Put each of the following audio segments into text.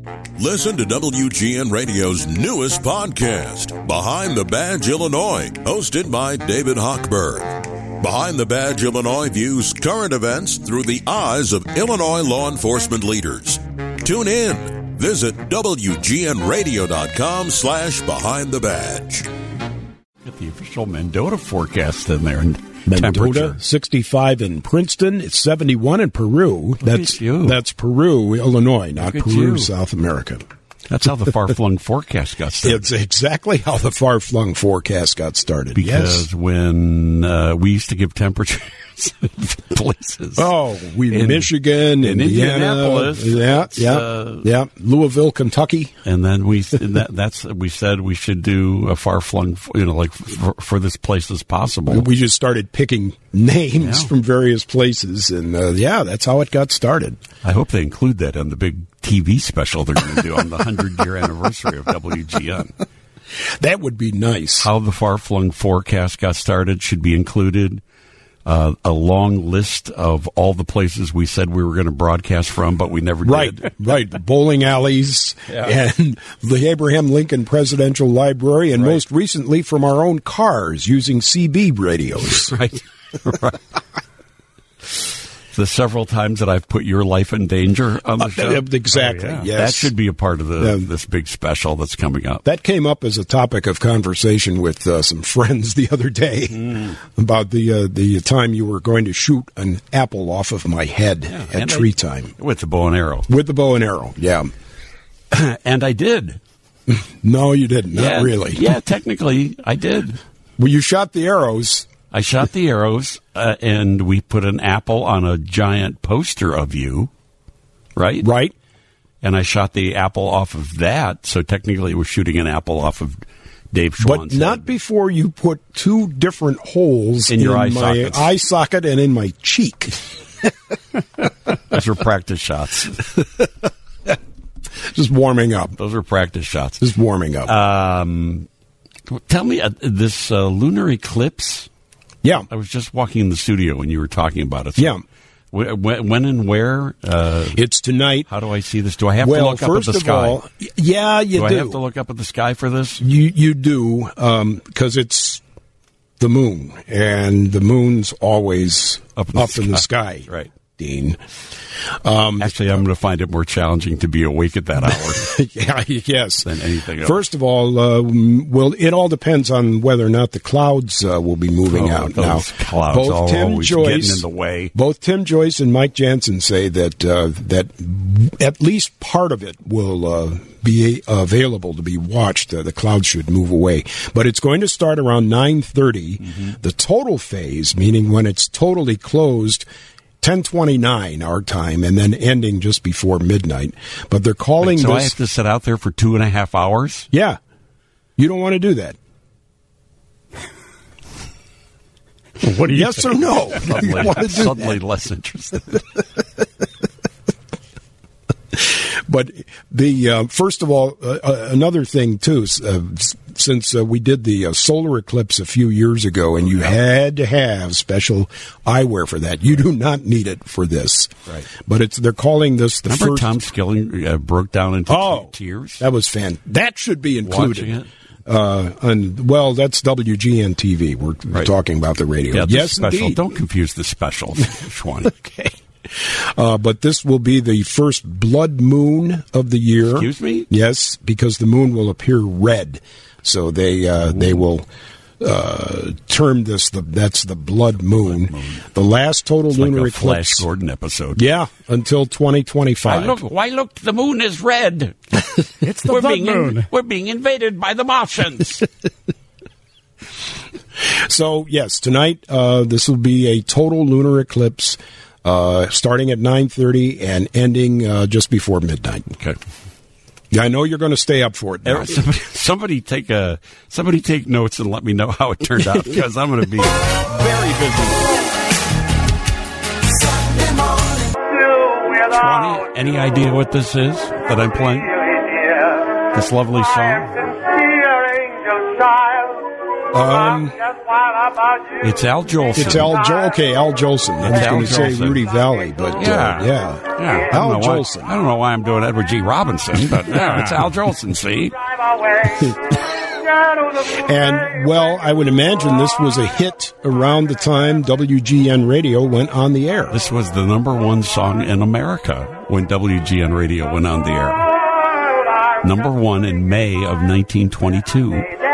Listen to WGN Radio's newest podcast, Behind the Badge Illinois, hosted by David Hochberg. Behind the Badge Illinois views current events through the eyes of Illinois law enforcement leaders. Tune in. Visit WGNRadio.com/Behind the Badge. Get the official Mendota forecast in there. Mendota, 65 in Princeton. It's 71 in Peru. That's Peru, Illinois, not Peru, South America. That's how the far-flung forecast got started. It's exactly how the far-flung forecast got started. Because when we used to give temperatures places. Oh, in Michigan, in Indianapolis. Yeah. Louisville, Kentucky. And then we said we should do a far-flung, like for this place as possible. We just started picking names from various places, and that's how it got started. I hope they include that in the big TV special they're going to do on the 100-year anniversary of WGN. That would be nice. How the far-flung forecast got started should be included. A long list of all the places we said we were going to broadcast from, but we never did. Right. The bowling alleys and the Abraham Lincoln Presidential Library, and most recently from our own cars using CB radios. Right. The several times that I've put your life in danger on the show. Exactly, yes. That should be a part of this big special that's coming up. That came up as a topic of conversation with some friends the other day about the time you were going to shoot an apple off of my head at tree time. With the bow and arrow. With the bow and arrow, yeah. And I did. No, you didn't. Not really. Yeah, technically, I did. Well, you shot the arrows. I shot the arrows, and we put an apple on a giant poster of you, right? Right. And I shot the apple off of that, so technically we're shooting an apple off of Dave Schwann's But not head. before you put two different holes in your my eye socket and in my cheek. Those were practice shots. Just warming up. Those are practice shots. Just warming up. Tell me, this lunar eclipse... Yeah. I was just walking in the studio when you were talking about it. So yeah. When and where? It's tonight. How do I see this? Do I have to look up at the sky? All, yeah, you do. Do I have to look up at the sky for this? You do, because it's the moon, and the moon's always up in the sky. Right. Dean. Actually, I'm going to find it more challenging to be awake at that hour. Yes. Than anything else. First of all, it all depends on whether or not the clouds will be moving out. Now, clouds both Tim Joyce, getting in the way. Both Tim Joyce and Mike Jansen say that at least part of it will be available to be watched. The clouds should move away, but it's going to start around 9:30. Mm-hmm. The total phase, meaning when it's totally closed, 10:29 our time, and then ending just before midnight. But they're calling this... So I have to sit out there for 2.5 hours? Yeah. You don't want to do that. What do you Yes or no? Suddenly less interested. But the first of all, another thing, too, since we did the solar eclipse a few years ago, and you had to have special eyewear for that. You do not need it for this. Right. But they're calling this the Remember first... Tom Skilling broke down into tears? That was That should be included. Watching it? That's WGN TV. We're talking about the radio. Yeah, yes, special. indeed. Don't confuse the special, Schwann. Okay. But this will be the first blood moon of the year. Excuse me? Yes, because the moon will appear red. So they will term this that's the blood moon. The last total lunar like a eclipse. Flash Gordon episode. Yeah, until 2025. Why look, the moon is red. It's the blood moon. We're being invaded by the Martians. So, yes, tonight this will be a total lunar eclipse starting at 9:30 and ending just before midnight. Okay. Yeah, I know you're going to stay up for it now. Somebody take notes and let me know how it turned out, because I'm going to be very busy. Schwanny, any idea what this is that I'm playing? This lovely song? It's Al Jolson. It's Al Jolson. I was going to say Rudy Valley, but yeah. Al Jolson. I don't know why I'm doing Edward G. Robinson, but yeah, it's Al Jolson. See. And, well, I would imagine this was a hit around the time WGN Radio went on the air. This was the number one song in America when WGN Radio went on the air. Number one in May of 1922.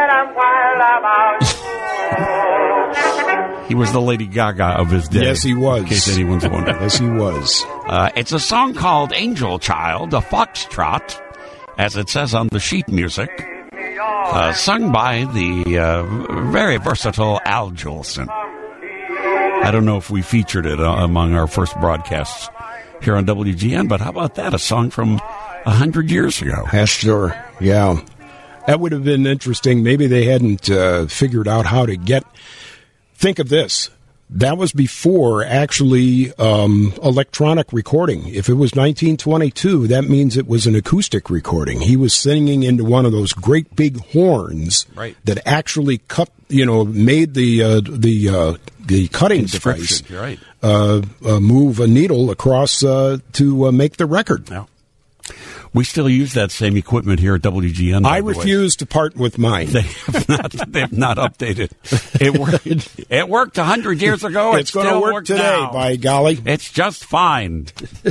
He was the Lady Gaga of his day. Yes, he was. In case anyone's wondering. Yes, he was. It's a song called Angel Child, a foxtrot, as it says on the sheet music. Sung by the very versatile Al Jolson. I don't know if we featured it among our first broadcasts here on WGN, but how about that? A song from 100 years ago. Sure, yeah. That would have been interesting. Maybe they hadn't figured out how to get... Think of this. That was before, actually, electronic recording. If it was 1922, that means it was an acoustic recording. He was singing into one of those great big horns that actually made the cutting device move a needle across to make the record. Yeah. We still use that same equipment here at WGN. I refuse to part with mine. They have not updated. It worked 100 years ago. It's going to work today, now. By golly. It's just fine.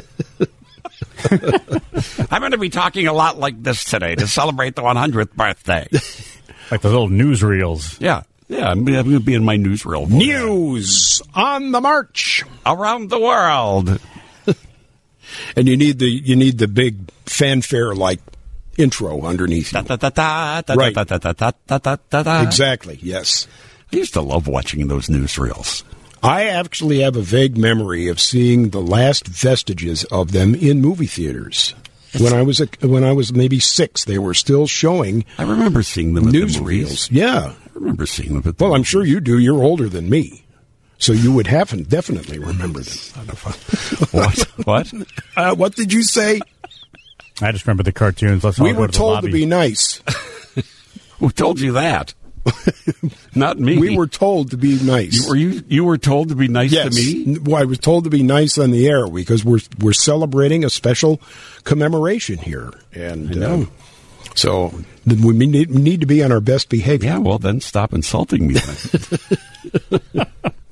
I'm going to be talking a lot like this today to celebrate the 100th birthday. Like the little newsreels. Yeah, I'm going to be in my newsreel. News on the march around the world. And you need the big fanfare-like intro underneath you. Right. Exactly, yes. I used to love watching those newsreels. I actually have a vague memory of seeing the last vestiges of them in movie theaters. When I was maybe 6, they were still showing. I remember seeing them at newsreels. The movies. Yeah. I remember seeing them at the Well, I'm movies. sure you do. You're older than me. So you would definitely remember them. What? What did you say? I just remember the cartoons. We were told to be nice. Who told you that? Not me. We were told to be nice. You were told to be nice to me? Well, I was told to be nice on the air because we're celebrating a special commemoration here, and so we need to be on our best behavior. Yeah, well, then stop insulting me. Then.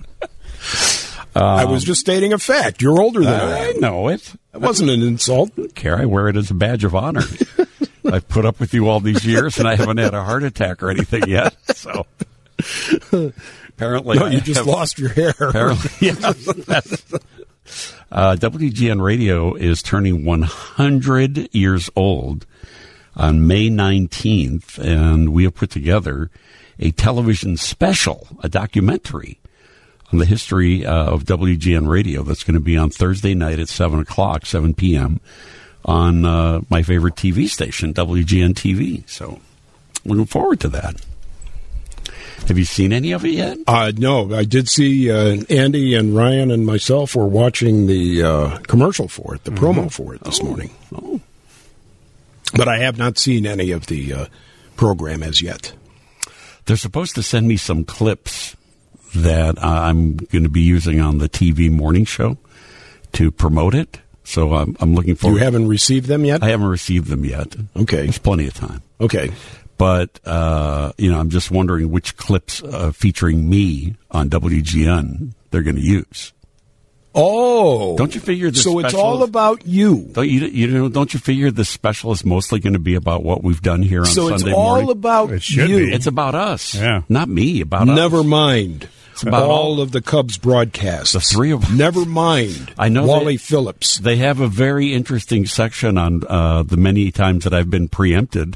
I was just stating a fact. You're older than I am. know it. It wasn't an insult. I don't care. I wear it as a badge of honor. I've put up with you all these years, and I haven't had a heart attack or anything yet. So apparently, you just lost your hair. Apparently, yes. WGN Radio is turning 100 years old on May 19th, and we have put together a television special, a documentary on the history of WGN Radio that's going to be on Thursday night at 7 p.m. on my favorite TV station, WGN TV. So looking forward to that. Have you seen any of it yet? No, I did see Andy and Ryan and myself were watching the commercial for it, the promo for it this morning. Oh. But I have not seen any of the program as yet. They're supposed to send me some clips that I'm going to be using on the TV morning show to promote it. So I'm looking forward. You haven't received them yet? I haven't received them yet. Okay. There's plenty of time. Okay. But, I'm just wondering which clips featuring me on WGN they're going to use. Oh. Don't you figure this So it's all about you. Don't you figure the special is mostly going to be about what we've done here on Sunday morning? So it's all about you. It's about us. Yeah. Not me, about us. Never mind. It's about all of the Cubs broadcasts. The three of us. Never mind. I know Wally Phillips. They have a very interesting section on the many times that I've been preempted.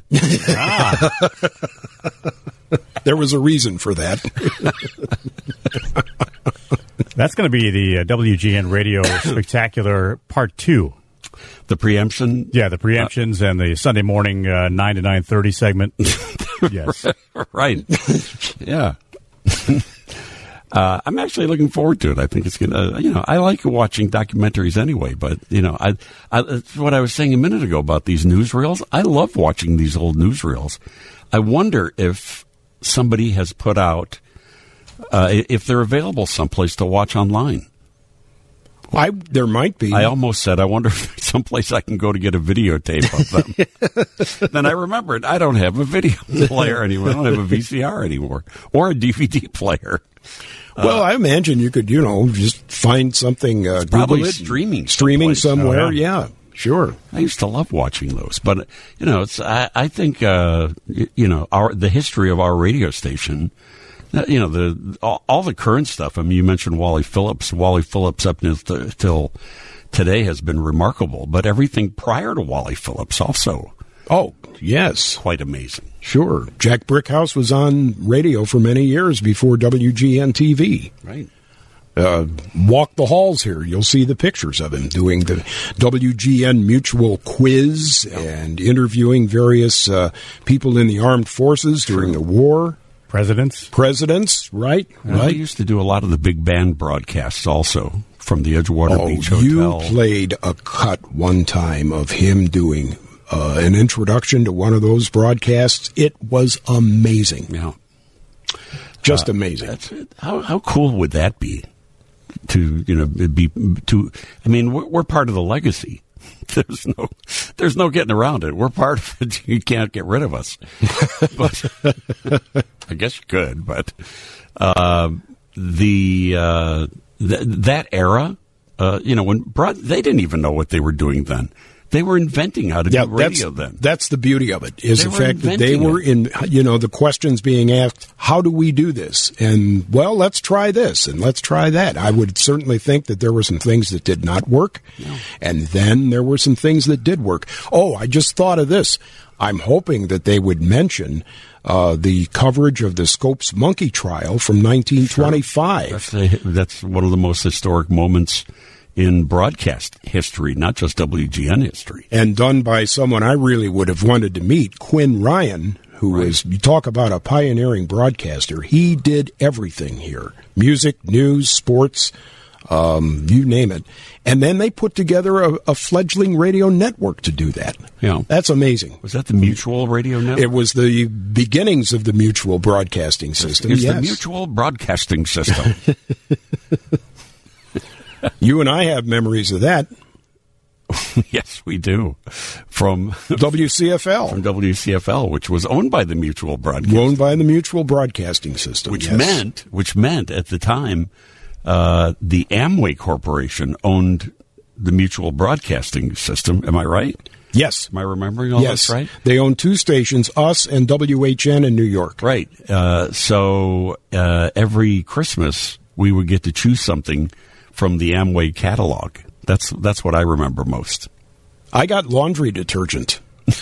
There was a reason for that. That's going to be the WGN Radio Spectacular Part 2. The preemption? Yeah, the preemptions and the Sunday morning 9 to 9:30 segment. Yes. Right. Yeah. I'm actually looking forward to it. I think it's going to, I like watching documentaries anyway, but, that's what I was saying a minute ago about these newsreels. I love watching these old newsreels. I wonder if somebody has put out, if they're available someplace to watch online. There might be. I almost said, I wonder if there's someplace I can go to get a videotape of them. Then I remembered, I don't have a video player anymore. I don't have a VCR anymore or a DVD player. Well, I imagine you could, just find something. Probably Google it, streaming somewhere. Oh, yeah, sure. I used to love watching those, but it's. I think the history of our radio station. All the current stuff. I mean, you mentioned Wally Phillips. Wally Phillips up till today has been remarkable, but everything prior to Wally Phillips also. Oh, yes. Quite amazing. Sure. Jack Brickhouse was on radio for many years before WGN-TV. Right. Walk the halls here. You'll see the pictures of him doing the WGN Mutual Quiz and interviewing various people in the armed forces during the war. Presidents, right? I used to do a lot of the big band broadcasts also from the Edgewater Beach Hotel. You played a cut one time of him doing an introduction to one of those broadcasts. It was amazing. Yeah. Just amazing. How cool would that be? We're part of the legacy. There's no getting around it. We're part of it. You can't get rid of us. But I guess you could. But that era, they didn't even know what they were doing then. They were inventing how to do radio then. That's the beauty of it, is the fact that they were in, the questions being asked, how do we do this? And, well, let's try this and let's try that. I would certainly think that there were some things that did not work. No. And then there were some things that did work. Oh, I just thought of this. I'm hoping that they would mention the coverage of the Scopes monkey trial from 1925. Sure. That's one of the most historic moments in broadcast history, not just WGN history. And done by someone I really would have wanted to meet, Quinn Ryan, who was, you talk about a pioneering broadcaster. He did everything here. Music, news, sports, you name it. And then they put together a fledgling radio network to do that. Yeah. That's amazing. Was that the Mutual Radio Network? It was the beginnings of the Mutual Broadcasting System. It's the Mutual Broadcasting System. You and I have memories of that. Yes, we do. From WCFL. From WCFL, which was owned by the Mutual Broadcasting. Owned by the Mutual Broadcasting System. Which meant at the time, the Amway Corporation owned the Mutual Broadcasting System. Am I right? Yes. Am I remembering all this right? They own two stations, us and WHN in New York. Right. So every Christmas, we would get to choose something from the Amway catalog. That's what I remember most. I got laundry detergent.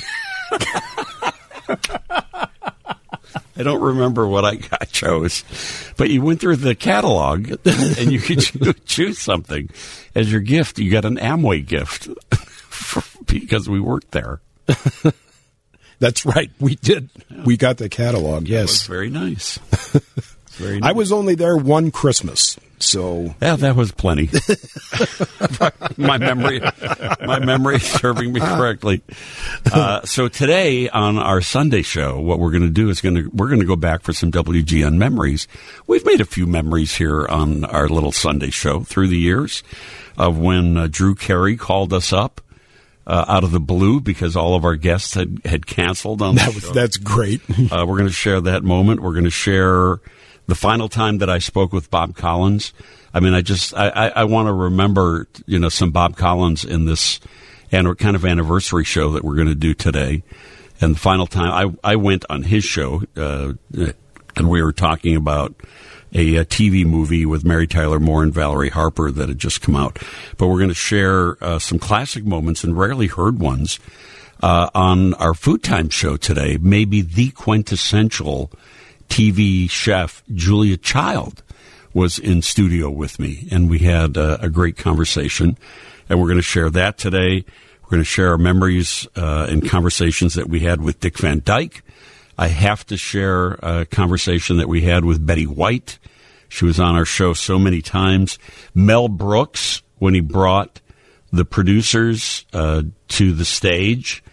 I don't remember what I chose, but you went through the catalog and you could choose something as your gift. You got an Amway gift because we worked there. That's right. We did. We got the catalog. Yes. That was very nice. Very nice. I was only there one Christmas. So yeah, that was plenty. my memory is serving me correctly. So today on our Sunday show, what we're going to do is we're going to go back for some WGN memories. We've made a few memories here on our little Sunday show through the years of when Drew Carey called us up out of the blue because all of our guests had canceled on the show. That's great. We're going to share that moment. We're going to share the final time that I spoke with Bob Collins. I mean, I want to remember, some Bob Collins in this kind of anniversary show that we're going to do today. And the final time I went on his show, and we were talking about a TV movie with Mary Tyler Moore and Valerie Harper that had just come out. But we're going to share some classic moments and rarely heard ones on our Food Time show today. Maybe the quintessential TV chef Julia Child was in studio with me, and we had a great conversation, and we're going to share that today. We're going to share our memories and conversations that we had with Dick Van Dyke. I have to share a conversation that we had with Betty White. She was on our show so many times. Mel Brooks, when he brought the producers to the stage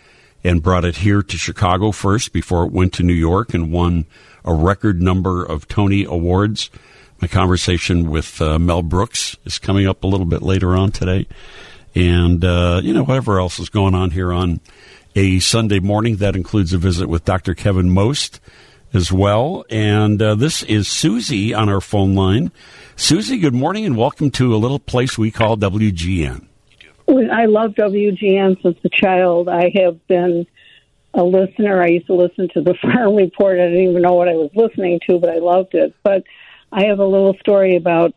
and brought it here to Chicago first before it went to New York and won a record number of Tony Awards. My conversation with Mel Brooks is coming up a little bit later on today. And, whatever else is going on here on a Sunday morning, that includes a visit with Dr. Kevin Most as well. And this is Susie on our phone line. Susie, good morning and welcome to a little place we call WGN. I love WGN since a child. I have been a listener. I used to listen to the Farm Report. I didn't even know what I was listening to, but I loved it. But I have a little story about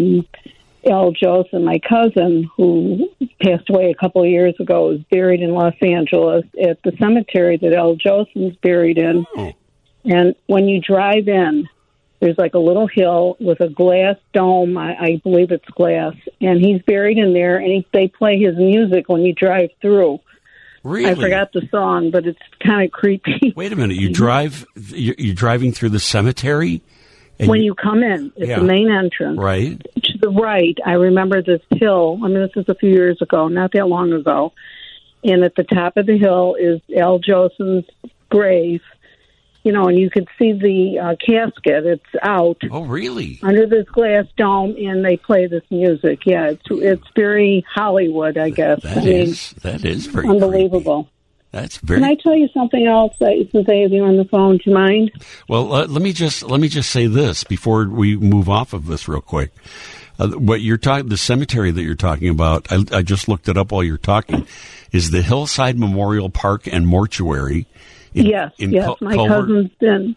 Al Jolson, my cousin, who passed away a couple of years ago, was buried in Los Angeles at the cemetery that Al Jolson's buried in. Oh. And when you drive in, there's like a little hill with a glass dome. I believe it's glass. And he's buried in there, and they play his music when you drive through. Really? I forgot the song, but it's kind of creepy. Wait a minute. You're driving through the cemetery? When you come in, it's the main entrance. Right. To the right, I remember this hill. I mean, this is a few years ago, not that long ago. And at the top of the hill is Al Jolson's grave. And you could see the casket. It's out. Oh, really? Under this glass dome, and they play this music. Yeah, it's very Hollywood, I guess. That is very unbelievable. Creepy. That's very. Can I tell you something else since I have you on the phone? Do you mind? Well, let me just say this before we move off of this real quick. What you're talking, the cemetery that you're talking about, I just looked it up while you're talking, is the Hillside Memorial Park and Mortuary. Yes. My cousin's been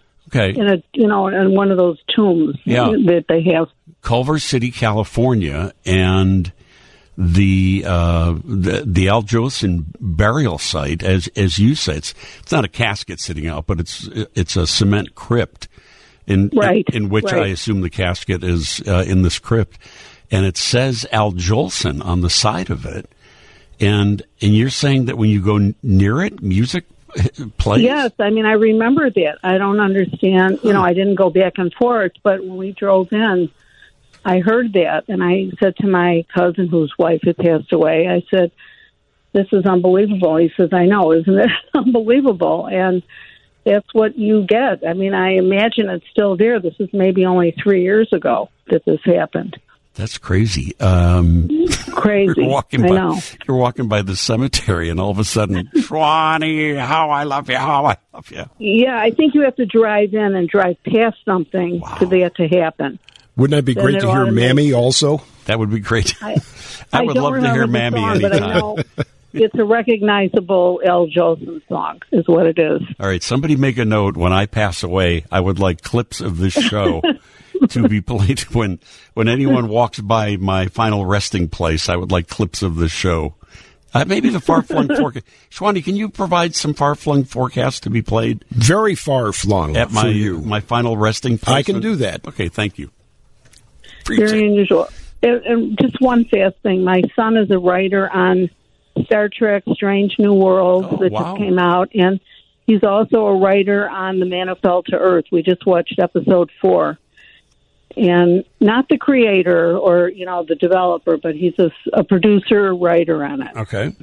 in one of those tombs that they have. Culver City, California, and the Al Jolson burial site, as you say, it's not a casket sitting out, but it's a cement crypt, in which I assume the casket is in this crypt, and it says Al Jolson on the side of it, and you're saying that when you go near it, music plays? Yes, I mean, I remember that. I don't understand. I didn't go back and forth, but when we drove in, I heard that, and I said to my cousin whose wife had passed away, I said, this is unbelievable. He says, I know, isn't it unbelievable? And that's what you get. I mean, I imagine it's still there. This is maybe only 3 years ago that this happened. That's crazy. Crazy. You're walking by the cemetery, and all of a sudden, Shwani, how I love you. Yeah, I think you have to drive in and drive past something for that to happen. Wouldn't that be great to hear Mammy also? That would be great. I would don't love to hear Mammy song, anytime. But I know it's a recognizable Al Jolson song, is what it is. All right, somebody make a note. When I pass away, I would like clips of this show to be played when anyone walks by my final resting place. I would like clips of this show. Maybe the far-flung forecast. Shwani, can you provide some far-flung forecast to be played? Very far-flung at my final resting place. I can do that. Okay, thank you. Very unusual. And just one fast thing. My son is a writer on Star Trek Strange New Worlds that just came out, and he's also a writer on The Man Who Fell to Earth. We just watched episode 4. And not the creator or, the developer, but he's a producer, writer on it. Okay.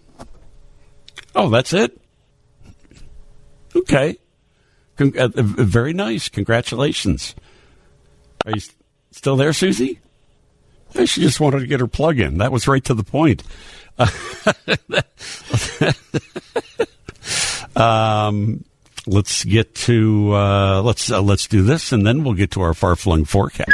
Oh, that's it? Okay. Very nice. Congratulations. Are you still there, Susie? She just wanted to get her plug in. That was right to the point. Let's get to let's do this, and then we'll get to our far-flung forecast.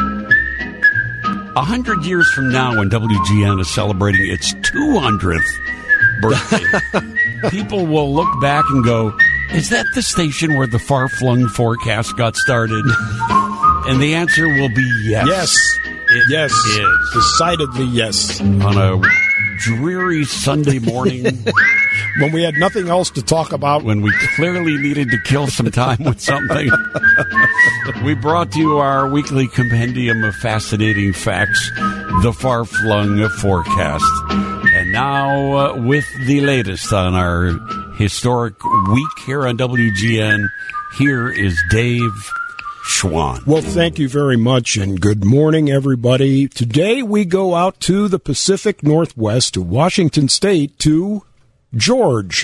100 years from now, when WGN is celebrating its 200th birthday, people will look back and go, "Is that the station where the far-flung forecast got started?" And the answer will be yes. Yes. It is. Decidedly yes. On a dreary Sunday morning, when we had nothing else to talk about, when we clearly needed to kill some time with something, we brought to you our weekly compendium of fascinating facts, the far-flung forecast. And now, with the latest on our historic week here on WGN, here is Dave Schwan. Well, thank you very much, and good morning, everybody. Today we go out to the Pacific Northwest, to Washington State, to George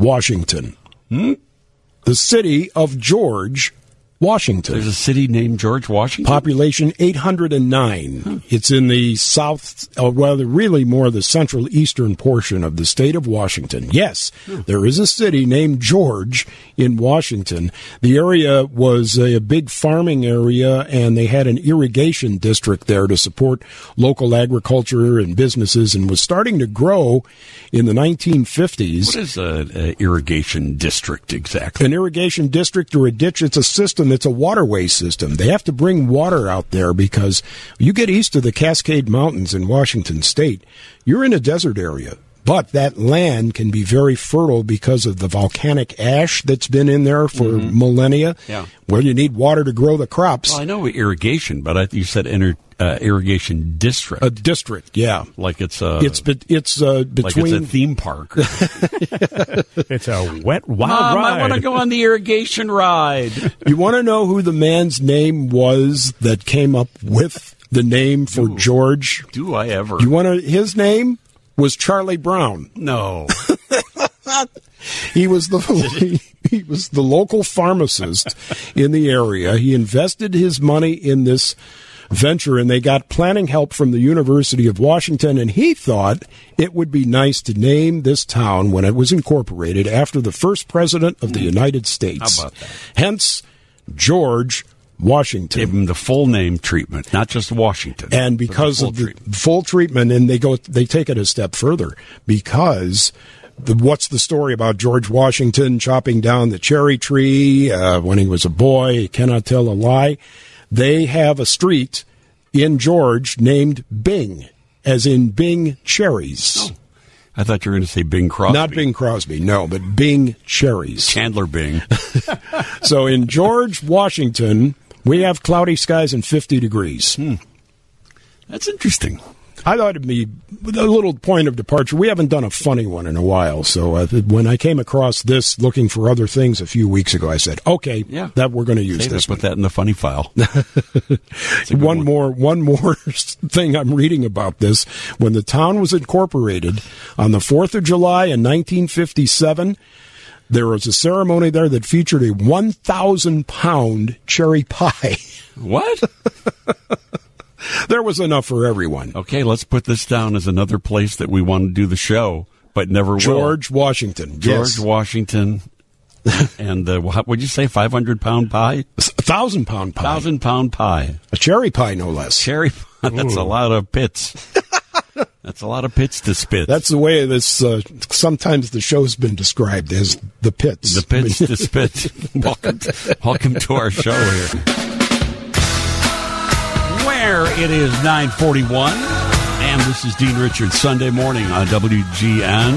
Washington. The city of George, Washington. There's a city named George Washington? Population 809. It's in the south, really more the central eastern portion of the state of Washington. Yes, there is a city named George in Washington. The area was a big farming area, and they had an irrigation district there to support local agriculture and businesses, and was starting to grow in the 1950s. What is an irrigation district exactly? An irrigation district or a ditch, it's a system. It's a waterway system. They have to bring water out there because you get east of the Cascade Mountains in Washington State, you're in a desert area. But that land can be very fertile because of the volcanic ash that's been in there for millennia. Yeah. Well, you need water to grow the crops. Well, I know irrigation, but you said irrigation district. A district, yeah. Like it's between like it's a theme park. It's a wet, wild ride. I want to go on the irrigation ride. You want to know who the man's name was that came up with the name for George? Do I ever? His name was Charlie Brown. No. He was the local pharmacist in the area. He invested his money in this venture, and they got planning help from the University of Washington, and he thought it would be nice to name this town, when it was incorporated, after the first president of the United States. How about that? Hence, George Washington. Give him the full name treatment, not just Washington. And because of the full treatment, and they take it a step further, because what's the story about George Washington chopping down the cherry tree when he was a boy? He cannot tell a lie. They have a street in George named Bing, as in Bing cherries. Oh, I thought you were going to say Bing Crosby. Not Bing Crosby, no, but Bing cherries. Chandler Bing. So in George, Washington, we have cloudy skies and 50 degrees. That's interesting. I thought it'd be a little point of departure. We haven't done a funny one in a while, so when I came across this looking for other things a few weeks ago, I said, okay, that we're going to use this. Put that in the funny file. One more thing I'm reading about this. When the town was incorporated on the 4th of July in 1957, there was a ceremony there that featured a 1,000-pound cherry pie. What? There was enough for everyone. Okay, let's put this down as another place that we want to do the show, but never will. George Washington. George Washington. And what would you say, 500-pound pie? 1,000-pound pie. 1,000-pound pie. A cherry pie, no less. Cherry pie. That's a lot of pits. That's a lot of pits to spit. That's the way this. Sometimes the show's been described as the pits. The pits to spit. Welcome to our show here. Where it is 9:41, and this is Dean Richards, Sunday morning on WGN.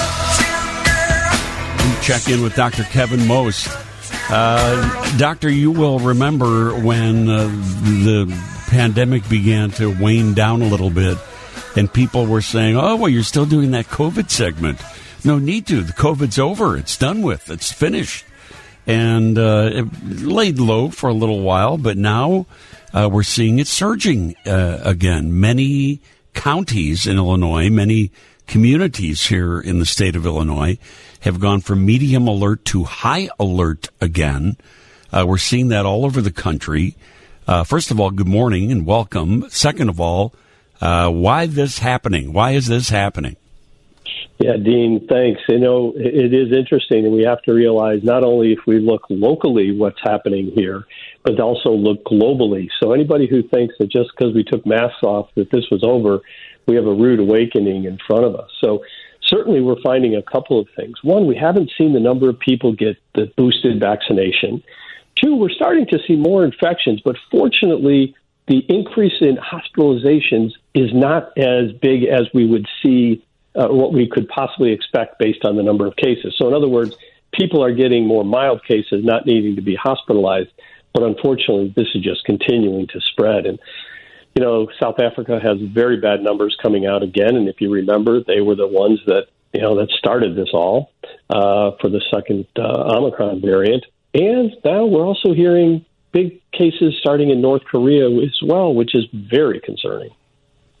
We check in with Dr. Kevin Most. Doctor, you will remember when the pandemic began to wane down a little bit, and people were saying, oh, well, you're still doing that COVID segment. No need to. The COVID's over. It's done with. It's finished. And it laid low for a little while, but now we're seeing it surging again. Many counties in Illinois, many communities here in the state of Illinois have gone from medium alert to high alert again. We're seeing that all over the country. First of all, good morning and welcome. Second of all, why this happening? Why is this happening? Yeah, Dean, thanks. You know, it is interesting, and we have to realize not only if we look locally what's happening here, but also look globally. So anybody who thinks that just because we took masks off that this was over, we have a rude awakening in front of us. So certainly we're finding a couple of things. One, we haven't seen the number of people get the boosted vaccination. Two, we're starting to see more infections, but fortunately the increase in hospitalizations is not as big as we would see what we could possibly expect based on the number of cases. So in other words, people are getting more mild cases, not needing to be hospitalized. But unfortunately, this is just continuing to spread. And, you know, South Africa has very bad numbers coming out again. And if you remember, they were the ones that, you know, that started this all for the second Omicron variant. And now we're also hearing big cases starting in North Korea as well, which is very concerning.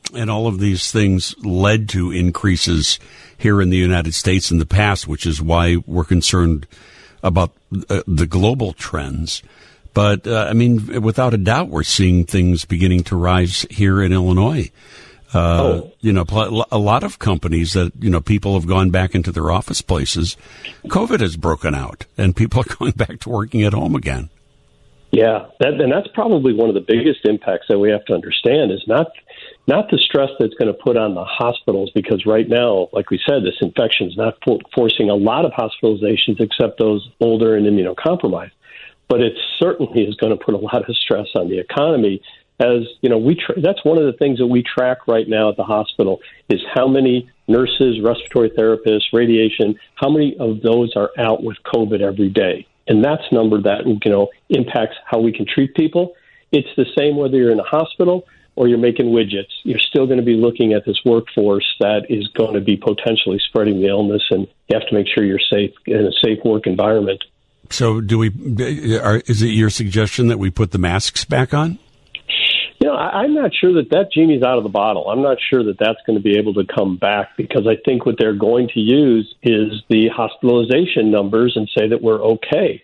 And all of these things led to increases here in the United States in the past, which is why we're concerned about the global trends. But, I mean, without a doubt, we're seeing things beginning to rise here in Illinois. You know, a lot of companies that, you know, people have gone back into their office places. COVID has broken out and people are going back to working at home again. Yeah, and that's probably one of the biggest impacts that we have to understand is not the stress that's going to put on the hospitals, because right now, like we said, this infection is not forcing a lot of hospitalizations except those older and immunocompromised. But it certainly is going to put a lot of stress on the economy. As you know, that's one of the things that we track right now at the hospital is how many nurses, respiratory therapists, radiation, how many of those are out with COVID every day. And that's a number that, you know, impacts how we can treat people. It's the same whether you're in a hospital or you're making widgets. You're still going to be looking at this workforce that is going to be potentially spreading the illness, and you have to make sure you're safe in a safe work environment. So is it your suggestion that we put the masks back on? You know, I'm not sure that genie's out of the bottle. I'm not sure that that's going to be able to come back, because I think what they're going to use is the hospitalization numbers and say that we're okay.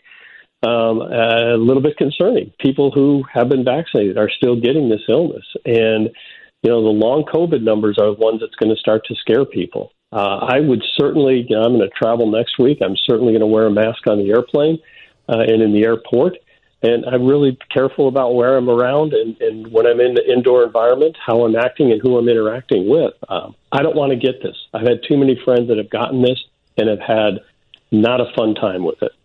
A little bit concerning. People who have been vaccinated are still getting this illness. And, you know, the long COVID numbers are the ones that's going to start to scare people. I would certainly, you know, I'm going to travel next week. I'm certainly going to wear a mask on the airplane and in the airport. And I'm really careful about where I'm around and when I'm in the indoor environment, how I'm acting and who I'm interacting with. I don't want to get this. I've had too many friends that have gotten this and have had not a fun time with it.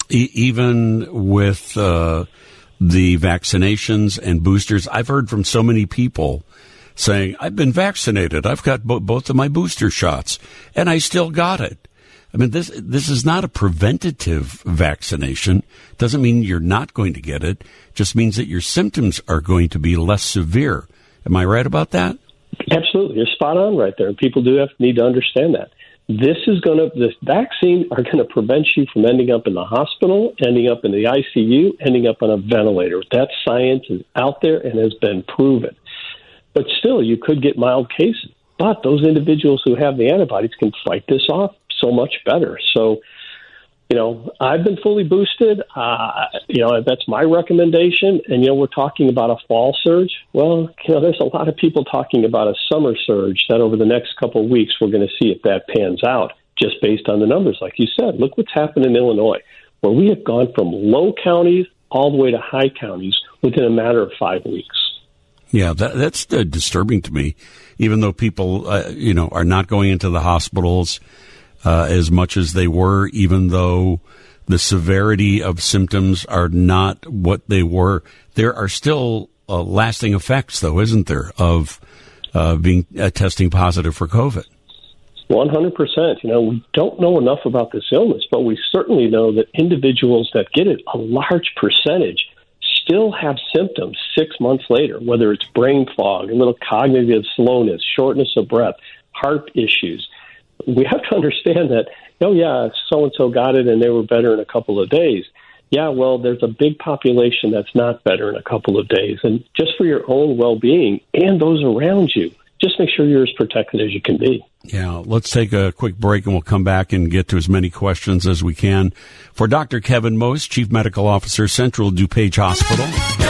Even with the vaccinations and boosters, I've heard from so many people saying, I've been vaccinated. I've got both of my booster shots, and I still got it. I mean, this is not a preventative vaccination. Doesn't mean you're not going to get it. Just means that your symptoms are going to be less severe. Am I right about that? Absolutely. You're spot on right there. And people need to understand that. The vaccine are going to prevent you from ending up in the hospital, ending up in the ICU, ending up on a ventilator. That science is out there and has been proven. But still, you could get mild cases. But those individuals who have the antibodies can fight this off so much better. So, you know, I've been fully boosted. You know, that's my recommendation. And, you know, we're talking about a fall surge. Well, you know, there's a lot of people talking about a summer surge that over the next couple of weeks we're going to see if that pans out, just based on the numbers. Like you said, look what's happened in Illinois, where we have gone from low counties all the way to high counties within a matter of 5 weeks. Yeah, that's disturbing to me, even though people, you know, are not going into the hospitals as much as they were, even though the severity of symptoms are not what they were. There are still lasting effects, though, isn't there, of being testing positive for COVID? 100%. You know, we don't know enough about this illness, but we certainly know that individuals that get it, a large percentage, still have symptoms 6 months later, whether it's brain fog, a little cognitive slowness, shortness of breath, heart issues. We have to understand that, oh, yeah, so-and-so got it and they were better in a couple of days. Yeah, well, there's a big population that's not better in a couple of days. And just for your own well-being and those around you, just make sure you're as protected as you can be. Yeah, let's take a quick break and we'll come back and get to as many questions as we can. For Dr. Kevin Most, Chief Medical Officer, Central DuPage Hospital.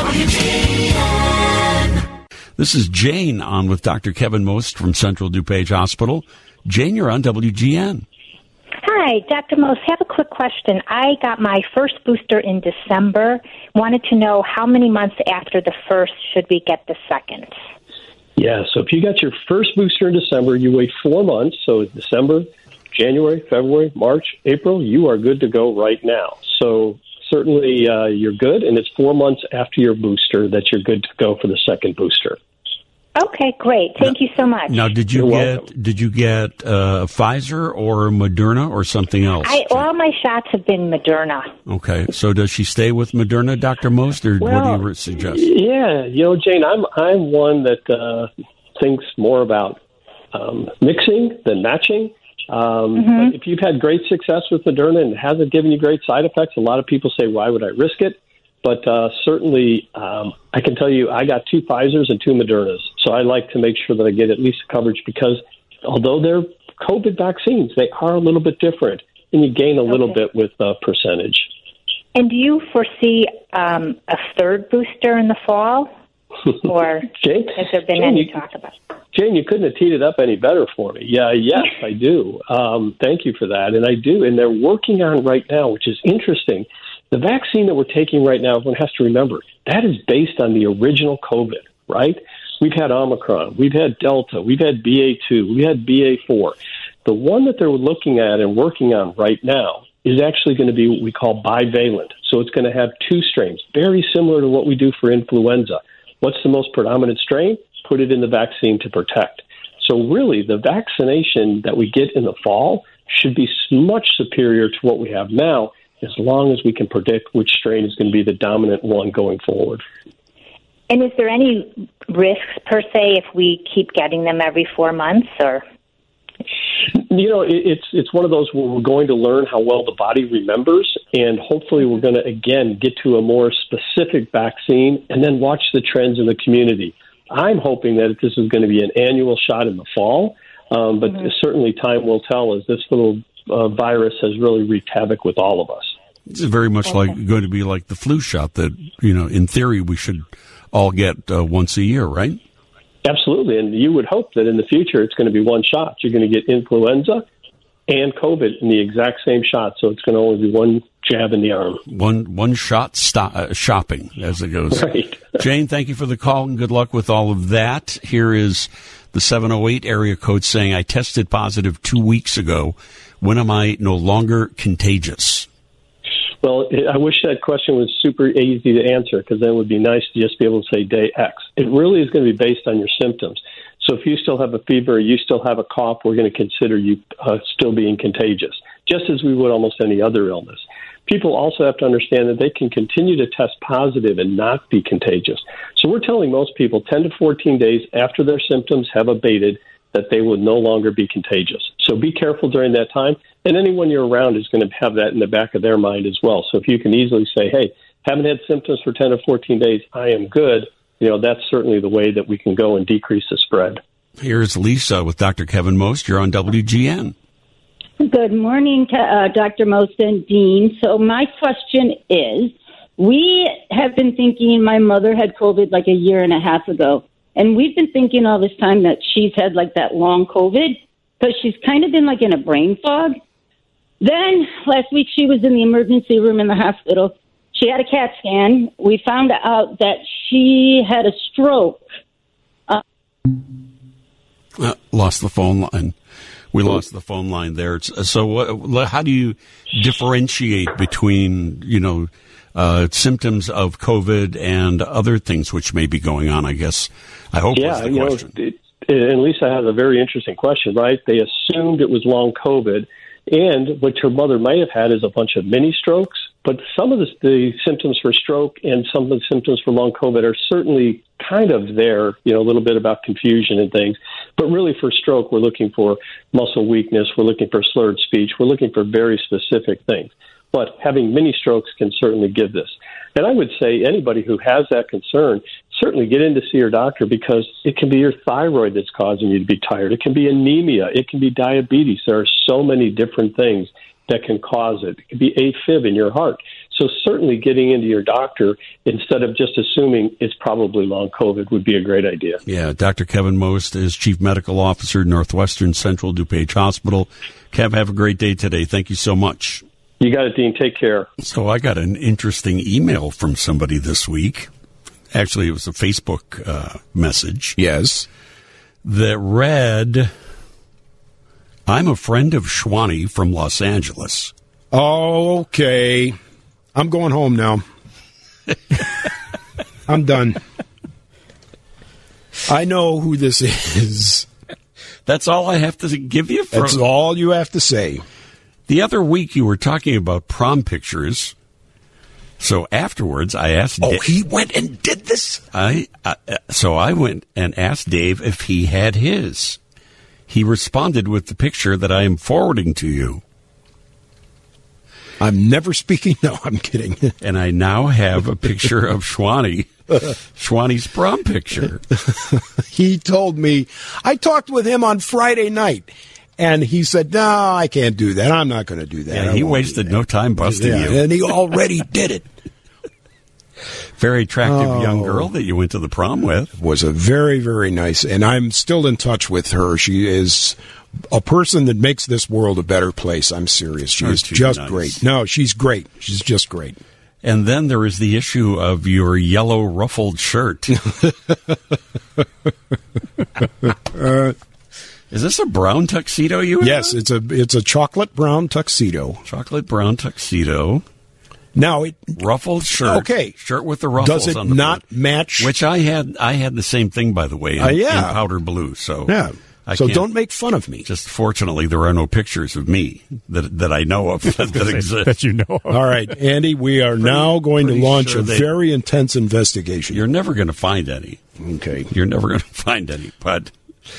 WGN. This is Jane on with Dr. Kevin Most from Central DuPage Hospital. Jane, you're on WGN. Hi, Dr. Most. I have a quick question. I got my first booster in December. Wanted to know how many months after the first should we get the second? Yeah, so if you got your first booster in December, you wait 4 months. So December, January, February, March, April, you are good to go right now. So certainly you're good, and it's 4 months after your booster that you're good to go for the second booster. Okay, great. Thank you so much. Now, did you get Pfizer or Moderna or something else? All my shots have been Moderna. Okay, so does she stay with Moderna, Dr. Most, or what do you suggest? Yeah, you know, Jane, I'm one that thinks more about mixing than matching. But if you've had great success with Moderna and it hasn't given you great side effects, a lot of people say, why would I risk it? But certainly, I can tell you I got 2 Pfizers and 2 Modernas. So I like to make sure that I get at least coverage because although they're COVID vaccines, they are a little bit different, and you gain a little bit with percentage. And do you foresee a third booster in the fall? Or Jane, has there been any talk about it? Jane, you couldn't have teed it up any better for me. Yes, I do. Thank you for that. And I do. And they're working on right now, which is interesting. The vaccine that we're taking right now, everyone has to remember, that is based on the original COVID, right? We've had Omicron, we've had Delta, we've had BA2, we've had BA4. The one that they're looking at and working on right now is actually going to be what we call bivalent. So it's going to have 2 strains, very similar to what we do for influenza. What's the most predominant strain? Put it in the vaccine to protect. So really, the vaccination that we get in the fall should be much superior to what we have now, as long as we can predict which strain is going to be the dominant one going forward. And is there any risks, per se, if we keep getting them every 4 months? Or it's one of those where we're going to learn how well the body remembers, and hopefully we're going to, again, get to a more specific vaccine and then watch the trends in the community. I'm hoping that this is going to be an annual shot in the fall, but certainly time will tell as this little virus has really wreaked havoc with all of us. It's very much going to be like the flu shot that, in theory we should all get once a year, right? Absolutely, and you would hope that in the future it's going to be one shot. You're going to get influenza and COVID in the exact same shot, so it's going to only be one jab in the arm. One shot shopping, as it goes. Right. Jane, thank you for the call, and good luck with all of that. Here is the 708 area code saying, I tested positive 2 weeks ago. When am I no longer contagious? Well, I wish that question was super easy to answer, because then it would be nice to just be able to say day X. It really is going to be based on your symptoms. So if you still have a fever, you still have a cough, we're going to consider you still being contagious, just as we would almost any other illness. People also have to understand that they can continue to test positive and not be contagious. So we're telling most people 10 to 14 days after their symptoms have abated that they will no longer be contagious. So be careful during that time, and anyone you're around is going to have that in the back of their mind as well. So if you can easily say, hey, haven't had symptoms for 10 or 14 days, I am good, that's certainly the way that we can go and decrease the spread. Here's Lisa with Dr. Kevin Most. You're on WGN. Good morning, Dr. Most and Dean. So my question is, we have been thinking my mother had COVID like a year and a half ago. And we've been thinking all this time that she's had like that long COVID because she's kind of been like in a brain fog. Then last week she was in the emergency room in the hospital. She had a CAT scan. We found out that she had a stroke. Lost the phone line. We lost the phone line there. So how do you differentiate between, symptoms of COVID and other things which may be going on, I guess? I hope was the question. And Lisa has a very interesting question, right? They assumed it was long COVID, and what your mother may have had is a bunch of mini strokes, but some of the symptoms for stroke and some of the symptoms for long COVID are certainly kind of there, a little bit about confusion and things. But really for stroke, we're looking for muscle weakness, we're looking for slurred speech, we're looking for very specific things. But having mini strokes can certainly give this. And I would say anybody who has that concern, certainly get in to see your doctor, because it can be your thyroid that's causing you to be tired. It can be anemia. It can be diabetes. There are so many different things that can cause it. It could be AFib in your heart. So certainly getting into your doctor instead of just assuming it's probably long COVID would be a great idea. Yeah, Dr. Kevin Most is Chief Medical Officer, Northwestern Central DuPage Hospital. Kev, have a great day today. Thank you so much. You got it, Dean. Take care. So I got an interesting email from somebody this week. Actually, it was a Facebook message. Yes. That read, I'm a friend of Schwani from Los Angeles. Okay. I'm going home now. I'm done. I know who this is. That's all I have to give you? That's all you have to say. The other week you were talking about prom pictures. So afterwards I asked Dave. Oh, he went and did this? So I went and asked Dave if he had his. He responded with the picture that I am forwarding to you. I'm never speaking. No, I'm kidding. And I now have a picture of Schwanny's prom picture. He told me, I talked with him on Friday night, and he said, no, I can't do that. I'm not going to do that. Yeah, he wasted no time busting you. And he already did it. Very attractive young girl that you went to the prom with. Was a very, very nice, and I'm still in touch with her. She is a person that makes this world a better place. I'm serious. She is just great. No, she's great. She's just great. And then there is the issue of your yellow ruffled shirt. Is this a brown tuxedo you have? Yes, it's a chocolate brown tuxedo. Chocolate brown tuxedo. Now ruffled shirt. Okay, shirt with the ruffles. Does it on the not front, match? Which I had the same thing, by the way, in powder blue. So yeah. So don't make fun of me. Just fortunately, there are no pictures of me that I know of that exist. That you know of. All right, Andy, we are now going to launch a very intense investigation. You're never going to find any. Okay. You're never going to find any. But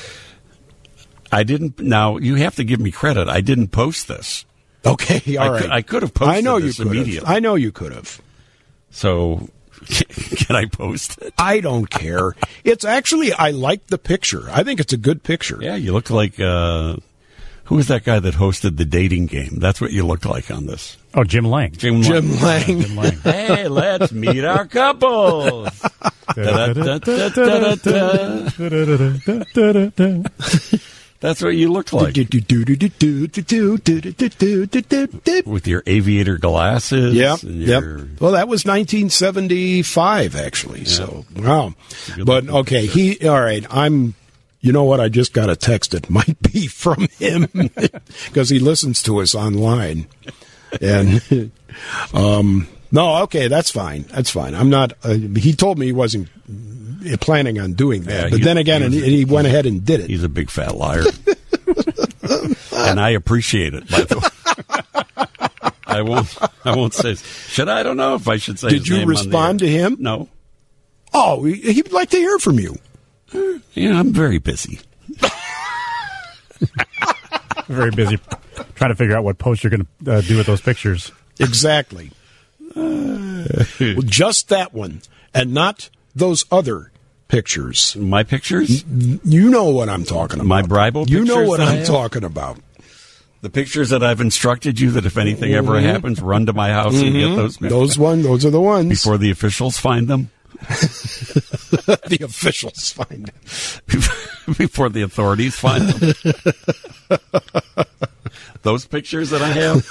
I didn't. Now, you have to give me credit. I didn't post this. Okay, all right. I could have posted this immediately. I know you could have. So, can I post it? I don't care. It's actually, I like the picture. I think it's a good picture. Yeah, you look like, who was that guy that hosted the dating game? That's what you look like on this. Oh, Jim Lang. Jim Lang. Hey, let's meet our couples. That's what you look like. With your aviator glasses. Yep. Well, that was 1975, actually. Yeah. So, wow. But, okay, all right, you know what? I just got a text. It might be from him because he listens to us online. And, no, okay, that's fine. That's fine. I'm not, he told me he wasn't planning on doing that. But then again, he went ahead and did it. He's a big fat liar. And I appreciate it, by the way. I won't say. Should I? I don't know if I should say his name. Did you respond to him? No. Oh, he'd like to hear from you. Yeah, I'm very busy. Very busy trying to figure out what post you're going to do with those pictures. Exactly. Well, just that one, and not those other pictures. My pictures? You know what I'm talking about. My Bribel pictures? You know what I'm talking about. The pictures that I've instructed you that if anything ever happens, run to my house and get those pictures. Those are the ones. Before the officials find them? The officials find them. Before the authorities find them? Those pictures that I have?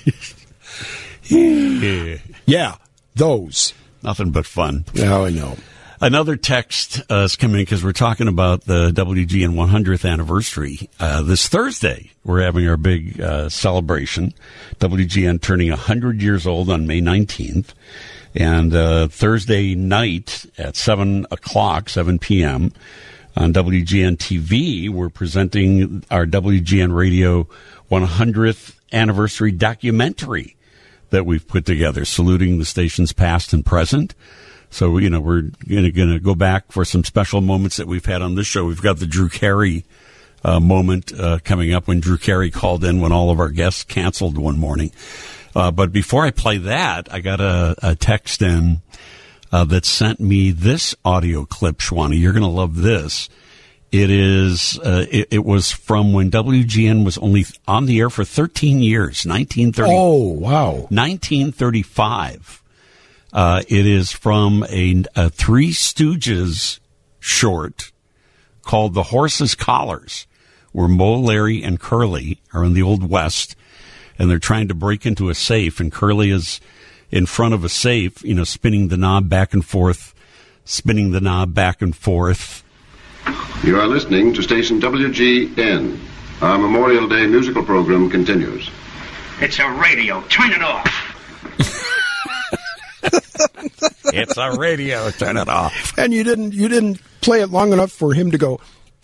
Yeah, those. Nothing but fun. Oh, I know. Another text is coming because we're talking about the WGN 100th anniversary. This Thursday, we're having our big celebration. WGN turning 100 years old on May 19th. And Thursday night at 7 p.m. on WGN TV, we're presenting our WGN Radio 100th anniversary documentary that we've put together, saluting the station's past and present. So, we're going to go back for some special moments that we've had on this show. We've got the Drew Carey moment coming up when Drew Carey called in when all of our guests canceled one morning. But before I play that, I got a text in that sent me this audio clip, Schwanny. You're going to love this. It is. It was from when WGN was only on the air for 13 years, 1930. Oh, wow. 1935. It is from a Three Stooges short called The Horse's Collars, where Moe, Larry, and Curly are in the Old West, and they're trying to break into a safe, and Curly is in front of a safe, spinning the knob back and forth. You are listening to station WGN. Our Memorial Day musical program continues. It's a radio. Turn it off. It's a radio. Turn it off. And you didn't play it long enough for him to go.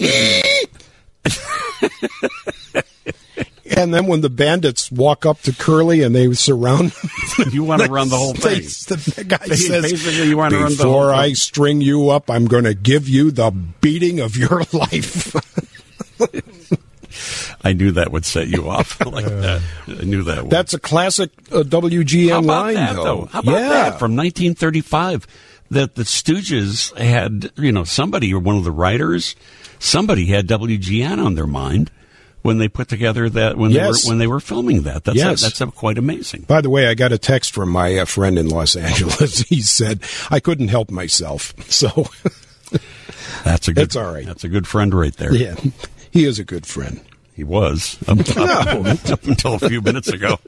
And then when the bandits walk up to Curly and they surround him, you want to run the whole thing. The guy says, basically, you want to run the whole before thing. I string you up, I'm going to give you the beating of your life. I knew that would set you off like that. I knew that would. That's a classic WGN line, though. How about that? From 1935, that the Stooges had, somebody, or one of the writers, somebody had WGN on their mind when they put together that, when they were filming that. That's quite amazing. By the way, I got a text from my friend in Los Angeles. He said, I couldn't help myself. So it's all right. That's a good friend right there. Yeah, he is a good friend. He was up until a few minutes ago.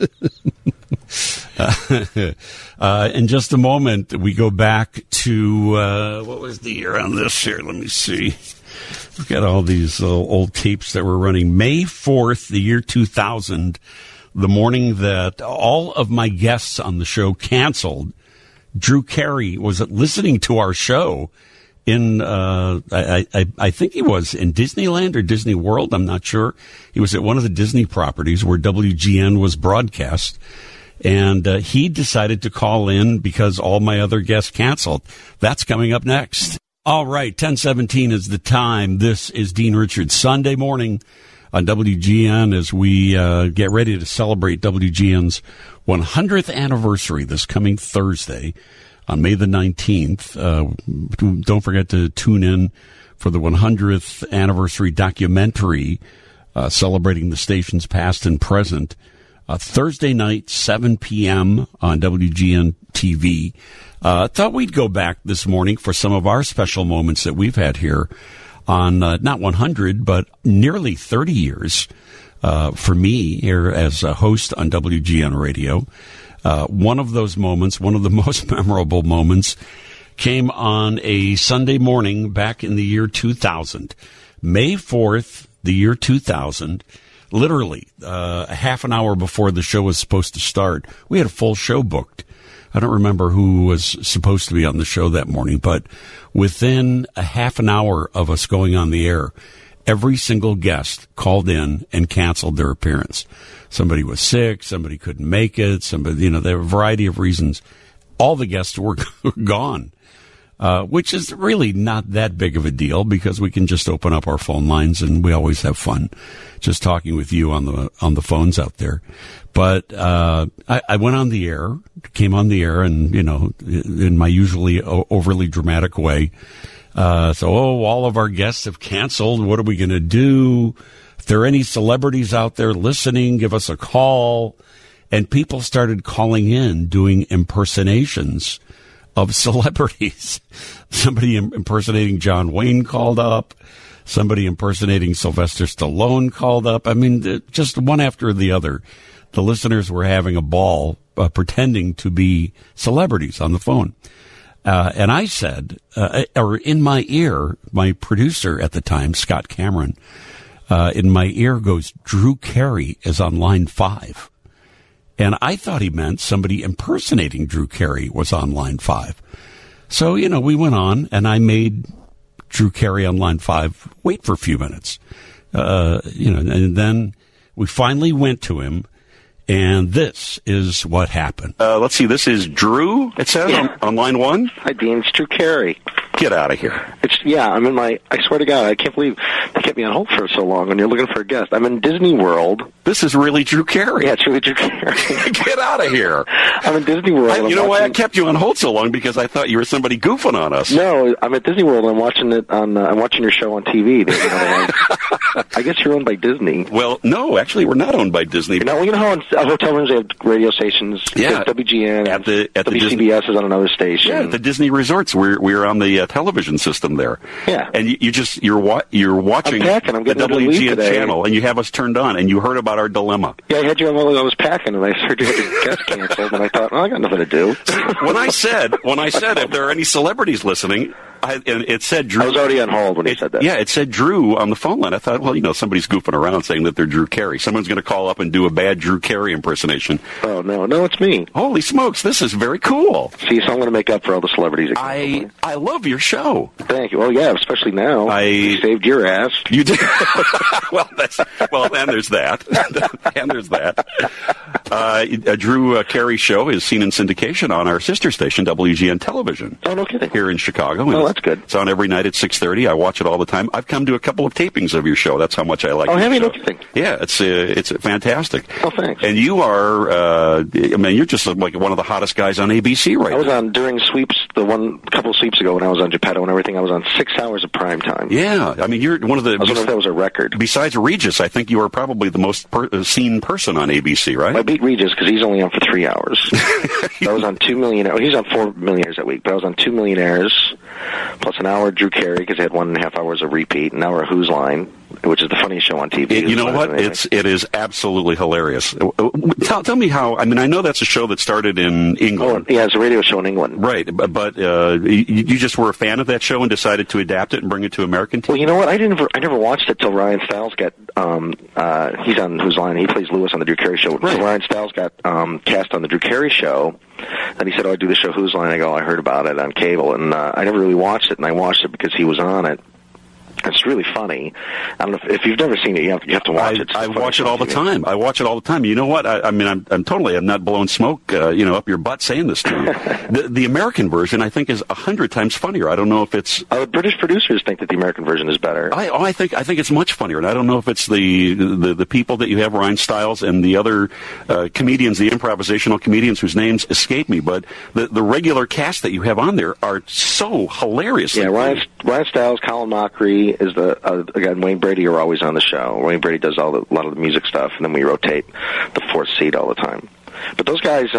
In just a moment, we go back to what was the year on this here? Let me see. We've got all these old tapes that were running. May 4th, the year 2000, the morning that all of my guests on the show canceled. Drew Carey was listening to our show in, I think he was in Disneyland or Disney World. I'm not sure. He was at one of the Disney properties where WGN was broadcast. And he decided to call in because all my other guests canceled. That's coming up next. All right, 10:17 is the time. This is Dean Richards, Sunday morning on WGN as we get ready to celebrate WGN's 100th anniversary this coming Thursday on May the 19th. Don't forget to tune in for the 100th anniversary documentary celebrating the station's past and present. Thursday night, 7 p.m. on WGN TV. Thought we'd go back this morning for some of our special moments that we've had here on not 100, but nearly 30 years for me here as a host on WGN Radio. One of those moments, one of the most memorable moments, came on a Sunday morning back in the year 2000. May 4th, the year 2000. Literally, a half an hour before the show was supposed to start, we had a full show booked. I don't remember who was supposed to be on the show that morning, but within a half an hour of us going on the air, every single guest called in and canceled their appearance. Somebody was sick, somebody couldn't make it, somebody, there were a variety of reasons. All the guests were gone. Which is really not that big of a deal because we can just open up our phone lines and we always have fun just talking with you on the phones out there. But I went on the air, came on the air, and in my usually overly dramatic way. All of our guests have canceled. What are we going to do? If there are any celebrities out there listening, give us a call. And people started calling in doing impersonations of celebrities. Somebody impersonating John Wayne called up. Somebody impersonating Sylvester Stallone called up. I mean, just one after the other. The listeners were having a ball pretending to be celebrities on the phone. And I said, or in my ear, my producer at the time, Scott Cameron, in my ear goes, Drew Carey is on line 5. And I thought he meant somebody impersonating Drew Carey was on line 5. So, we went on, and I made Drew Carey on line 5 wait for a few minutes. And then we finally went to him, and this is what happened. Let's see, this is Drew, it says, on line 1? Hi, Dean, it's Drew Carey. Get out of here. I'm in I swear to God, I can't believe they kept me on hold for so long when you're looking for a guest. I'm in Disney World. This is really Drew Carey. Yeah, it's really Drew Carey. Get out of here. I'm in Disney World. You know why I kept you on hold so long? Because I thought you were somebody goofing on us. No, I'm at Disney World. I'm watching I'm watching your show on TV. I guess you're owned by Disney. Well, no, actually, we're not owned by Disney. Now, how in hotel rooms they have radio stations. Yeah, WGN. At the WCBS is on another station. Yeah, at the Disney resorts. We're on the television system there. Yeah, and you're watching I'm packing. I'm the WGN channel, and you have us turned on, and you heard about our dilemma. Yeah, I had you on while I was packing, and I heard you had your guest canceled, and I thought, I got nothing to do. When I said if there are any celebrities listening, and it said Drew. I was already on hold when he said that. Yeah, it said Drew on the phone line. I thought, somebody's goofing around saying that they're Drew Carey. Someone's going to call up and do a bad Drew Carey impersonation. Oh, no, it's me. Holy smokes, this is very cool. See, so I'm going to make up for all the celebrities. I love your show. Thank you. Well, yeah, especially now. You saved your ass. You did. And there's that. And there's that. A Drew Carey show is seen in syndication on our sister station, WGN Television. Oh, no kidding. Here in Chicago. Oh, that's good. It's on every night at 6:30. I watch it all the time. I've come to a couple of tapings of your show. That's how much I like. Oh, have you? show. Interesting. Yeah, it's fantastic. Oh, thanks. And you are, you're just like one of the hottest guys on ABC right now. I was on during sweeps, couple of sweeps ago when I was on Geppetto and everything. I was on 6 hours of prime time. Yeah, I mean, you're one of the. I was wondering if that was a record. Besides Regis, I think you are probably the most seen person on ABC, right? I beat Regis because he's only on for 3 hours. I was on 2 Millionaires. He's on 4 Millionaires that week, but I was on 2 Millionaires plus an hour of Drew Carey because I had 1.5 hours of repeat, an hour of Who's Line, which is the funniest show on TV. You know what? It is absolutely hilarious. Tell me how. I mean, I know that's a show that started in England. Oh, yeah, it's a radio show in England. Right, but you just were a fan of that show and decided to adapt it and bring it to American TV? Well, you know what? I never watched it till Ryan Stiles got. He's on Who's Line. He plays Lewis on the Drew Carey show. Right. So Ryan Stiles got cast on the Drew Carey show. And he said, "Oh, I do the show Who's Line." I go, "I heard about it on cable," and I never really watched it. And I watched it because he was on it. It's really funny. I don't know if you've never seen it. You have to watch it. I watch it all the time. I watch it all the time. You know what? I'm not blowing smoke, up your butt saying this to you. The American version, I think, is 100 times funnier. I don't know if it's. British producers think that the American version is better. I think it's much funnier, and I don't know if it's the people that you have, Ryan Stiles, and the other comedians, the improvisational comedians whose names escape me, but the regular cast that you have on there are so hilarious. Yeah, Ryan Stiles, Colin Mockery. Is again Wayne Brady are always on the show. Wayne Brady does a lot of the music stuff, and then we rotate the fourth seat all the time. But those guys,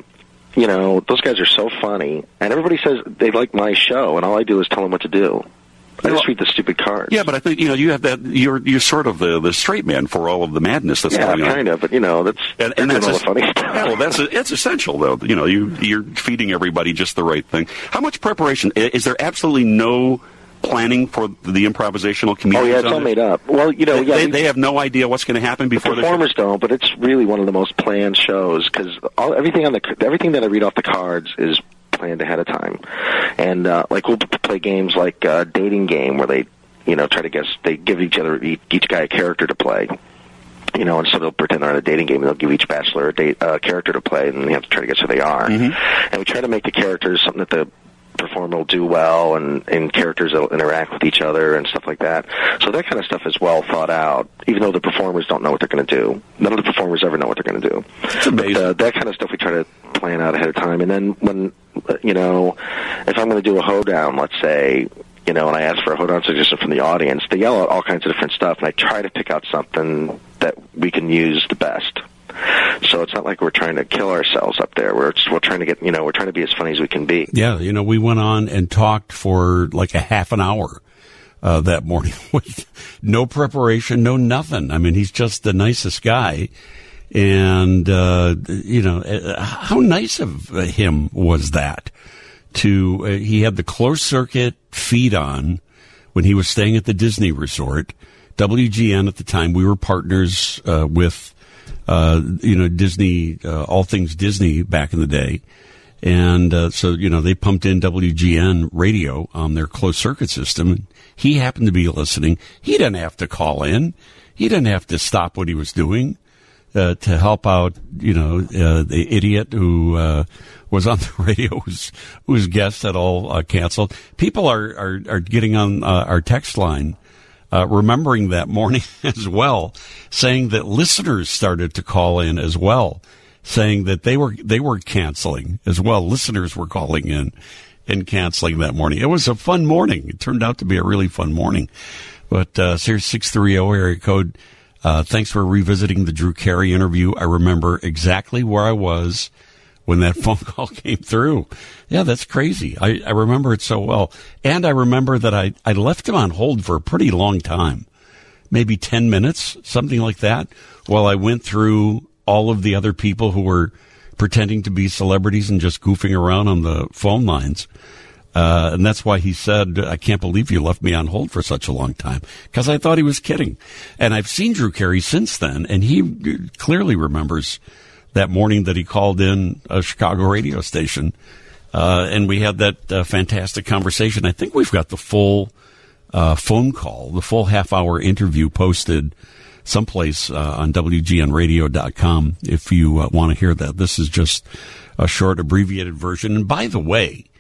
those guys are so funny, and everybody says they like my show, and all I do is tell them what to do. I just read the stupid cards. Yeah, but I think you have that. You're sort of the straight man for all of the madness that's going on. Yeah, kind of. But that's all the funny stuff. Yeah, well, it's essential though. You're feeding everybody just the right thing. How much preparation is there? Absolutely no planning for the improvisational comedians? Oh, yeah, it's all made up. Well, they have no idea what's going to happen before the performers don't, but it's really one of the most planned shows because everything that I read off the cards is planned ahead of time. And we'll play games like a dating game where they try to guess. They give each guy a character to play. And so they'll pretend they're on a dating game, and they'll give each bachelor a character to play, and they have to try to guess who they are. Mm-hmm. And we try to make the characters something that the performer will do well, and characters that will interact with each other and stuff like that. So that kind of stuff is well thought out, even though the performers don't know what they're going to do. None of the performers ever know what they're going to do. It's amazing. But, that kind of stuff we try to plan out ahead of time. And then when, if I'm going to do a hoedown, let's say, and I ask for a hoedown suggestion from the audience, they yell out all kinds of different stuff, and I try to pick out something that we can use the best. So it's not like we're trying to kill ourselves up there. We're trying to we're trying to be as funny as we can be. Yeah, we went on and talked for like a half an hour that morning with no preparation, no nothing. I mean, he's just the nicest guy. And, how nice of him was that he had the closed circuit feed on when he was staying at the Disney resort. WGN at the time, we were partners with Disney, all things Disney back in the day. And so they pumped in WGN radio on their closed circuit system. He happened to be listening. He didn't have to call in. He didn't have to stop what he was doing to help out, the idiot who was on the radio whose guests had all canceled. People are getting on our text line remembering that morning as well, saying that listeners started to call in as well, saying that they were canceling as well. Listeners were calling in and canceling that morning. It was a fun morning. It turned out to be a really fun morning. But Series 630 area code, thanks for revisiting the Drew Carey interview. I remember exactly where I was when that phone call came through. Yeah, that's crazy. I remember it so well. And I remember that I left him on hold for a pretty long time, maybe 10 minutes, something like that, while I went through all of the other people who were pretending to be celebrities and just goofing around on the phone lines. And that's why he said, I can't believe you left me on hold for such a long time, because I thought he was kidding. And I've seen Drew Carey since then, and he clearly remembers that morning that he called in a Chicago radio station, and we had that fantastic conversation. I think we've got the full phone call, the full half-hour interview posted someplace on WGNradio.com if you want to hear that. This is just a short, abbreviated version. And by the way,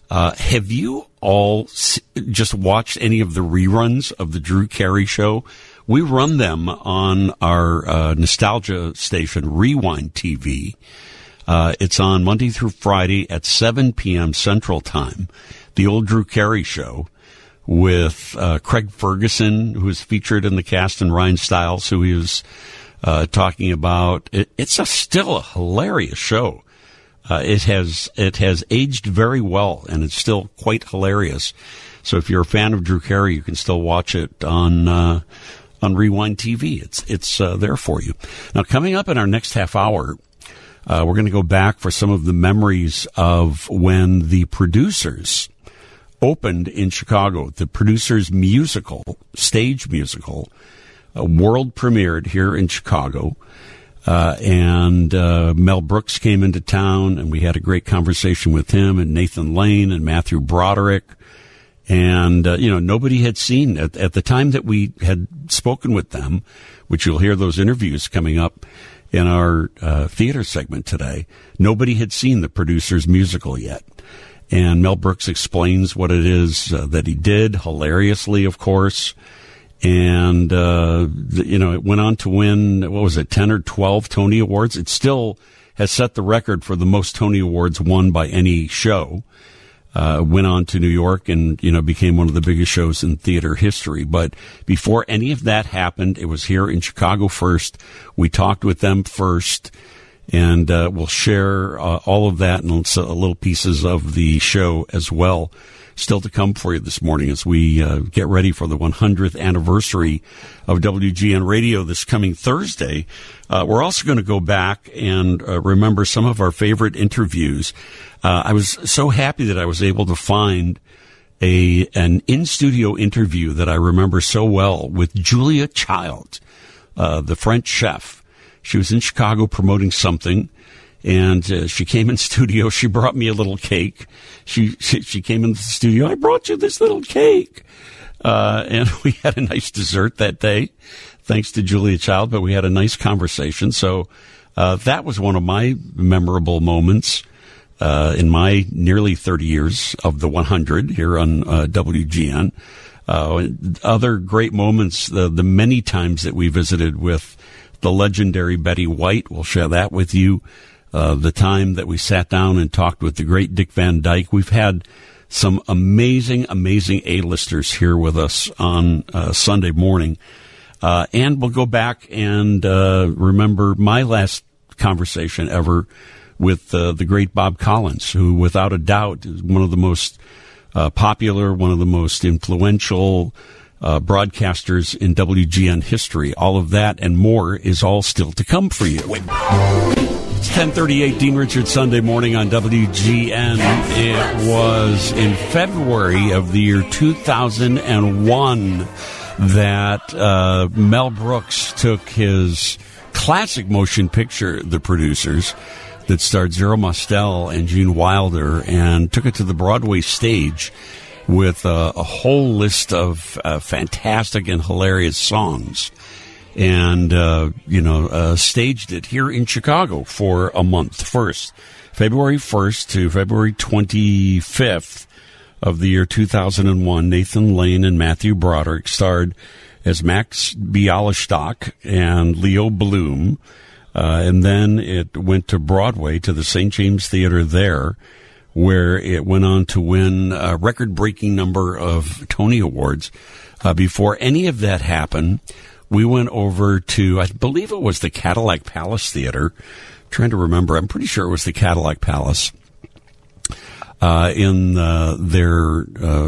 Have you all just watched any of the reruns of the Drew Carey Show? We run them on our nostalgia station, Rewind TV. It's on Monday through Friday at 7 p.m. Central Time. The old Drew Carey Show with Craig Ferguson, who is featured in the cast, and Ryan Stiles, who he was talking about. It's still a hilarious show. It has aged very well, and it's still quite hilarious. So if you're a fan of Drew Carey, you can still watch it on Rewind TV. It's there for you. Now, coming up in our next half hour, we're going to go back for some of the memories of when the Producers opened in Chicago. The Producers musical, stage musical, world premiered here in Chicago. And Mel Brooks came into town, and we had a great conversation with him, and Nathan Lane and Matthew Broderick. And, nobody had seen at the time that we had spoken with them, which you'll hear those interviews coming up in our theater segment today. Nobody had seen the Producers musical yet. And Mel Brooks explains what it is that he did, hilariously, of course. And, it went on to win, 10 or 12 Tony Awards? It still has set the record for the most Tony Awards won by any show. Went on to New York and, became one of the biggest shows in theater history. But before any of that happened, it was here in Chicago first. We talked with them first, and we'll share all of that and little pieces of the show as well. Still to come for you this morning as we get ready for the 100th anniversary of WGN Radio this coming Thursday. We're also going to go back and remember some of our favorite interviews. I was so happy that I was able to find an in-studio interview that I remember so well with Julia Child, the French chef. She was in Chicago promoting something. And she came in studio. She brought me a little cake. She came into the studio. I brought you this little cake. And we had a nice dessert that day, thanks to Julia Child, but we had a nice conversation. So that was one of my memorable moments in my nearly 30 years of the 100 here on WGN. Other great moments, the many times that we visited with the legendary Betty White. We'll share that with you. The time that we sat down and talked with the great Dick Van Dyke. We've had some amazing A-listers here with us on Sunday morning. And we'll go back and remember my last conversation ever with the great Bob Collins, who without a doubt is one of the most popular, one of the most influential broadcasters in WGN history. All of that and more is all still to come for you. It's 10:38, Dean Richards, Sunday morning on WGN. It was in February of the year 2001 that Mel Brooks took his classic motion picture, The Producers, that starred Zero Mostel and Gene Wilder, and took it to the Broadway stage with a whole list of fantastic and hilarious songs. And, staged it here in Chicago for a month first, February 1st to February 25th of the year 2001. Nathan Lane and Matthew Broderick starred as Max Bialystock and Leo Bloom. And then it went to Broadway, to the St. James Theater there, where it went on to win a record-breaking number of Tony Awards. Before any of that happened, we went over to, I believe it was the Cadillac Palace Theater. I'm trying to remember. I'm pretty sure it was the Cadillac Palace. In their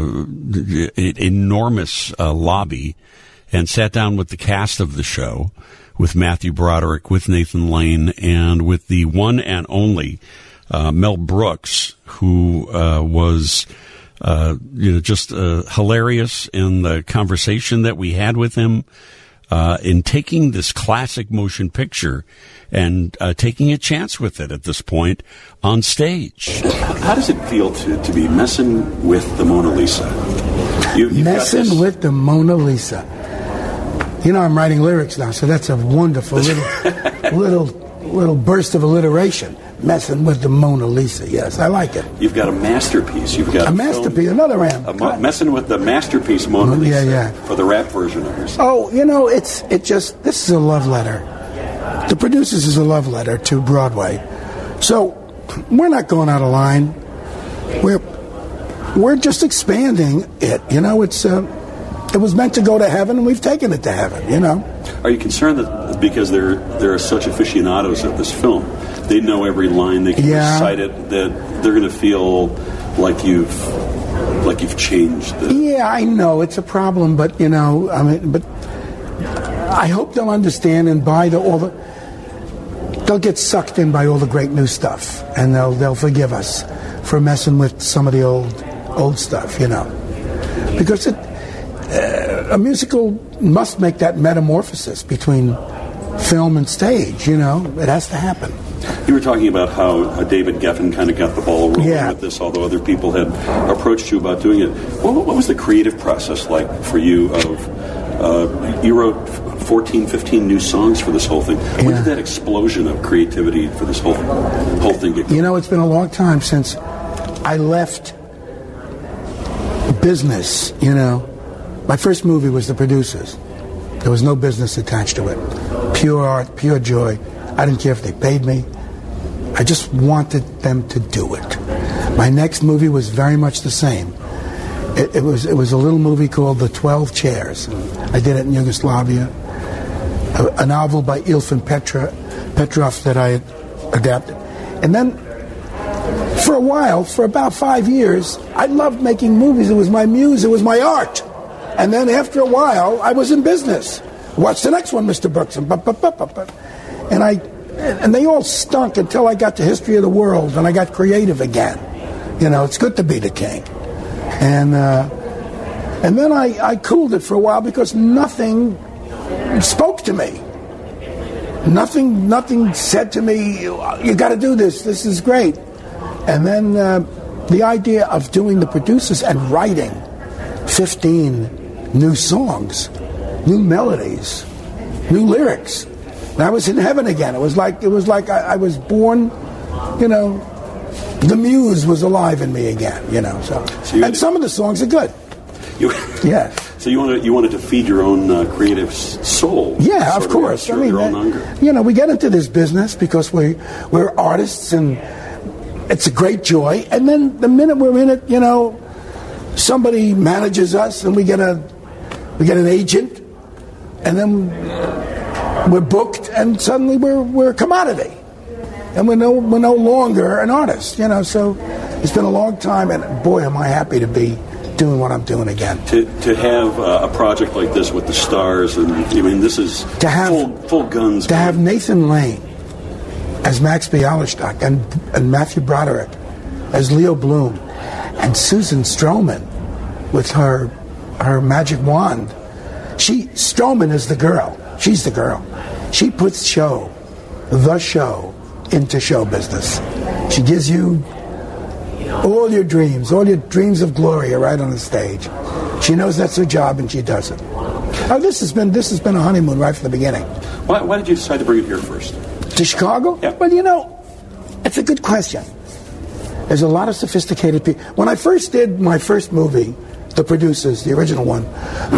enormous lobby, and sat down with the cast of the show, with Matthew Broderick, with Nathan Lane, and with the one and only Mel Brooks, who was just hilarious in the conversation that we had with him. In taking this classic motion picture and taking a chance with it at this point on stage. How does it feel to be messing with the Mona Lisa? Messing with the Mona Lisa. I'm writing lyrics now, so that's a wonderful little burst of alliteration. Messing with the Mona Lisa. Yes, I like it. You've got a masterpiece. You've got a masterpiece. Another M. Messing with the masterpiece Mona Lisa. Yeah. For the rap version of yourself. Oh, this is a love letter. The Producers is a love letter to Broadway. So we're not going out of line. We're just expanding it. It was meant to go to heaven, and we've taken it to heaven. Are you concerned that because there are such aficionados of this film, they know every line, they can recite it, that they're going to feel like you've changed? Yeah, I know it's a problem, but but I hope they'll understand and buy they'll get sucked in by all the great new stuff, and they'll forgive us for messing with some of the old stuff, because a musical must make that metamorphosis between film and stage. It has to happen. You were talking about how David Geffen kind of got the ball rolling with this, although other people had approached you about doing it. What was the creative process like for you? You wrote 14, 15 new songs for this whole thing. When did that explosion of creativity for this whole thing get going? It's been a long time since I left business, My first movie was The Producers. There was no business attached to it. Pure art, pure joy. I didn't care if they paid me. I just wanted them to do it. My next movie was very much the same. It was a little movie called The 12 Chairs. I did it in Yugoslavia. A novel by Ilfin Petrov that I had adapted. And then, for a while, for about 5 years, I loved making movies. It was my muse. It was my art. And then after a while, I was in business. What's the next one, Mr. Brooks? And they all stunk until I got to History of the World and I got creative again. It's good to be the king. And then I cooled it for a while because nothing spoke to me. Nothing said to me, you got to do this. This is great. And then the idea of doing The Producers and writing 15 new songs, new melodies, new lyrics. And I was in heaven again. It was like I was born, the muse was alive in me again, So and some of the songs are good. Yes. So you wanted to feed your own creative soul. Yeah, of course. I mean, we get into this business because we're artists and it's a great joy. And then the minute we're in it, somebody manages us and we get an agent, and then we're booked, and suddenly we're a commodity, and we're no longer an artist. So it's been a long time, and boy, am I happy to be doing what I'm doing again. To have a project like this with the stars, and this is full guns. To have Nathan Lane as Max Bialystock and Matthew Broderick as Leo Bloom, and Susan Stroman with her magic wand. Stroman is the girl. She's the girl. She puts the show into show business. She gives you all your dreams of glory are right on the stage. She knows that's her job, and she does it. Oh, this has been a honeymoon right from the beginning. Why did you decide to bring it here first? To Chicago? Yeah. Well, it's a good question. There's a lot of sophisticated people. When I first did my first movie, The Producers, the original one,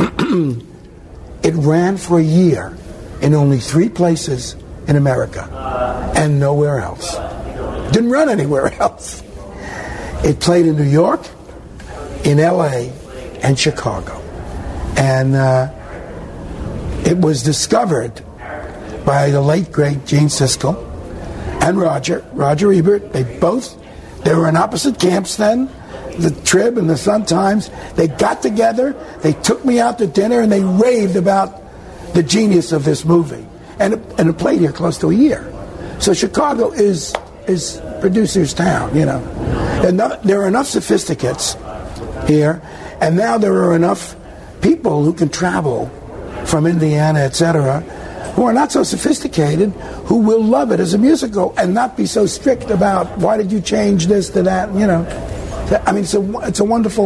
it ran for a year in only 3 places in America and nowhere else. Didn't run anywhere else. It played in New York, in L.A., and Chicago. And it was discovered by the late, great Gene Siskel and Roger Ebert. They were in opposite camps then, the Trib and the Sun-Times. They got together, they took me out to dinner, and they raved about the genius of this movie. And it played here close to a year. So Chicago is producers' town, And there are enough sophisticates here, and now there are enough people who can travel from Indiana, etc., who are not so sophisticated, who will love it as a musical and not be so strict about why did you change this to that, I mean, it's a wonderful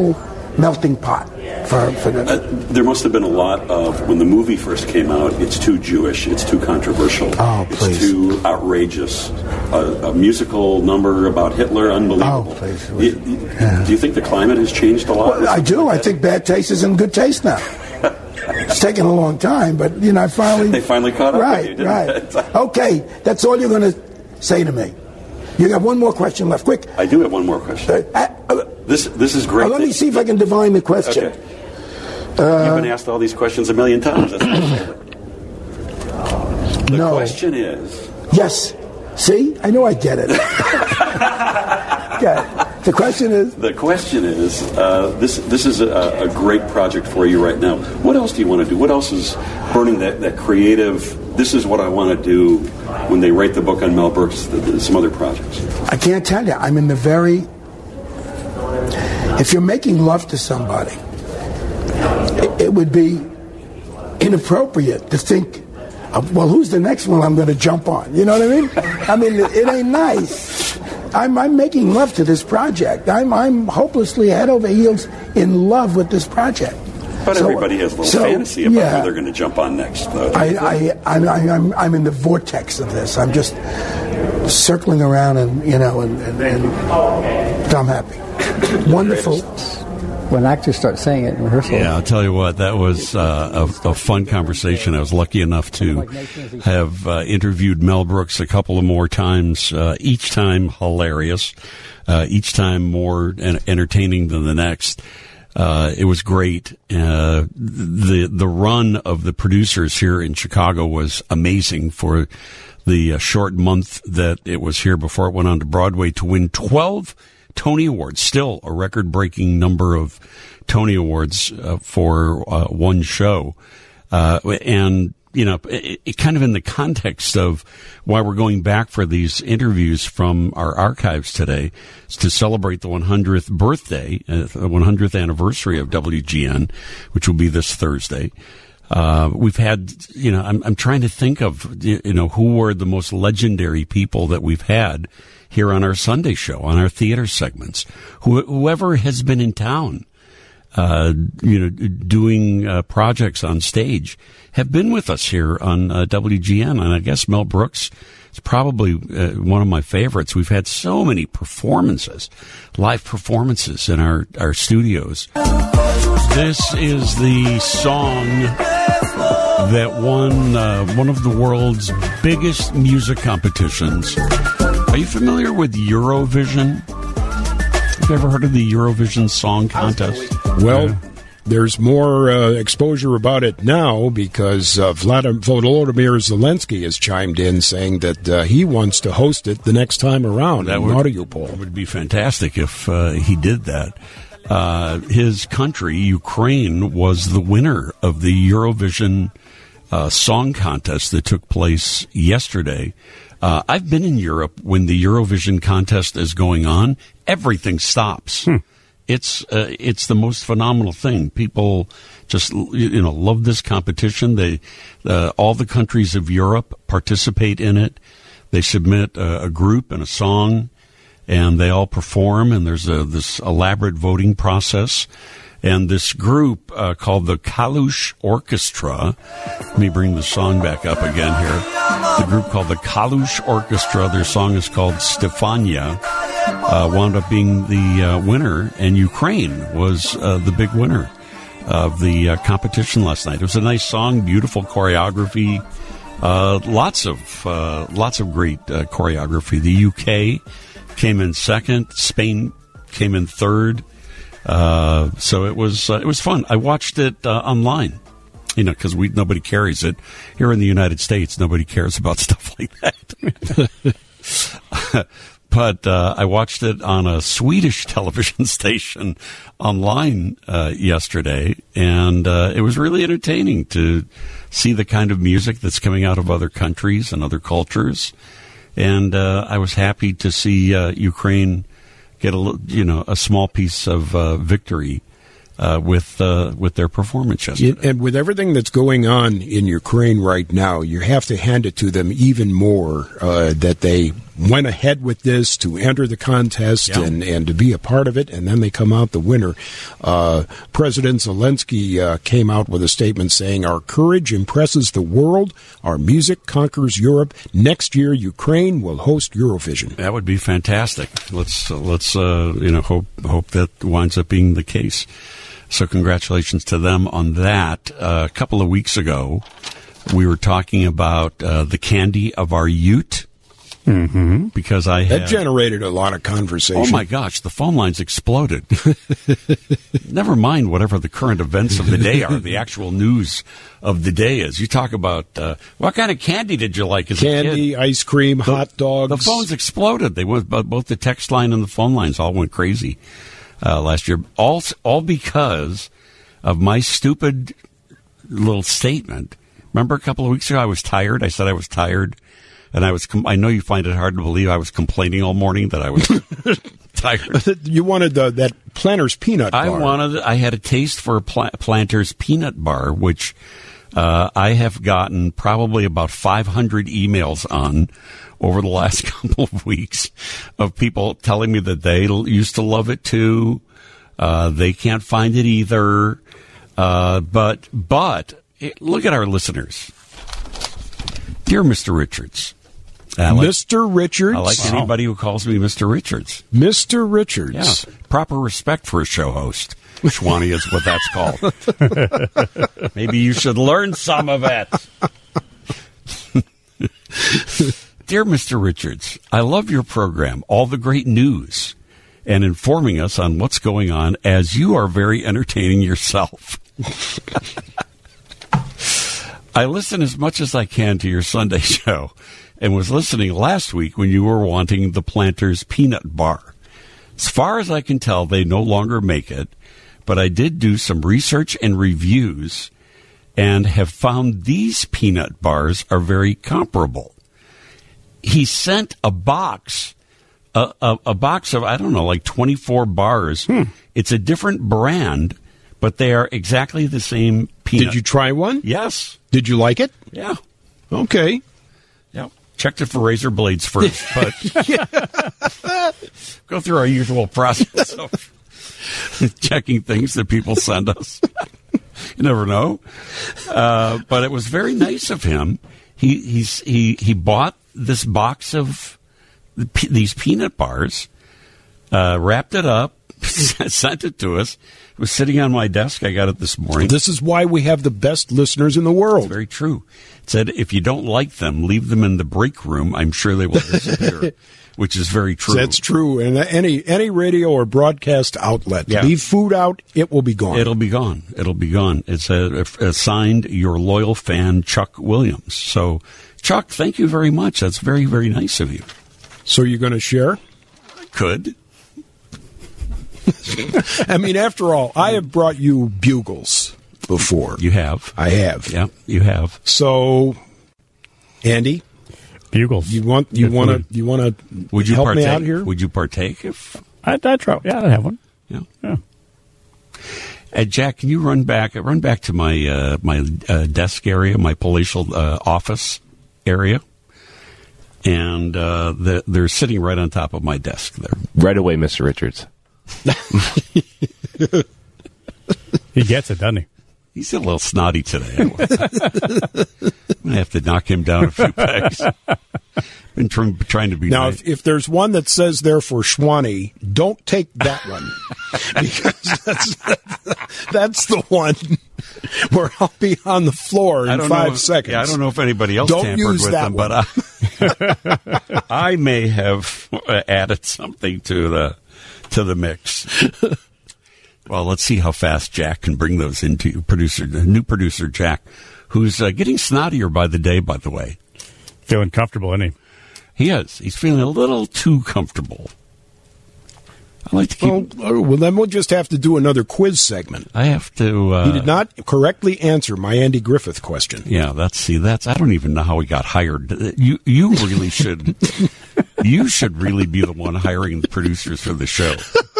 melting pot for the. There must have been a lot of, when the movie first came out, it's too Jewish, it's too controversial, it's too outrageous. A musical number about Hitler, unbelievable. Oh, please. Do you think the climate has changed a lot? Well, I do. I think bad taste is in good taste now. It's taken a long time, but I they finally caught up with you, didn't they? Okay, that's all you're going to say to me. You got one more question left. Quick. I do have one more question. This is great. Let me see if I can divine the question. Okay. You've been asked all these questions a million times. That's my favorite. The question is... Yes. See? I know I get it. Okay. The question is... The question is, this is a great project for you right now. What else do you want to do? What else is burning that creative... This is what I want to do when they write the book on Mel Brooks, some other projects? I can't tell you. I'm in the very... If you're making love to somebody, it would be inappropriate to think, well, who's the next one I'm going to jump on? You know what I mean? I mean, it ain't nice. I'm making love to this project. I'm hopelessly head over heels in love with this project. But everybody has a little fantasy about who they're going to jump on next, though. I'm in the vortex of this. I'm just circling around, and I'm happy. Wonderful. When actors start saying it in rehearsal. Yeah, I'll tell you what, that was a fun conversation. I was lucky enough to have interviewed Mel Brooks a couple of more times, each time hilarious, each time more entertaining than the next. It was great. The run of the producers here in Chicago was amazing for the short month that it was here before it went on to Broadway to win 12 Tony Awards, still a record-breaking number of Tony Awards for one show. And, it kind of in the context of why we're going back for these interviews from our archives today is to celebrate the 100th birthday, the 100th anniversary of WGN, which will be this Thursday. We've had, I'm trying to think of, who were the most legendary people that we've had here on our Sunday show, on our theater segments. Whoever has been in town, doing projects on stage have been with us here on WGN. And I guess Mel Brooks is probably one of my favorites. We've had so many performances, live performances in our studios. This is the song that won one of the world's biggest music competitions. Are you familiar with Eurovision? Have you ever heard of the Eurovision Song Contest? Well, there's more exposure about it now because Volodymyr Zelensky has chimed in saying that he wants to host it the next time around in Mariupol. That would be fantastic if he did that. His country, Ukraine, was the winner of the Eurovision Song Contest that took place yesterday. I've been in Europe when the Eurovision contest is going on. Everything stops. It's the most phenomenal thing. People just love this competition. All the countries of Europe participate in it. They submit a group and a song, and they all perform. And there's this elaborate voting process. And this group called the Kalush Orchestra, let me bring the song back up again here. The group called the Kalush Orchestra, their song is called Stefania, wound up being the winner, and Ukraine was the big winner of the competition last night. It was a nice song, beautiful choreography, lots of great choreography. The UK came in second, Spain came in third. So it was fun. I watched it online, because nobody carries it here in the United States. Nobody cares about stuff like that. But I watched it on a Swedish television station online yesterday, and it was really entertaining to see the kind of music that's coming out of other countries and other cultures. And I was happy to see Ukraine get a small piece of victory with their performance yesterday. And with everything that's going on in Ukraine right now, you have to hand it to them even more that they went ahead with this to enter the contest and to be a part of it, and then they come out the winner. President Zelensky came out with a statement saying, "Our courage impresses the world. Our music conquers Europe. Next year, Ukraine will host Eurovision." That would be fantastic. Let's hope that winds up being the case. So congratulations to them on that. A couple of weeks ago, we were talking about the candy of our Ute. Mm-hmm. Because that generated a lot of conversation. Oh my gosh, the phone lines exploded. Never mind whatever the current events of the day are, the actual news of the day is. You talk about what kind of candy did you like as a kid? Candy, ice cream, hot dogs. The phones exploded. They went, both the text line and the phone lines all went crazy last year. All because of my stupid little statement. Remember a couple of weeks ago I was tired? I said I was tired. And I know you find it hard to believe I was complaining all morning that I was tired. You wanted that Planters peanut bar. I had a taste for Planters peanut bar, which I have gotten probably about 500 emails on over the last couple of weeks of people telling me that they used to love it too. They can't find it either. But look at our listeners. Dear Mr. Richards. Mr. Richards? I like anybody who calls me Mr. Richards. Mr. Richards. Yeah. Proper respect for a show host. Schwani is what that's called. Maybe you should learn some of it. Dear Mr. Richards, I love your program, all the great news, and informing us on what's going on, as you are very entertaining yourself. I listen as much as I can to your Sunday show, and was listening last week when you were wanting the Planters peanut bar. As far as I can tell, they no longer make it, but I did do some research and reviews and have found these peanut bars are very comparable. He sent a box of, I don't know, like 24 bars. It's a different brand, but they are exactly the same peanut. Did you try one? Yes. Did you like it? Yeah. Okay. Yeah. Checked it for razor blades first, but go through our usual process of checking things that people send us. You never know. But it was very nice of him. He bought this box of these peanut bars, wrapped it up, sent it to us. It was sitting on my desk. I got it this morning. This is why we have the best listeners in the world. It's very true. It said, if you don't like them, leave them in the break room. I'm sure they will disappear, which is very true. That's true. And any radio or broadcast outlet, leave food out, it will be gone. It'll be gone. It'll be gone. It's signed your loyal fan, Chuck Williams. So, Chuck, thank you very much. That's very, very nice of you. So you're going to share? I could. I mean, after all, I have brought you bugles before. You have. I have. Yeah, you have. So, Andy, bugles. You want to Would you help partake? me out here? Would you partake if I'd try? Yeah, I'd have one. Yeah. Jack, can you run back to my my desk area, my palatial office area? And they're sitting right on top of my desk there. Right away, Mr. Richards. He gets it, doesn't he? He's a little snotty today. I'm going to have to knock him down a few pegs. Been trying to be now. nice. If there's one that says there for Schwani, don't take that one because that's the one where I'll be on the floor in 5 seconds. I don't know if anybody else don't tampered use with that them, one. but I may have added something to the mix. Well, let's see how fast Jack can bring those into new producer Jack, who's getting snottier by the day, by the way. Feeling comfortable, isn't he? He is. He's feeling a little too comfortable. I like to keep... Well, then we'll just have to do another quiz segment. I have to... He did not correctly answer my Andy Griffith question. Yeah, that's... I don't even know how he got hired. You really should... You should really be the one hiring the producers for the show.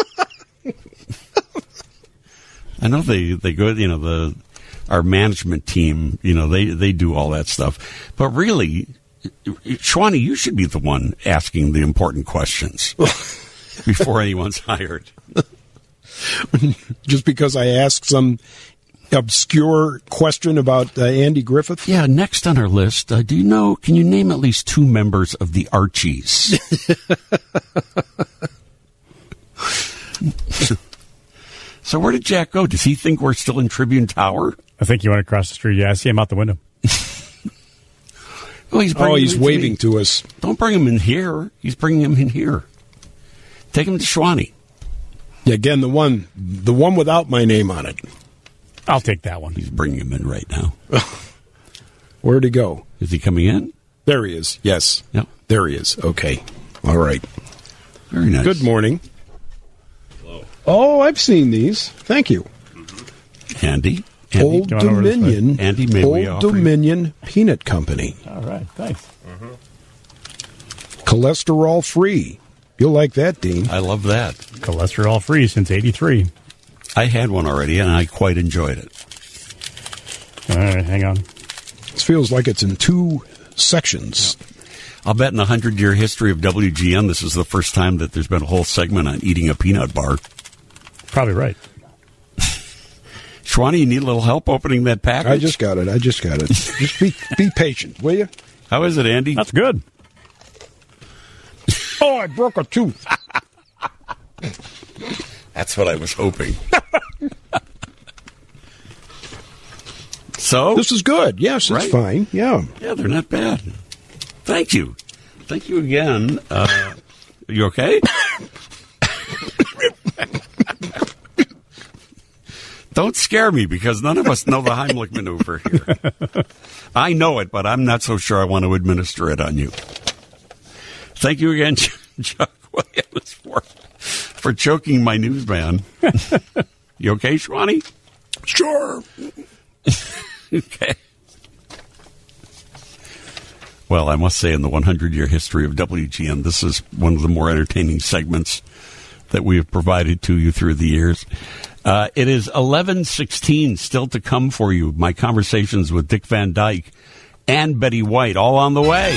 I know they go, our management team, they do all that stuff. But really, Schwani, you should be the one asking the important questions before anyone's hired. Just because I asked some obscure question about Andy Griffith? Yeah, next on our list, can you name at least 2 members of the Archies? So where did Jack go? Does he think we're still in Tribune Tower? I think he went across the street. Yeah, I see him out the window. He's waving to us. Don't bring him in here. He's bringing him in here. Take him to Schwani. Yeah, again, the one without my name on it. I'll take that one. He's bringing him in right now. Where'd he go? Is he coming in? There he is. Yes. Yep. There he is. Okay. All right. Very nice. Good morning. Hello. Oh, I've seen these. Thank you. Andy. Old Dominion. Andy, may we Old offer Dominion Peanut Company. All right. Thanks. Cholesterol free. You'll like that, Dean. I love that. Cholesterol free since '83. I had one already, and I quite enjoyed it. All right, hang on. This feels like it's in 2 sections. I'll bet in the 100-year history of WGN, this is the first time that there's been a whole segment on eating a peanut bar. Probably right. Schwani, you need a little help opening that package? I just got it. Just be patient, will you? How is it, Andy? That's good. Oh, I broke a tooth. That's what I was hoping. So? This is good. Yes, it's fine. Yeah. Yeah, they're not bad. Thank you. Thank you again. You okay? Don't scare me, because none of us know the Heimlich maneuver here. I know it, but I'm not so sure I want to administer it on you. Thank you again, Chuck Williams, for choking my newsman. You okay, Schwani? Sure. Okay. Well, I must say, in the 100-year history of WGN, this is one of the more entertaining segments that we have provided to you through the years. It is 11:16, still to come for you. My conversations with Dick Van Dyke and Betty White, all on the way.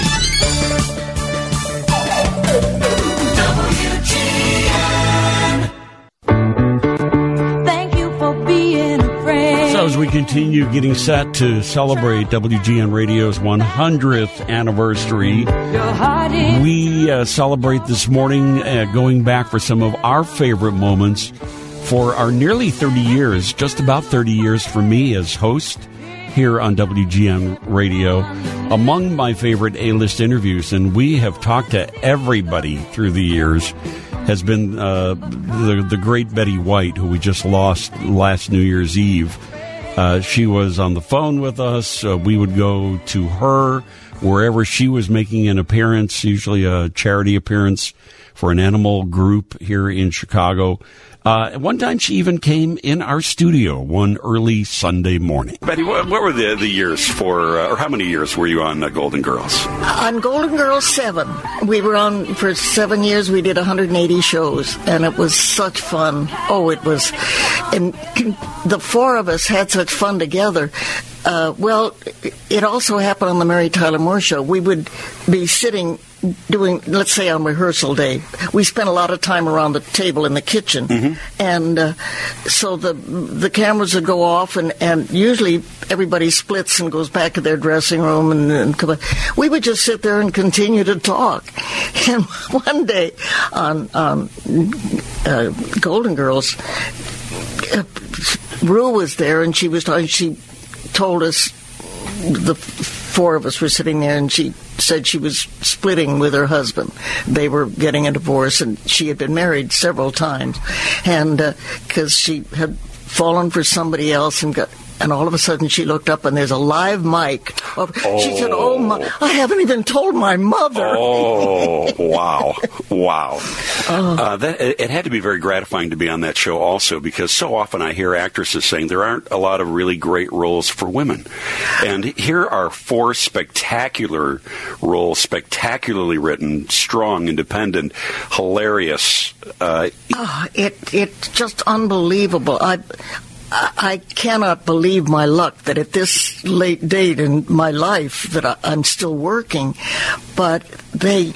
As we continue getting set to celebrate WGN Radio's 100th anniversary, we celebrate this morning going back for some of our favorite moments for our nearly 30 years, just about 30 years for me as host here on WGN Radio. Among my favorite A-list interviews, and we have talked to everybody through the years, has been the great Betty White, who we just lost last New Year's Eve. She was on the phone with us. We would go to her wherever she was making an appearance, usually a charity appearance for an animal group here in Chicago. At one time, she even came in our studio one early Sunday morning. Betty, what were the years for, or how many years were you on Golden Girls? On Golden Girls 7. We were on for 7 years. We did 180 shows, and it was such fun. Oh, it was. And the 4 of us had such fun together. Well, it also happened on the Mary Tyler Moore Show. We would be sitting doing, let's say on rehearsal day, we spent a lot of time around the table in the kitchen. Mm-hmm. And so the cameras would go off, and usually everybody splits and goes back to their dressing room, and come back. We would just sit there and continue to talk. And one day on Golden Girls, Rue was there, and she was talking. She told us, the 4 of us were sitting there, and she said she was splitting with her husband. They were getting a divorce, and she had been married several times, and because she had fallen for somebody else and all of a sudden she looked up and there's a live mic. She said, "Oh my! I haven't even told my mother." Oh, wow. It had to be very gratifying to be on that show also, because so often I hear actresses saying there aren't a lot of really great roles for women. And here are 4 spectacular roles, spectacularly written, strong, independent, hilarious. It's just unbelievable. I cannot believe my luck that at this late date in my life that I'm still working, but there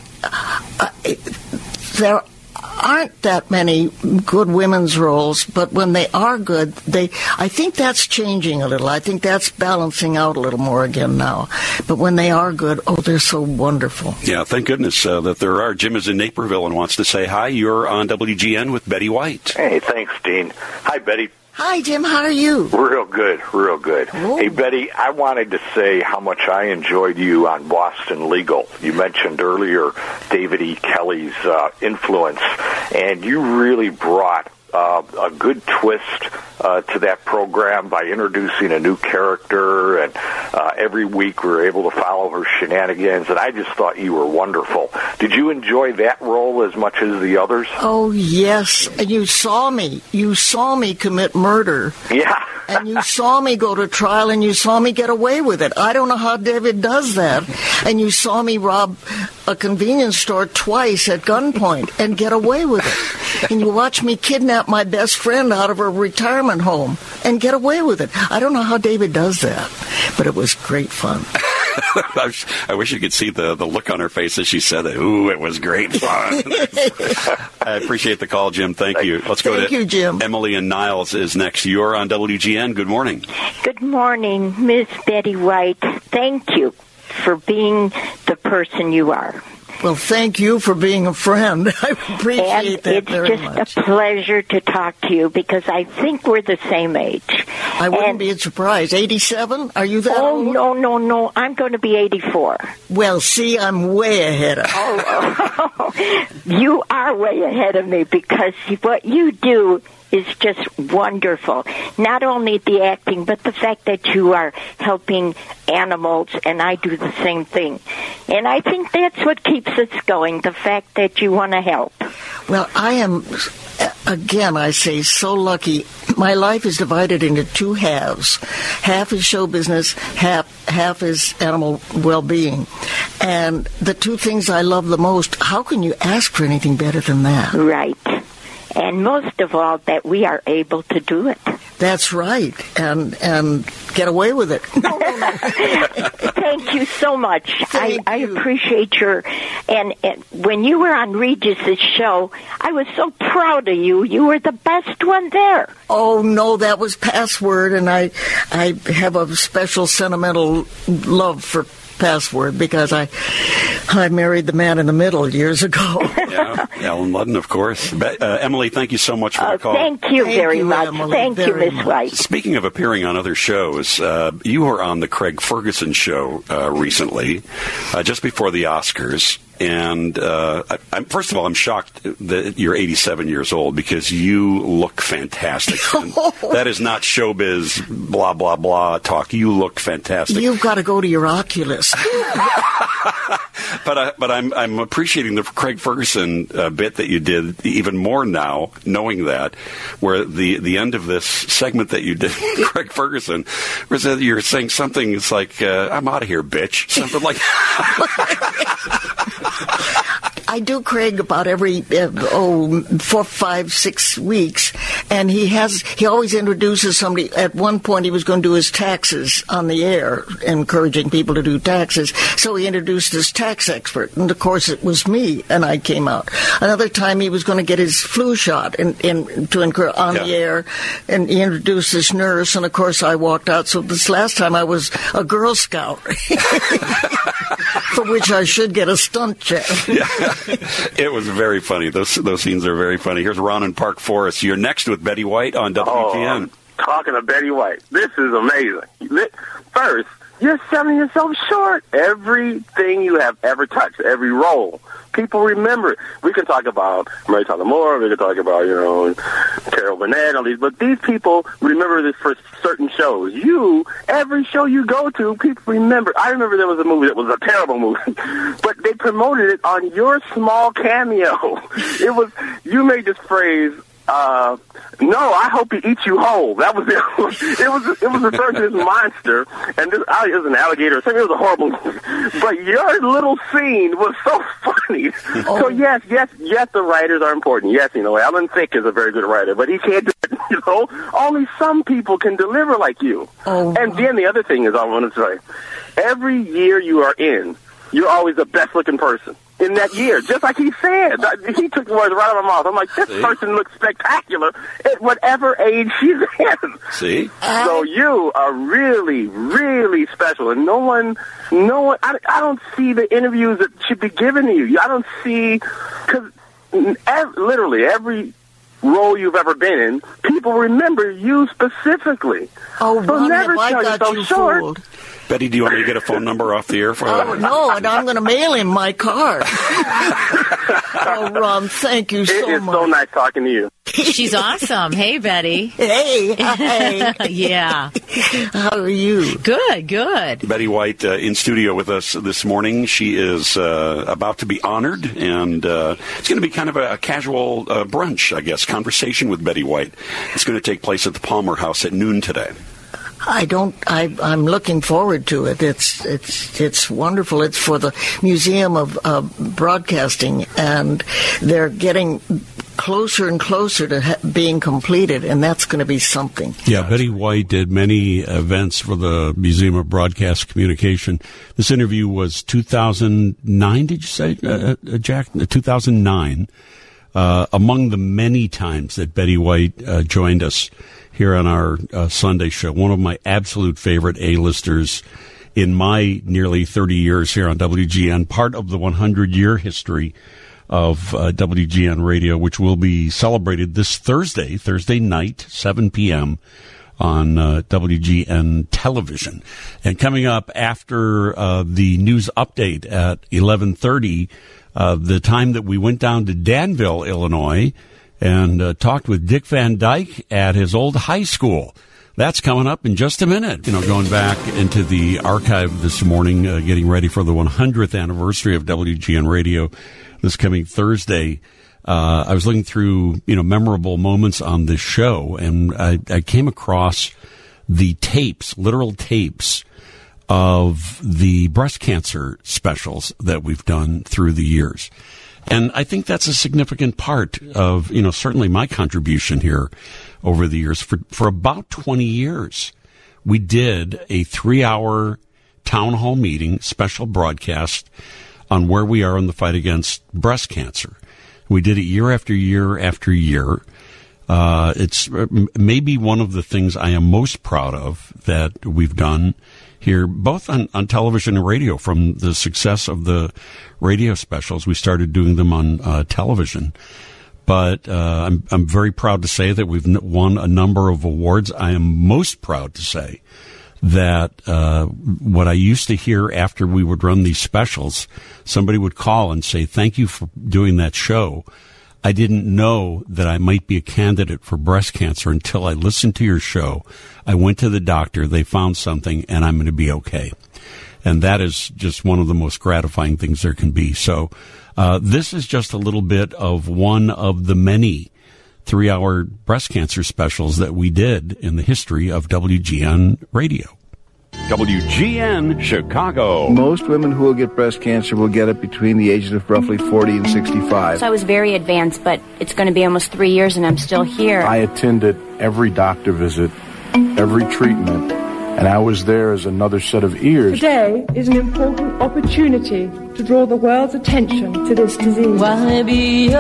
aren't that many good women's roles, but when they are good, I think that's changing a little. I think that's balancing out a little more again now. But when they are good, they're so wonderful. Yeah, thank goodness that there are. Jim is in Naperville and wants to say hi. You're on WGN with Betty White. Hey, thanks, Dean. Hi, Betty. Hi, Jim. How are you? Real good, real good. Oh. Hey, Betty, I wanted to say how much I enjoyed you on Boston Legal. You mentioned earlier David E. Kelly's influence, and you really brought a good twist to that program by introducing a new character, and every week we were able to follow her shenanigans, and I just thought you were wonderful. Did you enjoy that role as much as the others? Oh, yes. And you saw me. You saw me commit murder. Yeah. And you saw me go to trial, and you saw me get away with it. I don't know how David does that. And you saw me rob a convenience store twice at gunpoint and get away with it. And you watched me kidnap my best friend out of her retirement home and get away with it. I don't know how David does that, but it was great fun. I wish you could see the look on her face as she said it. Ooh, it was great fun. I appreciate the call, Jim. Thank you. Let's go to Jim. Emily and Niles is next. You're on WGN. Good morning. Good morning, Miss Betty White. Thank you for being the person you are. Well, thank you for being a friend. I appreciate that very much. It's just a pleasure to talk to you because I think we're the same age. I wouldn't be surprised. 87? Are you that old? No. I'm going to be 84. Well, see, I'm way ahead of you. You are way ahead of me because what you do is just wonderful. Not only the acting, but the fact that you are helping animals, and I do the same thing. And I think that's what keeps us going, the fact that you want to help. Well, I am, again, I say, so lucky. My life is divided into two halves. Half is show business, half is animal well-being. And the two things I love the most, how can you ask for anything better than that? Right. And most of all, that we are able to do it. That's right, and get away with it. No. Thank you so much. I appreciate your... And when you were on Regis's show, I was so proud of you. You were the best one there. Oh, no, that was Password, and I have a special sentimental love for Password because I married the man in the middle years ago. Yeah, Alan Ludden, of course. Emily, thank you so much for the call. Thank you very much. Emily, thank you, Miss White. Speaking of appearing on other shows, you were on the Craig Ferguson show recently, just before the Oscars. And first of all, I'm shocked that you're 87 years old because you look fantastic. That is not showbiz, blah, blah, blah talk. You look fantastic. You've got to go to your oculist. But I'm appreciating the Craig Ferguson bit that you did even more now, knowing that, where the end of this segment that you did, Craig Ferguson, was that you're saying something. It's like, "I'm out of here, bitch," something like. I do Craig about every 4, 5, 6 weeks, and he always introduces somebody. At one point, he was going to do his taxes on the air, encouraging people to do taxes. So he introduced his tax expert, and of course, it was me, and I came out. Another time, he was going to get his flu shot on the air, and he introduced this nurse, and of course, I walked out. So this last time, I was a Girl Scout, for which I should get a stunt check. Yeah. It was very funny. Those scenes are very funny. Here's Ron in Park Forest. You're next with Betty White on WGN. Talking to Betty White. This is amazing. First, you're selling yourself short. Everything you have ever touched, every role, people remember it. We can talk about Mary Tyler Moore. We can talk about, Carol Burnett, all these. But these people remember this for certain shows. Every show you go to, people remember. I remember there was a movie that was a terrible movie, but they promoted it on your small cameo. You made this phrase, No, I hope he eats you whole. That was it. It was referring to this monster, and this it was an alligator or something. It was a horrible. But your little scene was so funny. Oh. So yes, the writers are important. Yes, Alan Thicke is a very good writer, but he can't do it. Only some people can deliver like you. Oh. And then the other thing is, I want to say, every year you are in, you're always the best looking person in that year, just like he said. He took the words right out of my mouth. I'm like, this person looks spectacular at whatever age she's in. See? So you are really, really special, and no one, I don't see the interviews that should be given to you. I don't see, because literally every role you've ever been in, people remember you specifically. Oh, so Ron, never have I sell got yourself you short. fooled? Betty, do you want me to get a phone number off the air for Oh, no, and I'm going to mail him my card. Oh, Ron, thank you so much. It is so nice talking to you. She's awesome. Hey, Betty. Hey. Yeah. How are you? Good. Betty White in studio with us this morning. She is about to be honored, and it's going to be kind of a casual brunch, I guess, conversation with Betty White. It's going to take place at the Palmer House at noon today. I'm looking forward to it. It's wonderful. It's for the Museum of Broadcasting, and they're getting closer and closer to being completed, and that's going to be something. Yeah, Betty White did many events for the Museum of Broadcast Communication. This interview was 2009, did you say, Jack? 2009. Among the many times that Betty White joined us here on our Sunday show, one of my absolute favorite A-listers in my nearly 30 years here on WGN, part of the 100-year history of WGN Radio, which will be celebrated this Thursday night, 7 p.m. on WGN television. And coming up after the news update at 11:30, the time that we went down to Danville, Illinois, and talked with Dick Van Dyke at his old high school. That's coming up in just a minute. Going back into the archive this morning, getting ready for the 100th anniversary of WGN Radio this coming Thursday. I was looking through, memorable moments on this show, and I came across the tapes, literal tapes, of the breast cancer specials that we've done through the years. And I think that's a significant part of, certainly my contribution here over the years. For about 20 years, we did a 3-hour town hall meeting, special broadcast on where we are in the fight against breast cancer. We did it year after year after year. It's maybe one of the things I am most proud of that we've done here, both on television and radio. From the success of the radio specials, we started doing them on television. But I'm very proud to say that we've won a number of awards. I am most proud to say that what I used to hear after we would run these specials, somebody would call and say, "Thank you for doing that show. I didn't know that I might be a candidate for breast cancer until I listened to your show. I went to the doctor, they found something, and I'm going to be okay." And that is just one of the most gratifying things there can be. So this is just a little bit of one of the many 3-hour breast cancer specials that we did in the history of WGN Radio. WGN Chicago. Most women who will get breast cancer will get it between the ages of roughly 40 and 65. So I was very advanced, but it's going to be almost 3 years and I'm still here. I attended every doctor visit, every treatment, and I was there as another set of ears. Today is an important opportunity to draw the world's attention to this disease. Why be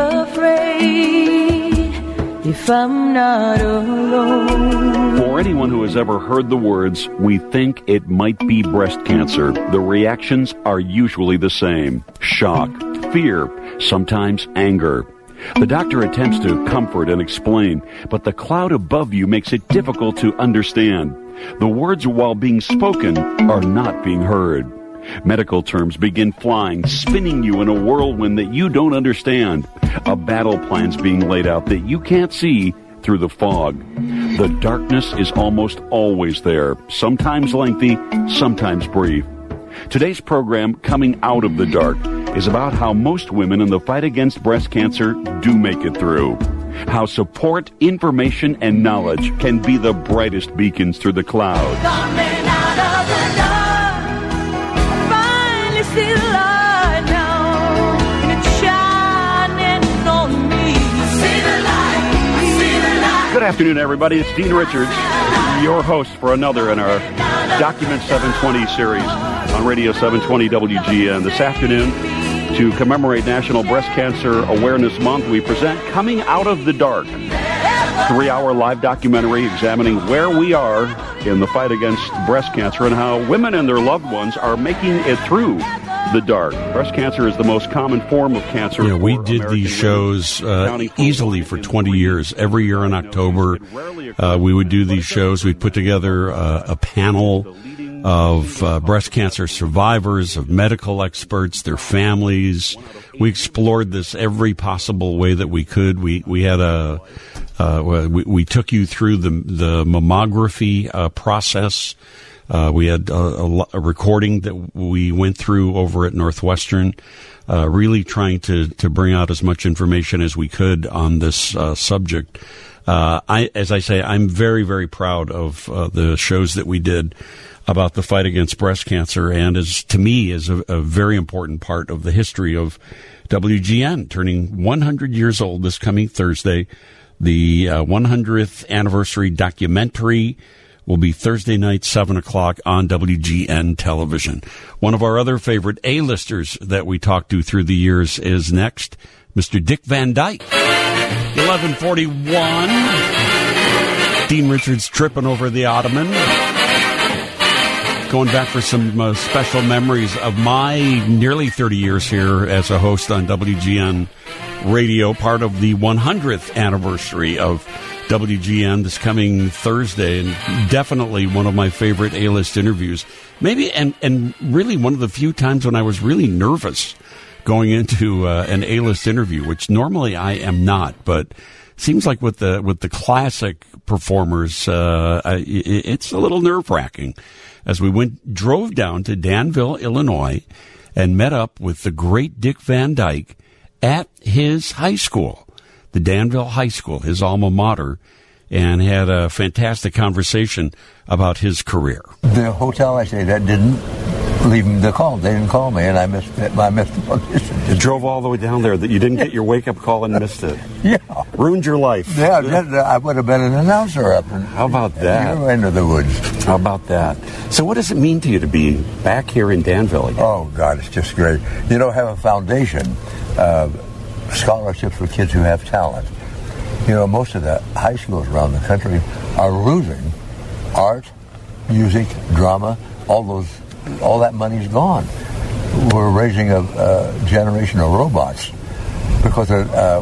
afraid if I'm not alone? For anyone who has ever heard the words, "we think it might be breast cancer," the reactions are usually the same: shock, fear, sometimes anger. The doctor attempts to comfort and explain, but the cloud above you makes it difficult to understand. The words, while being spoken, are not being heard. Medical terms begin flying, spinning you in a whirlwind that you don't understand. A battle plan's being laid out that you can't see through the fog. The darkness is almost always there, sometimes lengthy, sometimes brief. Today's program, Coming Out of the Dark, is about how most women in the fight against breast cancer do make it through. how support, information, and knowledge can be the brightest beacons through the clouds. Coming out of the dark, finally see the light now, and it's shining on me. See the light, see the light. Good afternoon, everybody. It's Dean Richards, your host for another in our Document 720 series on Radio 720 WGN. This afternoon, to commemorate National Breast Cancer Awareness Month, we present Coming Out of the Dark, a 3-hour live documentary examining where we are in the fight against breast cancer and how women and their loved ones are making it through the dark. Breast cancer is the most common form of cancer. You know, we did these shows easily for 20 years. Every year in October, we would do these shows. We'd put together a panel of breast cancer survivors, of medical experts, their families. We explored this every possible way that we could. We had we took you through the mammography process. We had a recording that we went through over at Northwestern, really trying to bring out as much information as we could on this subject. As I say, I'm very, very proud of the shows that we did about the fight against breast cancer, and to me is a very important part of the history of WGN, turning 100 years old this coming Thursday. The 100th anniversary documentary will be Thursday night, 7 o'clock on WGN television. One of our other favorite A-listers that we talked to through the years is next, Mr. Dick Van Dyke. 11:41. Dean Richards tripping over the ottoman. Going back for some special memories of my nearly 30 years here as a host on WGN Radio, part of the 100th anniversary of WGN this coming Thursday, and definitely one of my favorite A-list interviews. Maybe, and really one of the few times when I was really nervous going into an A-list interview, which normally I am not, but seems like with the classic performers, it's a little nerve-wracking. As we drove down to Danville, Illinois, and met up with the great Dick Van Dyke at his high school, the Danville High School, his alma mater, and had a fantastic conversation about his career. The hotel I stayed at didn't leave me the call. They didn't call me, and I missed the audition. You drove all the way down there. That you didn't get your wake-up call and missed it. Yeah. Ruined your life. Yeah, I would have been an announcer up in, How about that? Into the woods. How about that? So what does it mean to you to be back here in Danville again? Oh, God, it's just great. You know, have a foundation, scholarships for kids who have talent. You know, most of the high schools around the country are losing art, music, drama, all that money's gone. We're raising a generation of robots because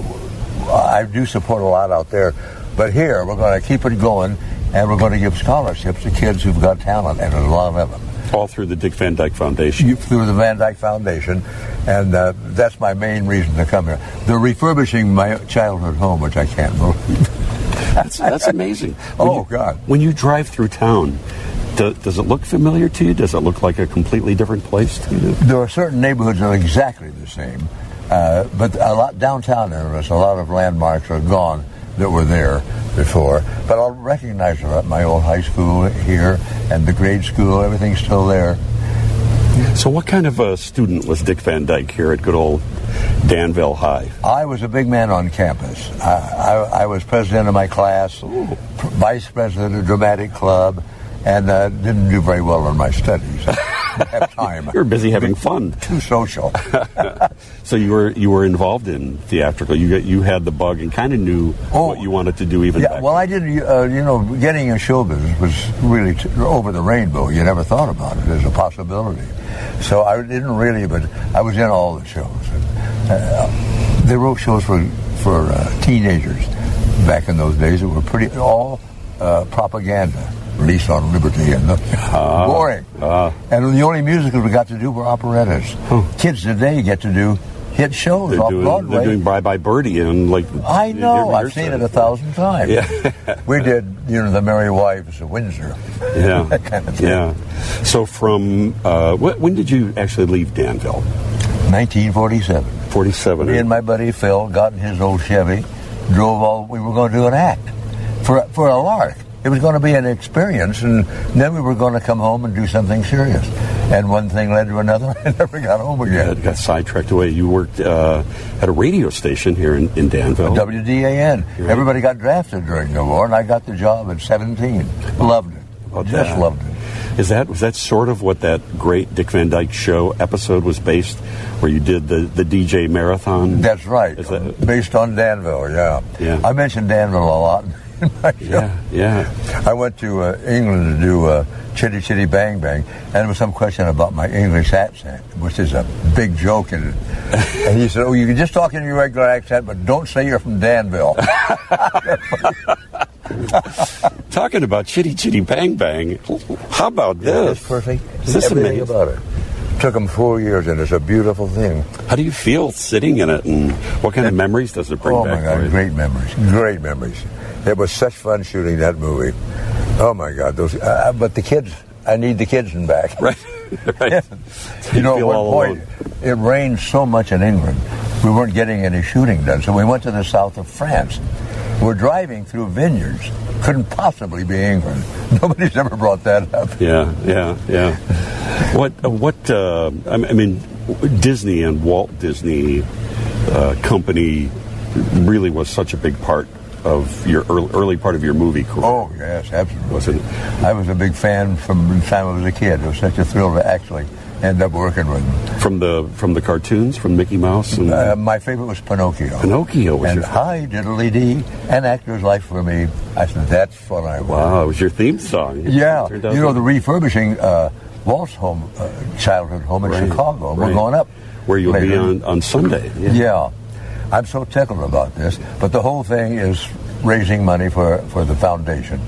I do support a lot out there. But here, we're going to keep it going, and we're going to give scholarships to kids who've got talent, and there's a lot of them. All through the Dick Van Dyke Foundation. Through the Van Dyke Foundation, and that's my main reason to come here. They're refurbishing my childhood home, which I can't believe. That's amazing. God. When you drive through town, does it look familiar to you? Does it look like a completely different place to you? There are certain neighborhoods that are exactly the same, but a lot downtown areas, a lot of landmarks are gone that were there before. But I'll recognize my old high school here and the grade school. Everything's still there. So what kind of a student was Dick Van Dyke here at good old Danville High? I was a big man on campus. I was president of my class, vice president of the dramatic club, and didn't do very well in my studies. I didn't have time. You were busy having fun. Too social. So you were involved in theatrical. You had the bug and kind of knew what you wanted to do even back well, I did. Getting in show business was really over the rainbow. You never thought about it as a possibility. So I didn't really, but I was in all the shows. They wrote shows for teenagers back in those days that were pretty all propaganda. Released on Liberty and boring. And the only musicals we got to do were operettas. Kids today get to do hit shows off Broadway. They're doing Bye Bye Birdie and I know. I've seen it 1,000 times. Yeah. We did, the Merry Wives of Windsor. Yeah. That kind of thing. Yeah. So from when did you actually leave Danville? 1947. 47. Me and my buddy Phil got in his old Chevy we were going to do an act for a lark. It was going to be an experience, and then we were going to come home and do something serious. And one thing led to another. I never got home again. Yeah, it got sidetracked away. You worked at a radio station here in Danville. WDAN. Right. Everybody got drafted during the war, and I got the job at 17. Loved it. Loved it. Was that sort of what that great Dick Van Dyke Show episode was based, where you did the DJ marathon? That's right. Based on Danville, yeah. I mentioned Danville a lot in my show. Yeah. I went to England to do Chitty Chitty Bang Bang, and there was some question about my English accent, which is a big joke in it. And he said, "Oh, you can just talk in your regular accent, but don't say you're from Danville." Talking about Chitty Chitty Bang Bang, how about this? It's perfect. Is this everything amazing? About it. Took them 4 years, and it's a beautiful thing. How do you feel sitting in it, and what kind of memories does it bring back? Oh, my God, great memories. It was such fun shooting that movie. Oh, my God. But the kids, I need the kids in back. Right. You know, at one point, it rained so much in England, we weren't getting any shooting done, so we went to the south of France. We're driving through vineyards. Couldn't possibly be England. Nobody's ever brought that up. Yeah. I mean, Disney and Walt Disney Company really was such a big part of your early part of your movie career. Oh, yes, absolutely. Wasn't it? I was a big fan from the time I was a kid. It was such a thrill to actually end up working with them. From the cartoons, from Mickey Mouse? And my favorite was Pinocchio. Pinocchio was and Hi Diddly-Dee, An Actor's Life for Me. I said, that's what I want. Wow, it was your theme song. Yeah. You know, the refurbishing Walt's home, childhood home in Chicago. We're going up. Where you'll be on Sunday. Yeah. I'm so tickled about this, but the whole thing is raising money for the foundation.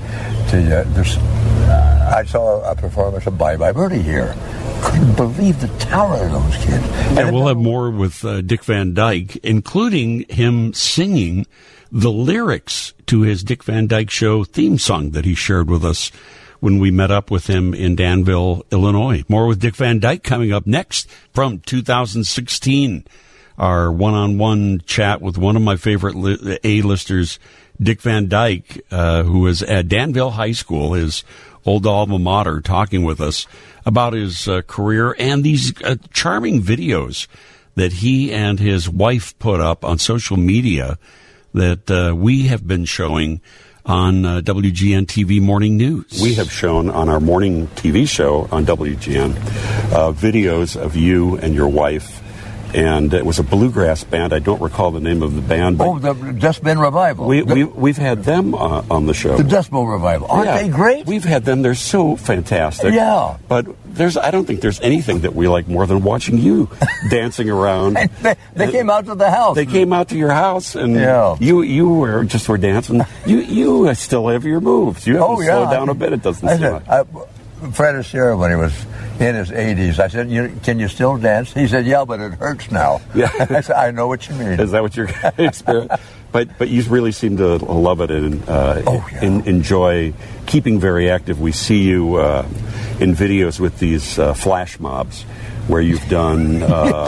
I saw a performance of Bye Bye Birdie here. Couldn't believe the talent of those kids. And we'll have more with Dick Van Dyke, including him singing the lyrics to his Dick Van Dyke Show theme song that he shared with us when we met up with him in Danville, Illinois. More with Dick Van Dyke coming up next from 2016. Our one-on-one chat with one of my favorite A-listers, Dick Van Dyke, who is at Danville High School, his old alma mater, talking with us about his career and these charming videos that he and his wife put up on social media that we have been showing on WGN TV Morning News. We have shown on our morning TV show on WGN videos of you and your wife. And it was a bluegrass band. I don't recall the name of the band. But the Dust Bin Revival. We've had them on the show. The Dust Bowl Revival. Aren't they great? We've had them. They're so fantastic. Yeah. But I don't think there's anything that we like more than watching you dancing around. They came out to the house. They came out to your house, and you were dancing. You still have your moves. You haven't slowed down a bit. It doesn't seem like. Fred Astaire, when he was in his 80s, I said, can you still dance? He said, yeah, but it hurts now. Yeah. I said, I know what you mean. Is that what you're experiencing? But you really seem to love it and enjoy keeping very active. We see you in videos with these flash mobs where you've done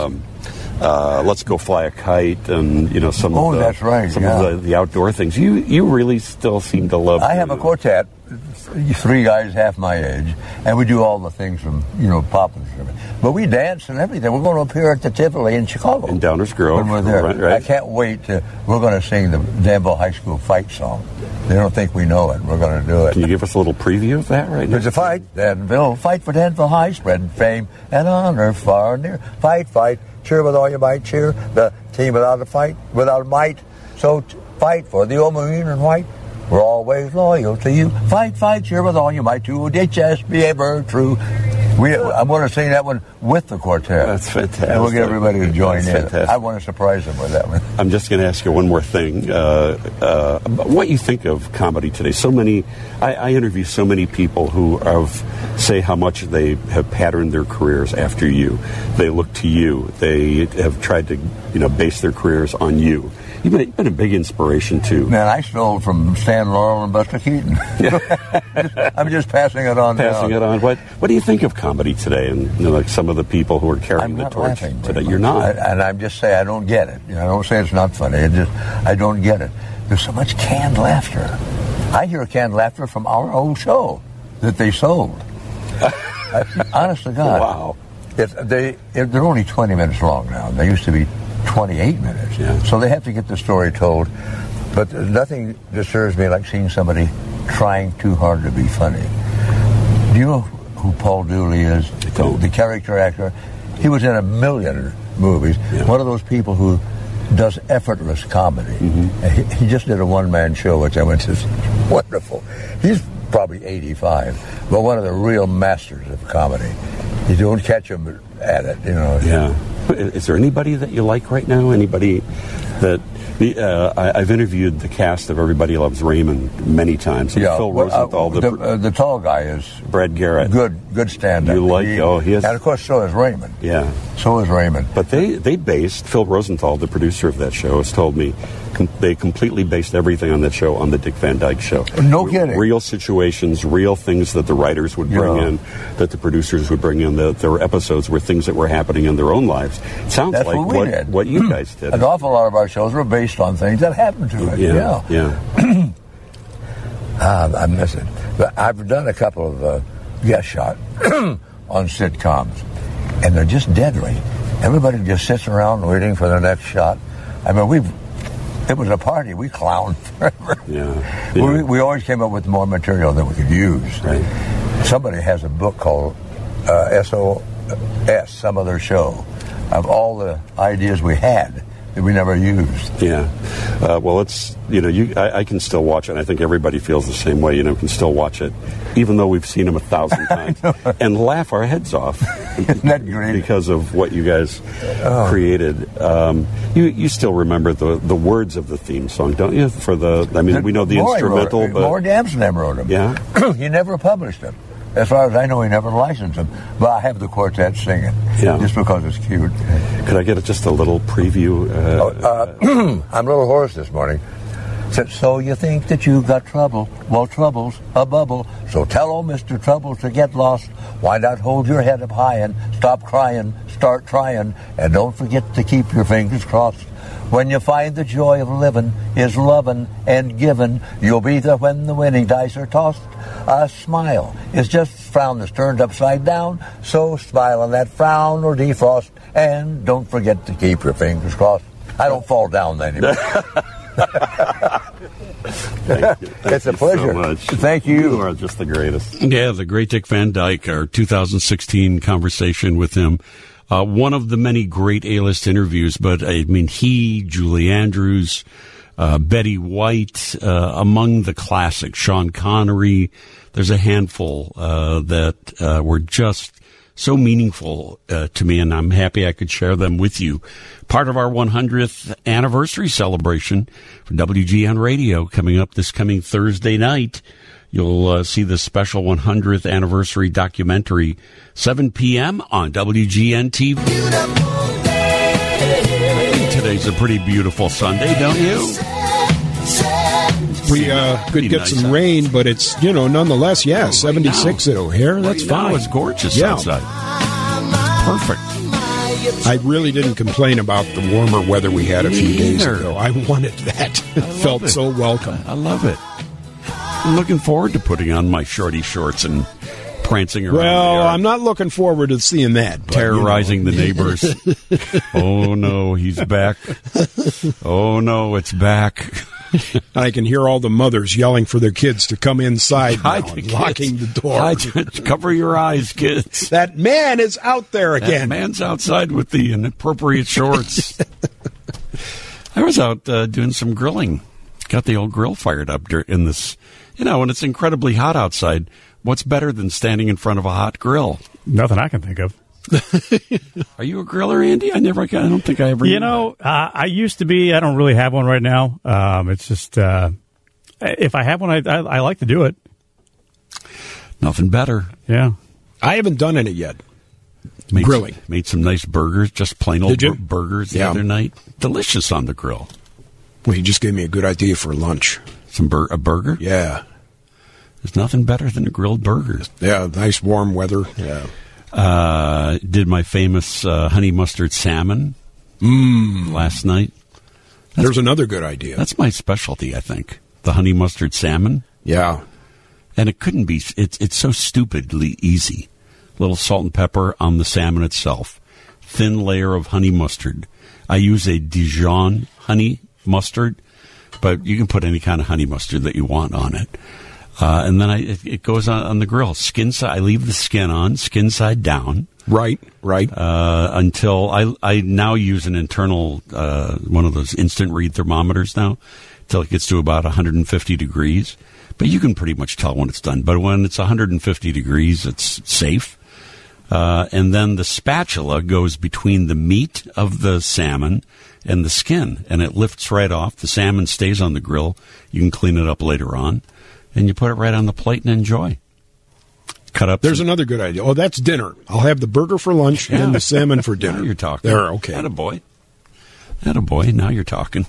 Let's Go Fly a Kite and some of the outdoor things. You really still seem to love. I have a quartet. 3 guys half my age, and we do all the things from pop and stuff. But we dance and everything. We're going to appear at the Tivoli in Chicago in Downers Grove when we're there. Right. I can't wait. We're going to sing the Danville High School fight song. They don't think we know it. We're going to do it. Can you give us a little preview of that right now? There's a fight, Danville, fight for Danville High, spread fame and honor far and near. Fight, fight, cheer with all your might, cheer the team without a might. So fight for the old maroon and white. We're always loyal to you. Fight, fight, cheer with all you might to just be ever true. I'm going to sing that one with the quartet. That's fantastic. And we'll get everybody to join in. Fantastic. I want to surprise them with that one. I'm just going to ask you one more thing. What you think of comedy today? So many, I interview so many people who say how much they have patterned their careers after you. They look to you. They have tried to, base their careers on you. You've been a big inspiration, too. Man, I stole from Stan Laurel and Buster Keaton. I'm just passing it on. What do you think of comedy today and like some of the people who are carrying the torch today? You're not. And I'm just saying I don't get it. I don't say it's not funny. I don't get it. there's so much canned laughter. I hear canned laughter from our old show that they sold. Honest to God. Wow. They're only 20 minutes long now. They used to be 28 minutes. Yeah. So they have to get the story told. But nothing disturbs me like seeing somebody trying too hard to be funny. Do you know who Paul Dooley is? The character actor. He was in 1 million movies. Yeah. One of those people who does effortless comedy. Mm-hmm. He just did a one-man show, which I went to. Wonderful. He's probably 85, but one of the real masters of comedy. You don't catch him at it, you know. Yeah. Is there anybody that you like right now? Anybody that... I've interviewed the cast of Everybody Loves Raymond many times. Yeah, Phil Rosenthal. The tall guy is Brad Garrett. Good stand-up. You like? He is. And of course, so is Raymond. Yeah, so is Raymond. But they based Phil Rosenthal, the producer of that show, has told me they completely based everything on that show on the Dick Van Dyke Show. No kidding. Real situations, real things that the writers would bring in, that the producers would bring in. Their episodes were things that were happening in their own lives. It sounds That's like what you guys did. An awful lot of our shows were based on things that happened to it. Yeah. I miss it. But I've done a couple of guest shots on sitcoms, and they're just deadly. Everybody just sits around waiting for the next shot. I mean, it was a party. We clowned forever. Yeah. We always came up with more material than we could use. Right. Somebody has a book called SOS, Some Other Show, of all the ideas we had that we never used. Yeah. Well, it's, I can still watch it. I think everybody feels the same way, can still watch it, even though we've seen them 1,000 times, and laugh our heads off. Isn't that great? Because of what you guys created. You still remember the words of the theme song, don't you? We know the instrumental. Maury Damson wrote them. Yeah. He never published them. As far as I know, he never licensed them. But I have the quartet singing, just because it's cute. Could I get just a little preview? I'm a little hoarse this morning. Said, so you think that you got trouble? Well, trouble's a bubble. So tell old Mr. Trouble to get lost. Why not hold your head up high and stop crying, start trying, and don't forget to keep your fingers crossed. When you find the joy of living is loving and giving, you'll be there when the winning dice are tossed. A smile is just a frown that's turned upside down, so smile on that frown or defrost, and don't forget to keep your fingers crossed. I don't fall down anymore. It's a pleasure. So much. Thank you. You are just the greatest. Yeah, the great Dick Van Dyke, our 2016 conversation with him. One of the many great A-list interviews, but I mean, Julie Andrews, Betty White, among the classics, Sean Connery. There's a handful that were just so meaningful to me, and I'm happy I could share them with you. Part of our 100th anniversary celebration for WGN Radio coming up this coming Thursday night. You'll see the special 100th anniversary documentary, 7 p.m. on WGN TV. Today's a pretty beautiful Sunday, don't you? We could get some rain, but it's, nonetheless, 76 at O'Hare. That's fine. Now it's gorgeous outside. It's perfect. I really didn't complain about the warmer weather we had a few days ago. I wanted that. It felt so welcome. I love it. I'm looking forward to putting on my shorty shorts and prancing around. Well, I'm not looking forward to seeing that. Terrorizing the neighbors. Oh, no, he's back. Oh, no, it's back. I can hear all the mothers yelling for their kids to come inside now, locking the door. Cover your eyes, kids. That man is out there again. That man's outside with the inappropriate shorts. I was out doing some grilling. Got the old grill fired up in this... when it's incredibly hot outside, what's better than standing in front of a hot grill? Nothing I can think of. Are you a griller, Andy? I don't think I ever. I used to be. I don't really have one right now. It's just if I have one, I like to do it. Nothing better. Yeah, I haven't done it yet. Grilling. Made some nice burgers, just plain old burgers the other night. Delicious on the grill. Well, you just gave me a good idea for lunch. A burger? Yeah. There's nothing better than a grilled burger. Yeah, nice warm weather. Yeah. Did my famous honey mustard salmon last night. There's another good idea. That's my specialty, I think. The honey mustard salmon. Yeah. And it couldn't be, it's so stupidly easy. A little salt and pepper on the salmon itself. Thin layer of honey mustard. I use a Dijon honey mustard, but you can put any kind of honey mustard that you want on it. And then it goes on the grill. Skin side, I leave the skin on, skin side down. Right. Until I now use an internal, one of those instant read thermometers now, till it gets to about 150 degrees. But you can pretty much tell when it's done. But when it's 150 degrees, it's safe. And then the spatula goes between the meat of the salmon and the skin, and it lifts right off. The salmon stays on the grill. You can clean it up later on, and you put it right on the plate and enjoy. Cut up. There's another good idea. Oh, that's dinner. I'll have the burger for lunch and the salmon for dinner. Now you're talking. There, okay. Attaboy. Now you're talking.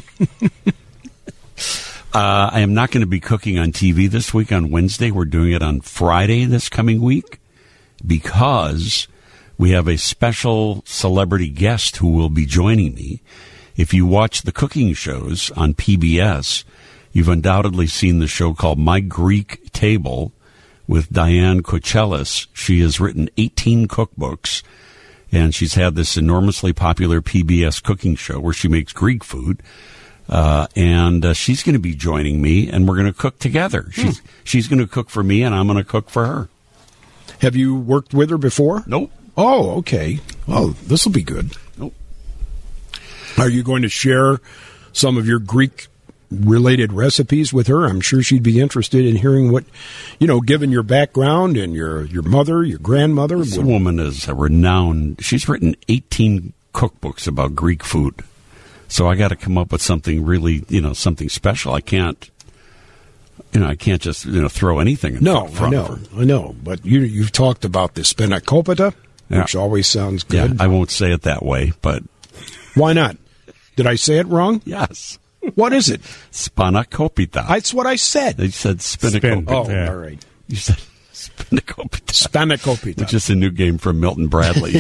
I am not going to be cooking on TV this week on Wednesday. We're doing it on Friday this coming week because we have a special celebrity guest who will be joining me. If you watch the cooking shows on PBS, you've undoubtedly seen the show called My Greek Table with Diane Kochelis. She has written 18 cookbooks, and she's had this enormously popular PBS cooking show where she makes Greek food. And she's going to be joining me, and we're going to cook together. She's going to cook for me, and I'm going to cook for her. Have you worked with her before? Nope. Oh, okay. Well, this will be good. Nope. Are you going to share some of your Greek-related recipes with her? I'm sure she'd be interested in hearing what, given your background and your mother, your grandmother. This woman is a renowned. She's written 18 cookbooks about Greek food. So I got to come up with something really, something special. I can't just, throw anything in front of her. I know. But you've talked about the spanakopita, which always sounds good. Yeah, I won't say it that way, but... Why not? Did I say it wrong? Yes. What is it? Spanakopita. That's what I said. You said spanakopita. Oh, all right. You said spanakopita. Spanakopita. Which is a new game from Milton Bradley.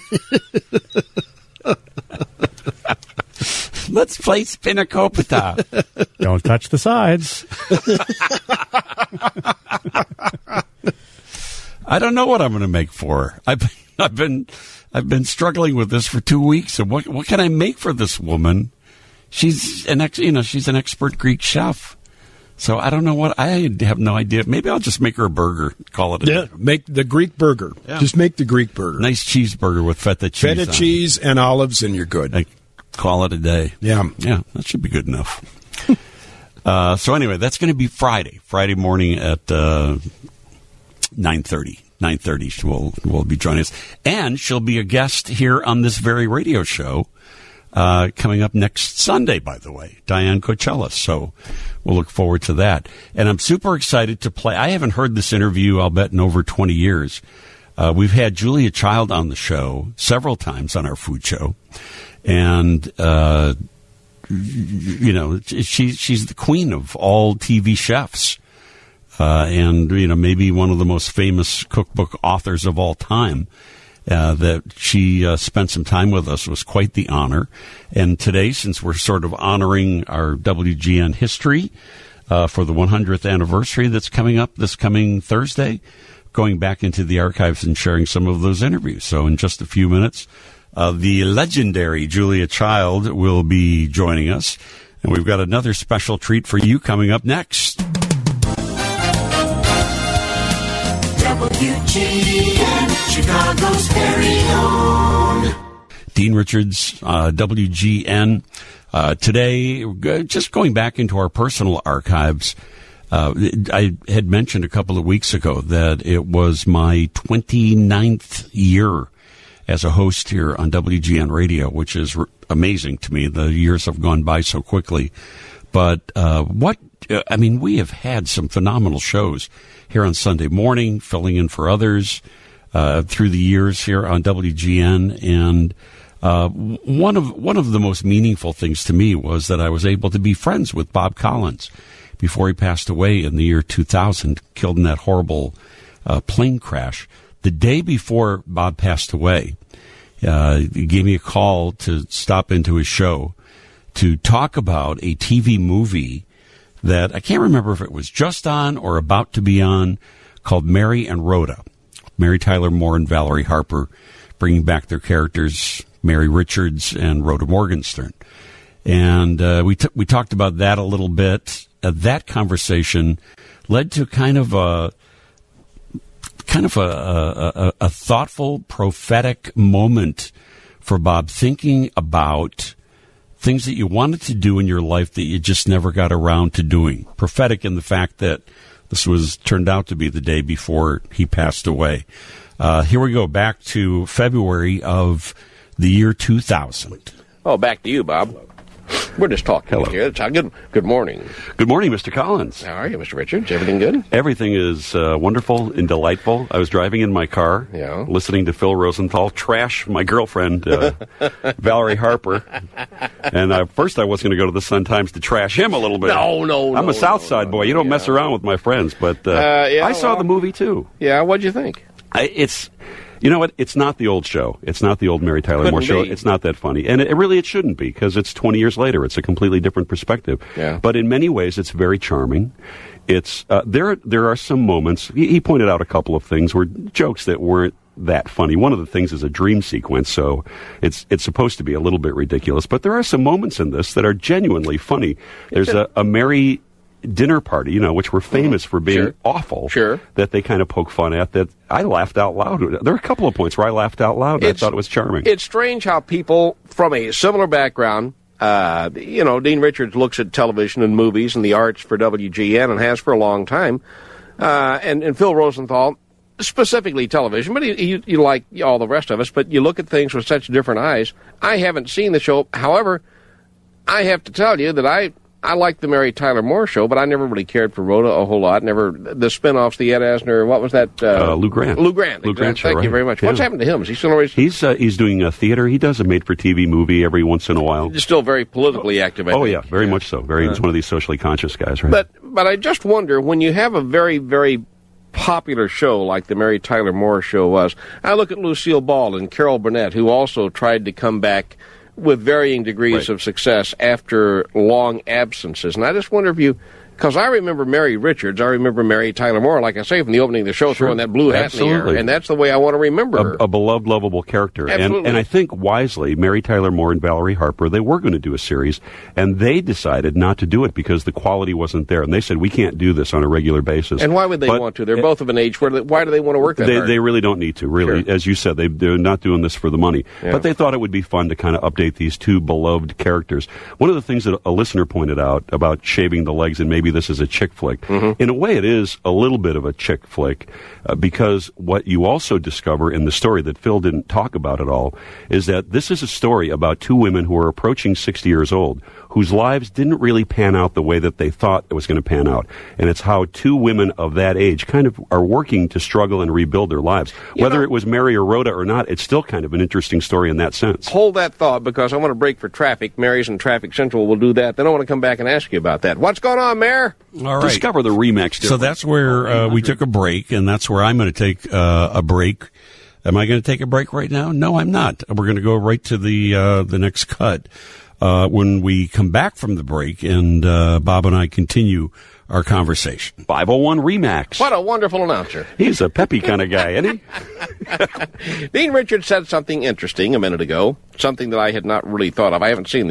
Let's play Spanakopita. Don't touch the sides. I don't know what I'm going to make for her. I've been struggling with this for 2 weeks. And what can I make for this woman? She's an expert Greek chef. So I don't know what. I have no idea. Maybe I'll just make her a burger. Call it a day. Make the Greek burger. Yeah. Just make the Greek burger. Nice cheeseburger with feta cheese. Feta cheese and olives, and you're good. Call it a day. Yeah, that should be good enough. So anyway, that's going to be Friday morning at 9:30. 9:30, will be joining us, and she'll be a guest here on this very radio show coming up next Sunday. By the way, Diane Kochelis. So we'll look forward to that, and I'm super excited to play. I haven't heard this interview, I'll bet, in over 20 years. We've had Julia Child on the show several times on our food show. And, she's the queen of all TV chefs. And maybe one of the most famous cookbook authors of all time. That she spent some time with us was quite the honor. And today, since we're sort of honoring our WGN history for the 100th anniversary that's coming up this coming Thursday, going back into the archives and sharing some of those interviews. So in just a few minutes, the legendary Julia Child will be joining us, and we've got another special treat for you coming up next. WGN, Chicago's very own. Dean Richards, WGN. Today, just going back into our personal archives, I had mentioned a couple of weeks ago that it was my 29th year as a host here on WGN Radio, which is amazing to me. The years have gone by so quickly. But we have had some phenomenal shows here on Sunday morning, filling in for others through the years here on WGN. And one of the most meaningful things to me was that I was able to be friends with Bob Collins before he passed away in the year 2000, killed in that horrible plane crash. The day before Bob passed away, he gave me a call to stop into his show. to talk about a TV movie that I can't remember if it was just on or about to be on, called Mary and Rhoda. Mary Tyler Moore and Valerie Harper bringing back their characters, Mary Richards and Rhoda Morgenstern. And we talked about that a little bit. That conversation led to kind of a thoughtful, prophetic moment for Bob, thinking about things that you wanted to do in your life that you just never got around to doing. Prophetic in the fact that this was turned out to be the day before he passed away. Here we go, back to February of the year 2000. Oh, back to you, Bob. We're just talking here. Good morning. Good morning, Mr. Collins. How are you, Mr. Richards? Everything good? Everything is wonderful and delightful. I was driving in my car, listening to Phil Rosenthal trash my girlfriend, Valerie Harper. And first I was going to go to the Sun-Times to trash him a little bit. No. I'm a South Side boy. You don't mess around with my friends. But I saw the movie, too. Yeah, what'd you think? You know what? It's not the old show. It's not the old Mary Tyler Moore show. It's not that funny. And it shouldn't be, because it's 20 years later. It's a completely different perspective. Yeah. But in many ways, it's very charming. It's there are some moments. He pointed out a couple of things were jokes that weren't that funny. One of the things is a dream sequence, so it's supposed to be a little bit ridiculous. But there are some moments in this that are genuinely funny. There's a Mary dinner party, which were famous for being awful, that they kind of poke fun at, that I laughed out loud. There are a couple of points where I laughed out loud. I thought it was charming. It's strange how people from a similar background, Dean Richards looks at television and movies and the arts for WGN and has for a long time, and Phil Rosenthal, specifically television, but you like all the rest of us, but you look at things with such different eyes. I haven't seen the show. However, I have to tell you that I liked the Mary Tyler Moore show, but I never really cared for Rhoda a whole lot. Never the spinoffs, the Ed Asner. What was that? Lou Grant. Lou Grant show. Thank you very much. Yeah. What's happened to him? Is he still always? He's doing a theater. He does a made-for-TV movie every once in a while. He's still very politically active. I think. Yeah, very much so. He's one of these socially conscious guys, right? But I just wonder, when you have a very, very popular show like the Mary Tyler Moore show was, I look at Lucille Ball and Carol Burnett, who also tried to come back with varying degrees of success after long absences. And I just wonder if you, because I remember Mary Richards, I remember Mary Tyler Moore, like I say, from the opening of the show, throwing that blue hat in the air. And that's the way I want to remember her. A beloved, lovable character. Absolutely. And I think wisely, Mary Tyler Moore and Valerie Harper, they were going to do a series, and they decided not to do it because the quality wasn't there. And they said, we can't do this on a regular basis. And why would they want to? They're both of an age where, why do they want to work that hard? They really don't need to, really. As you said, they're not doing this for the money. Yeah. But they thought it would be fun to kind of update these two beloved characters. One of the things that a listener pointed out about shaving the legs, and maybe this is a chick flick, in a way it is a little bit of a chick flick, because what you also discover in the story that Phil didn't talk about at all is that this is a story about two women who are approaching 60 years old, whose lives didn't really pan out the way that they thought it was going to pan out. And it's how two women of that age kind of are working to struggle and rebuild their lives. Whether it was Mary or Rhoda or not, it's still kind of an interesting story in that sense. Hold that thought, because I want to break for traffic. Mary's and Traffic Central will do that. Then I want to come back and ask you about that. What's going on, Mayor? All right. Discover the Remax difference. So that's where we took a break, and that's where I'm going to take a break. Am I going to take a break right now? No, I'm not. We're going to go right to the next cut. When we come back from the break, and Bob and I continue our conversation. 501 Remax. What a wonderful announcer. He's a peppy kind of guy, isn't he? Dean Richards said something interesting a minute ago, something that I had not really thought of. I haven't seen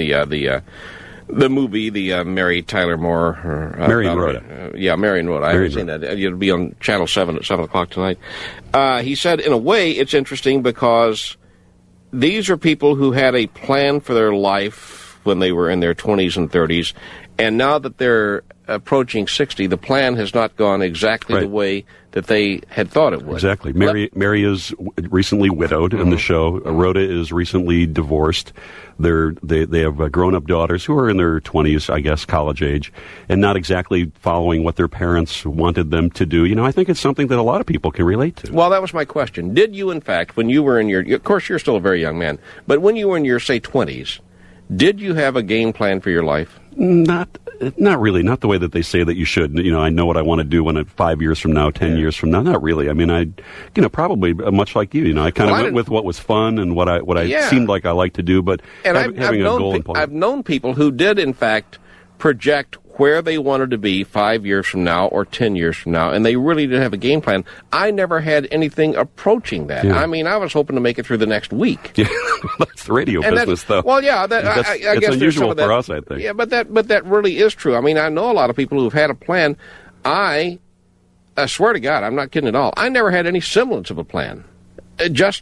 the movie, the Mary Tyler Moore. Mary and Rhoda. Mary and Rhoda. I haven't seen that. It'll be on Channel 7 at 7 o'clock tonight. He said, in a way, it's interesting because these are people who had a plan for their life when they were in their 20s and 30s, and now that they're approaching 60, the plan has not gone exactly the way that they had thought it would. Exactly. Mary is recently widowed in the show. Rhoda is recently divorced. They have grown-up daughters who are in their 20s, I guess, college age, and not exactly following what their parents wanted them to do. I think it's something that a lot of people can relate to. Well, that was my question. Did you, in fact, when you were in of course, you're still a very young man, but when you were in your, say, 20s, did you have a game plan for your life? Not really. Not the way that they say that you should. I know what I want to do when 5 years from now, 10 years from now. Not really. I mean, probably much like you. I kind of went with what was fun and what I seemed like I liked to do. But having a goal in place. I've known people who did, in fact, project where they wanted to be 5 years from now or 10 years from now, and they really didn't have a game plan. I never had anything approaching that. Yeah. I mean, I was hoping to make it through the next week. Yeah, that's the radio business, though. Well, yeah, I guess it's unusual for us, I think. Yeah, but that really is true. I mean, I know a lot of people who've had a plan. I swear to God, I'm not kidding at all. I never had any semblance of a plan. Just,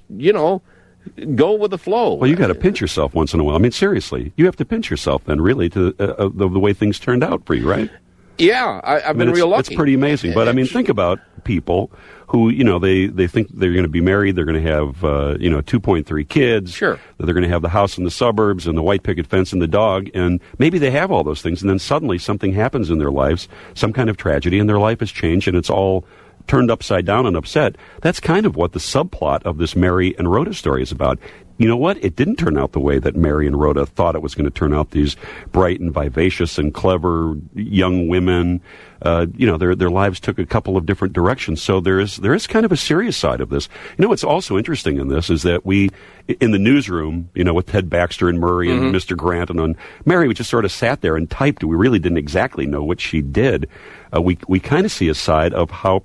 go with the flow. Well, you got to pinch yourself once in a while. I mean, seriously, you have to pinch yourself then, really, to the way things turned out for you, right? Yeah, I've been real lucky. It's pretty amazing. But I mean, think about people who they think they're going to be married, they're going to have 2.3 kids. Sure. That they're going to have the house in the suburbs and the white picket fence and the dog, and maybe they have all those things, and then suddenly something happens in their lives, some kind of tragedy, and their life has changed, and it's all turned upside down and upset. That's kind of what the subplot of this Mary and Rhoda story is about. You know what? It didn't turn out the way that Mary and Rhoda thought it was going to turn out. These bright and vivacious and clever young women, their lives took a couple of different directions. So there is kind of a serious side of this. What's also interesting in this is that we, in the newsroom, with Ted Baxter and Murray and Mr. Grant and on Mary, we just sort of sat there and typed. We really didn't exactly know what she did. We kind of see a side of how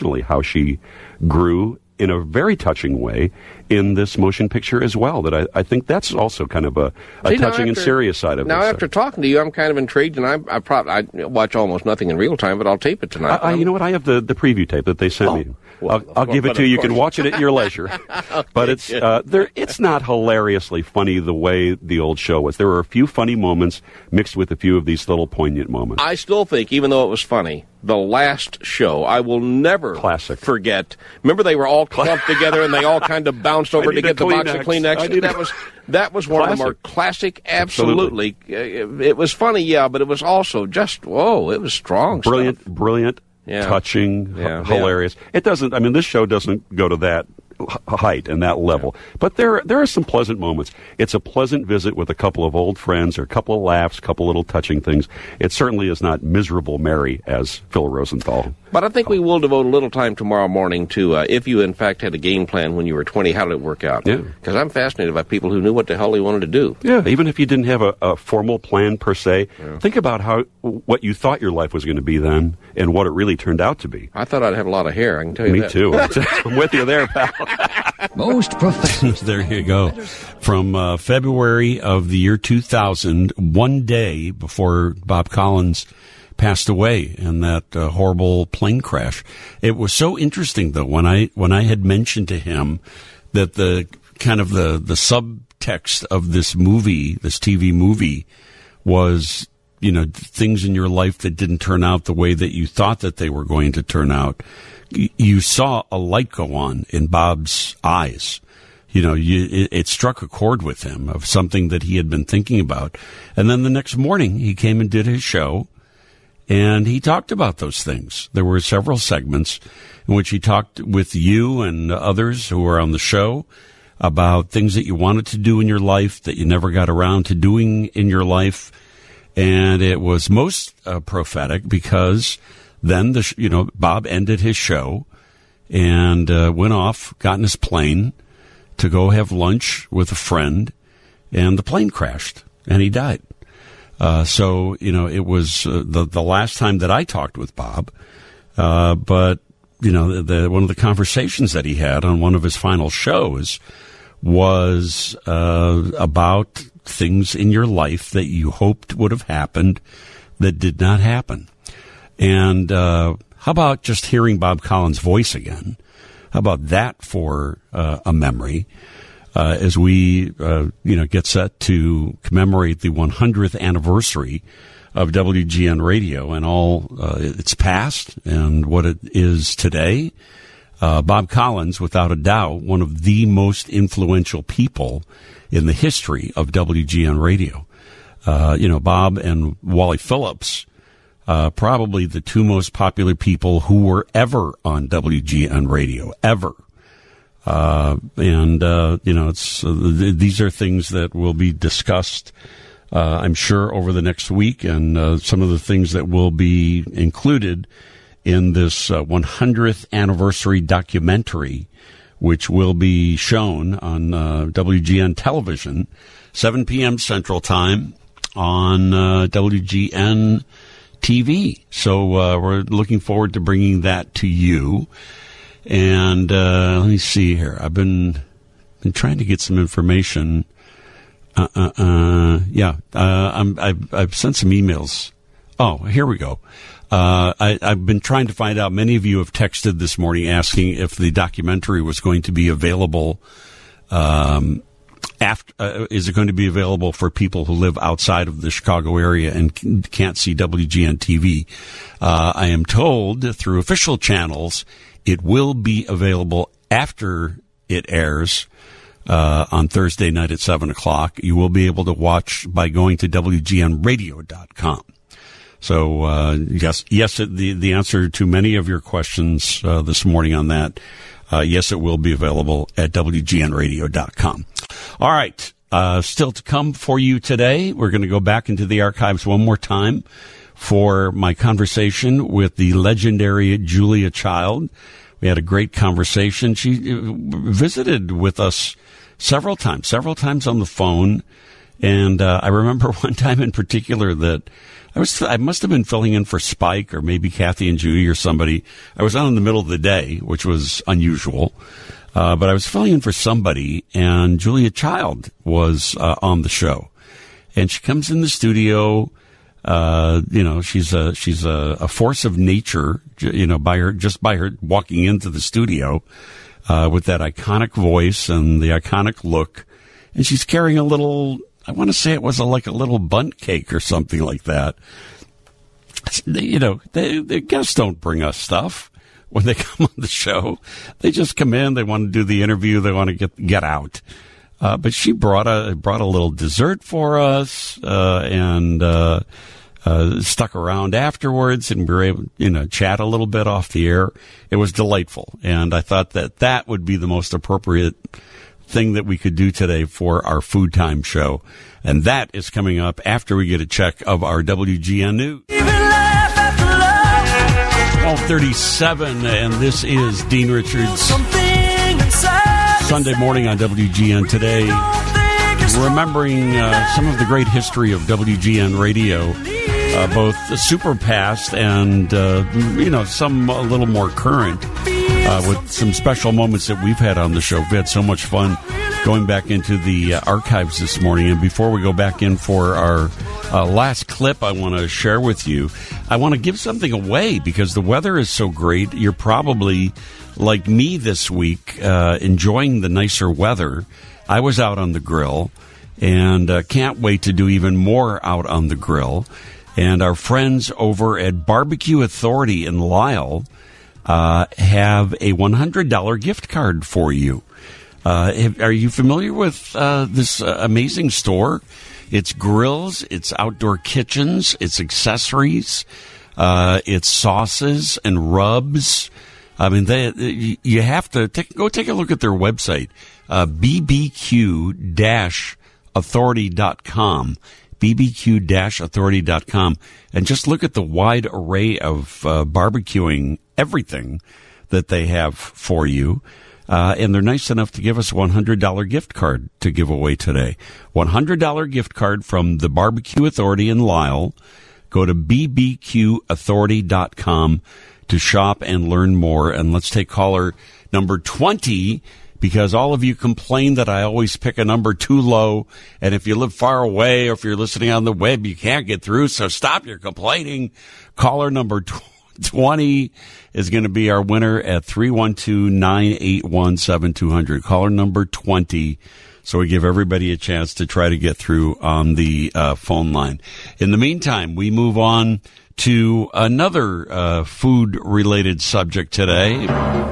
she grew in a very touching way in this motion picture as well. That I think that's also kind of a touching and serious side of it. Now, after talking to you, I'm kind of intrigued, and I watch almost nothing in real time, but I'll tape it tonight. You know what? I have the preview tape that they sent me. Well, I'll give it to you. You can watch it at your leisure. Okay, but it's not hilariously funny the way the old show was. There were a few funny moments mixed with a few of these little poignant moments. I still think, even though it was funny, the last show, I will never forget. Remember, they were all clumped together and they all kind of bounced over to get the box of Kleenex. That was one of the more classic. Absolutely. It was funny, yeah, but it was also just, whoa, it was strong. Brilliant. Yeah. Touching, hilarious. It doesn't. I mean, this show doesn't go to that height and that level. But there are some pleasant moments. It's a pleasant visit with a couple of old friends, or a couple of laughs, a couple little touching things. It certainly is not miserable Mary as Phil Rosenthal. But I think we will devote a little time tomorrow morning to if you, in fact, had a game plan when you were 20, how did it work out? Yeah. Because I'm fascinated by people who knew what the hell they wanted to do. Yeah, even if you didn't have a formal plan per se, think about what you thought your life was going to be then and what it really turned out to be. I thought I'd have a lot of hair, I can tell you that. Me too. I'm with you there, pal. Most professionals. There you go. From February of the year 2000, one day before Bob Collins passed away in that horrible plane crash. It was so interesting, though, when I had mentioned to him that the kind of the subtext of this movie, this TV movie, was, things in your life that didn't turn out the way that you thought that they were going to turn out. You saw a light go on in Bob's eyes. It struck a chord with him of something that he had been thinking about. And then the next morning, he came and did his show, and he talked about those things. There were several segments in which he talked with you and others who were on the show about things that you wanted to do in your life that you never got around to doing in your life. And it was most prophetic because then Bob ended his show and went off, got in his plane to go have lunch with a friend, and the plane crashed and he died. So it was the last time that I talked with Bob. But one of the conversations that he had on one of his final shows was about things in your life that you hoped would have happened that did not happen. And how about just hearing Bob Collins' voice again? How about that for a memory as we get set to commemorate the 100th anniversary of WGN Radio and all its past and what it is today? Bob Collins, without a doubt, one of the most influential people in the history of WGN Radio. Bob and Wally Phillips, probably the two most popular people who were ever on WGN Radio, ever. These are things that will be discussed I'm sure, over the next week, and some of the things that will be included in this 100th anniversary documentary, which will be shown on WGN television, 7 p.m. Central Time on WGN TV. So we're looking forward to bringing that to you. And let me see here. I've been trying to get some information. I've sent some emails. Oh, here we go. I've been trying to find out. Many of you have texted this morning asking if the documentary was going to be available. Is it going to be available for people who live outside of the Chicago area and can't see WGN TV? I am told through official channels it will be available after it airs. On Thursday night at 7 o'clock. You will be able to watch by going to WGNradio.com. So, yes, the answer to many of your questions this morning on that, yes, it will be available at WGNradio.com. All right, still to come for you today. We're going to go back into the archives one more time for my conversation with the legendary Julia Child. We had a great conversation. She visited with us several times on the phone. And I remember one time in particular that I must have been filling in for Spike or maybe Kathy and Judy or somebody. I was on in the middle of the day, which was unusual. But I was filling in for somebody, and Julia Child was on the show. And she comes in the studio. She's a force of nature, by her walking into the studio, with that iconic voice and the iconic look. And she's carrying a little, I want to say it was like a little bundt cake or something like that. The guests don't bring us stuff when they come on the show. They just come in, they want to do the interview, they want to get out. But she brought a little dessert for us, and stuck around afterwards, and we were able, chat a little bit off the air. It was delightful, and I thought that would be the most appropriate thing that we could do today for our Food Time show, and that is coming up after we get a check of our WGN News. 12:37, and this is Dean Richards. Sunday morning on WGN today, remembering some of the great history of WGN radio. Both super past and, some a little more current, with some special moments that we've had on the show. We've had so much fun going back into the archives this morning. And before we go back in for our last clip I want to share with you, I want to give something away because the weather is so great. You're probably, like me this week, enjoying the nicer weather. I was out on the grill and can't wait to do even more out on the grill. And our friends over at Barbecue Authority in Lisle have a $100 gift card for you. Are you familiar with this amazing store? It's grills, it's outdoor kitchens, it's accessories, it's sauces and rubs. I mean, you have to go take a look at their website, bbq-authority.com. bbq-authority.com, and just look at the wide array of barbecuing everything that they have for you. And they're nice enough to give us a $100 gift card to give away today. $100 gift card from the Barbecue Authority in Lisle. Go to bbqauthority.com to shop and learn more. And let's take caller number 20, because all of you complain that I always pick a number too low, and if you live far away or if you're listening on the web, you can't get through, so stop your complaining. Caller number 20 is going to be our winner at 312-981-7200. Caller number 20, so we give everybody a chance to try to get through on the phone line. In the meantime, we move on to another food-related subject today.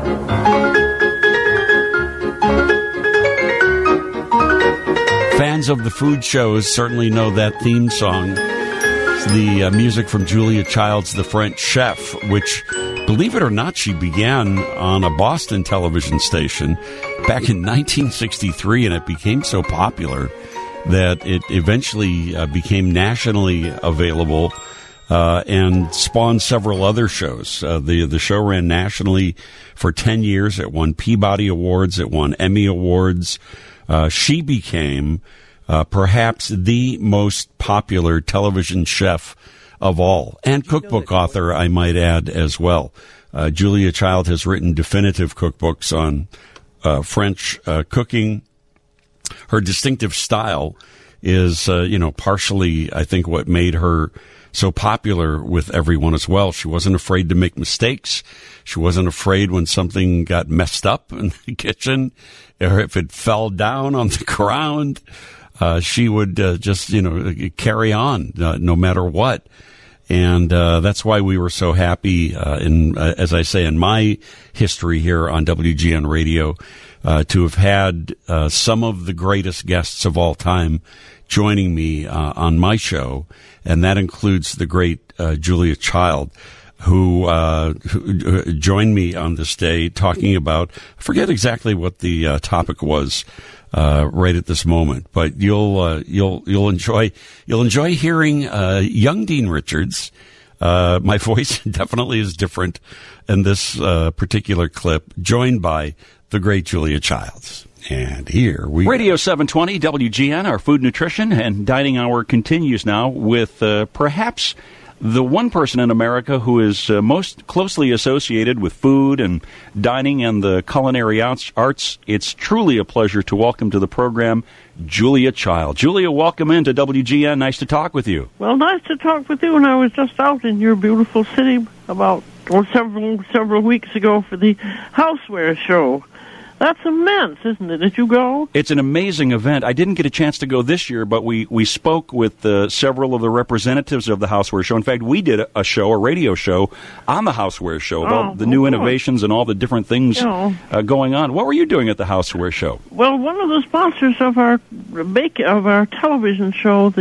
Fans of the food shows certainly know that theme song. It's the music from Julia Child's The French Chef, which, believe it or not, she began on a Boston television station back in 1963, and it became so popular that it eventually became nationally available and spawned several other shows. The show ran nationally for 10 years. It won Peabody Awards. It won Emmy Awards. She became perhaps the most popular television chef of all, and cookbook author, I might add, as well. Julia Child has written definitive cookbooks on French cooking. Her distinctive style is, partially, I think, what made her so popular with everyone as well. She wasn't afraid to make mistakes. She wasn't afraid when something got messed up in the kitchen, or if it fell down on the ground. She would just carry on no matter what. And that's why we were so happy, as I say, in my history here on WGN Radio, to have had some of the greatest guests of all time joining me on my show, and that includes the great Julia Child, who joined me on this day talking about, I forget exactly what the topic was right at this moment, but you'll enjoy hearing young Dean Richards. My voice definitely is different in this particular clip, joined by the great Julia Childs. And here we Radio 720 WGN, our food, nutrition, and dining hour continues now with perhaps the one person in America who is most closely associated with food and dining and the culinary arts. It's truly a pleasure to welcome to the program Julia Child. Julia, welcome into WGN. Nice to talk with you. Well, nice to talk with you. And I was just out in your beautiful city several weeks ago for the Houseware Show. That's immense, isn't it? Did you go? It's an amazing event. I didn't get a chance to go this year, but we spoke with several of the representatives of the Houseware Show. In fact, we did a radio show on the Houseware Show about the new innovations and all the different things going on. What were you doing at the Houseware Show? Well, one of the sponsors of our television show,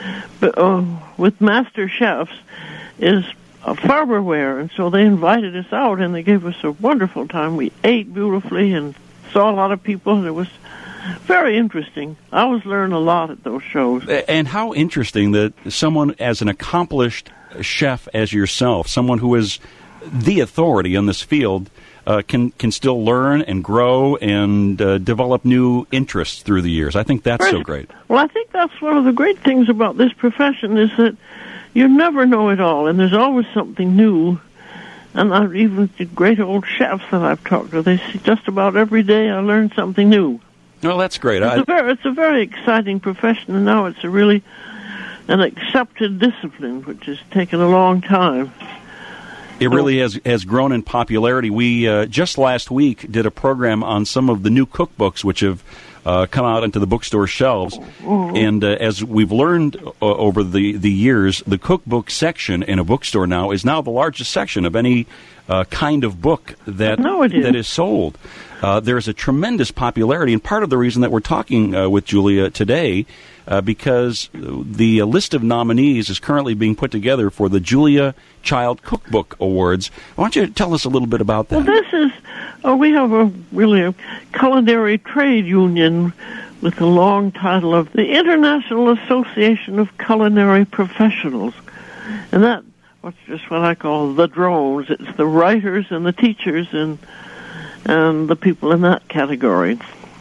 with Master Chefs, is Farberware, and so they invited us out, and they gave us a wonderful time. We ate beautifully and saw a lot of people, and it was very interesting. I always learn a lot at those shows. And how interesting that someone as an accomplished chef as yourself, someone who is the authority in this field, can still learn and grow and develop new interests through the years. I think that's so great. Well, I think that's one of the great things about this profession is that you never know it all, and there's always something new. And even the great old chefs that I've talked to, they see just about every day I learn something new. Well, that's great. It's a very exciting profession, and now it's really an accepted discipline, which has taken a long time. It really has grown in popularity. We just last week did a program on some of the new cookbooks which have come out into the bookstore shelves. And as we've learned over the years, the cookbook section in a bookstore now is now the largest section of any kind of book that is sold. There's a tremendous popularity, and part of the reason that we're talking with Julia today, because the list of nominees is currently being put together for the Julia Child Cookbook Awards. Why don't you tell us a little bit about that? Well, we have a culinary trade union with the long title of the International Association of Culinary Professionals. And that's just what I call the drones. It's the writers and the teachers and the people in that category.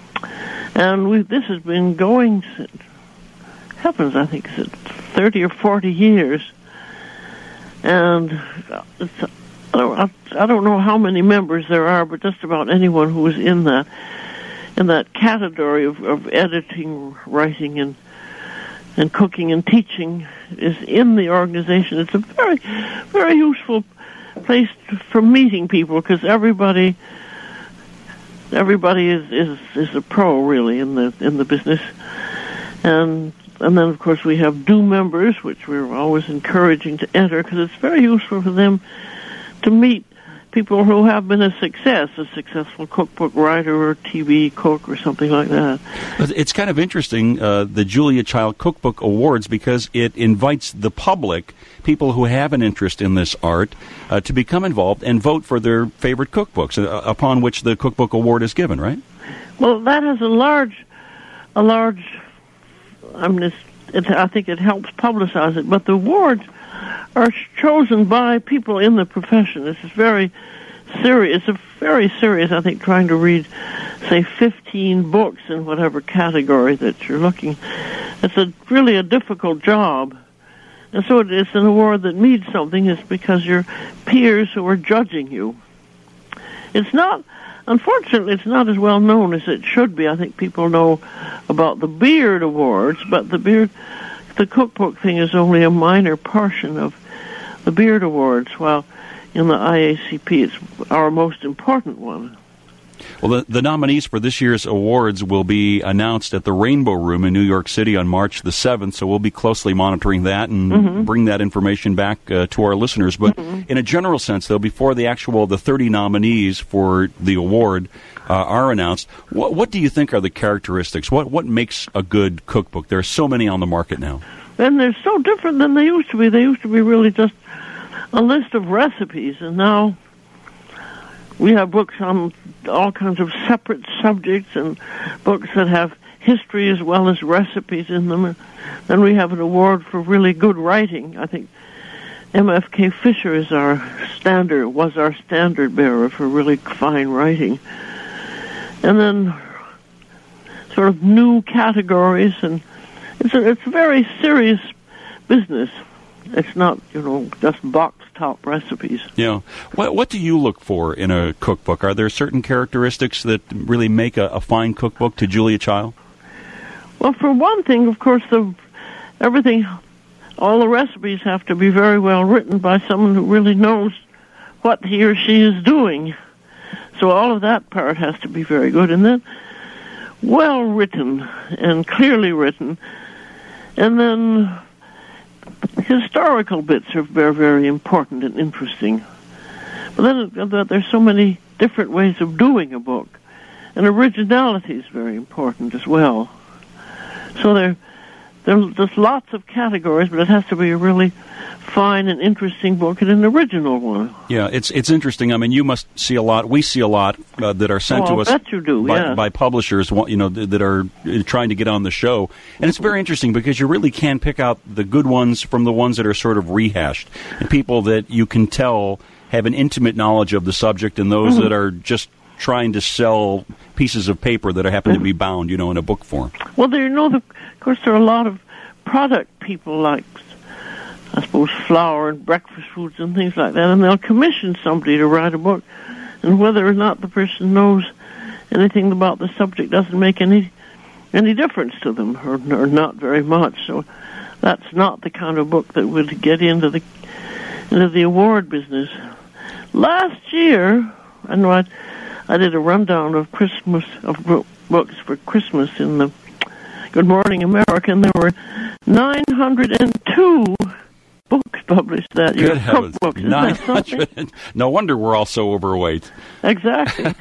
And this has been going since, heavens, I think it's 30 or 40 years. And I don't know how many members there are, but just about anyone who is in that category of editing, writing, and cooking and teaching is in the organization. It's a very, very useful place for meeting people because everybody is a pro really in the business, and then of course we have new members, which we're always encouraging to enter because it's very useful for them to meet people who have been a successful cookbook writer or TV cook or something like that. It's kind of interesting, the Julia Child Cookbook Awards, because it invites the public, people who have an interest in this art, to become involved and vote for their favorite cookbooks, upon which the Cookbook Award is given, right? Well, that has a large I think it helps publicize it. But the awards are chosen by people in the profession. This is very serious. It's very serious, I think, trying to read, say, 15 books in whatever category that you're looking. It's really a difficult job. And so it's an award that means something. It's because your peers who are judging you. Unfortunately, it's not as well known as it should be. I think people know about the Beard Awards, but the cookbook thing is only a minor portion of the Beard Awards, while in the IACP it's our most important one. Well, the nominees for this year's awards will be announced at the Rainbow Room in New York City on March the 7th, so we'll be closely monitoring that and bring that information back to our listeners. But in a general sense, though, before the 30 nominees for the award are announced, what do you think are the characteristics? What makes a good cookbook? There are so many on the market now. And they're so different than they used to be. They used to be really just a list of recipes, and now we have books on all kinds of separate subjects and books that have history as well as recipes in them. And then we have an award for really good writing. I think MFK Fisher was our standard bearer for really fine writing. And then sort of new categories, and it's a very serious business. It's not, just box-top recipes. Yeah. What do you look for in a cookbook? Are there certain characteristics that really make a fine cookbook to Julia Child? Well, for one thing, of course, all the recipes have to be very well written by someone who really knows what he or she is doing. So all of that part has to be very good. And then well written and clearly written. And then historical bits are very, very important and interesting. But then there's so many different ways of doing a book. And originality is very important as well. So there's lots of categories, but it has to be a really fine and interesting book and an original one. Yeah, it's interesting. I mean, you must see a lot. We see a lot that are sent to us by publishers, that are trying to get on the show. And it's very interesting because you really can pick out the good ones from the ones that are sort of rehashed, and people that you can tell have an intimate knowledge of the subject, and those that are just trying to sell pieces of paper that happen to be bound, in a book form. Well, of course, there are a lot of product people like, I suppose, flour and breakfast foods and things like that, and they'll commission somebody to write a book, and whether or not the person knows anything about the subject doesn't make any difference to them, or not very much. So that's not the kind of book that would get into the award business. Last year, I know I did a rundown of books for Christmas in the Good Morning America, and there were 902 books published that year. Good heavens. 900. No wonder we're all so overweight. Exactly.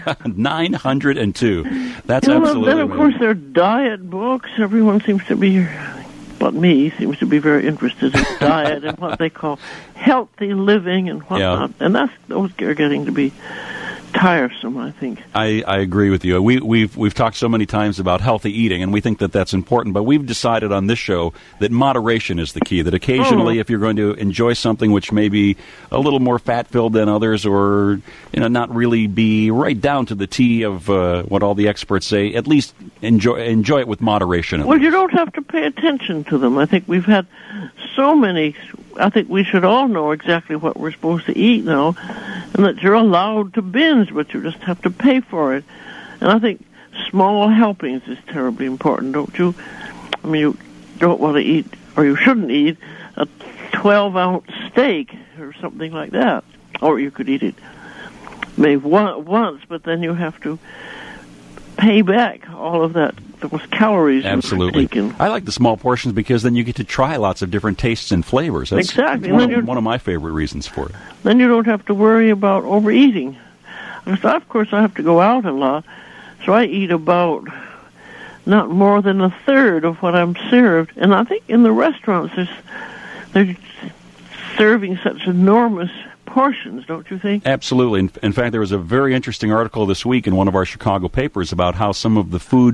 902. That's absolutely Then, of course, there are diet books. Everyone seems to be, but me, seems to be very interested in diet and what they call healthy living and whatnot. Yeah. And those are getting to be tiresome, I think. I agree with you. We've talked so many times about healthy eating, and we think that that's important, but we've decided on this show that moderation is the key, that occasionally if you're going to enjoy something which may be a little more fat-filled than others, or not really be right down to the T of what all the experts say, at least enjoy it with moderation. Well, you don't have to pay attention to them. I think we've had so many. I think we should all know exactly what we're supposed to eat now, and that you're allowed to binge, but you just have to pay for it. And I think small helpings is terribly important, don't you? I mean, you don't want to eat, or you shouldn't eat, a 12-ounce steak or something like that. Or you could eat it maybe once, but then you have to pay back all of those calories. Absolutely. I like the small portions because then you get to try lots of different tastes and flavors. That's exactly. one of my favorite reasons for it. Then you don't have to worry about overeating. Of course, I have to go out a lot, so I eat about not more than a third of what I'm served. And I think in the restaurants, they're serving such enormous portions, don't you think? Absolutely. In fact, there was a very interesting article this week in one of our Chicago papers about how some of the food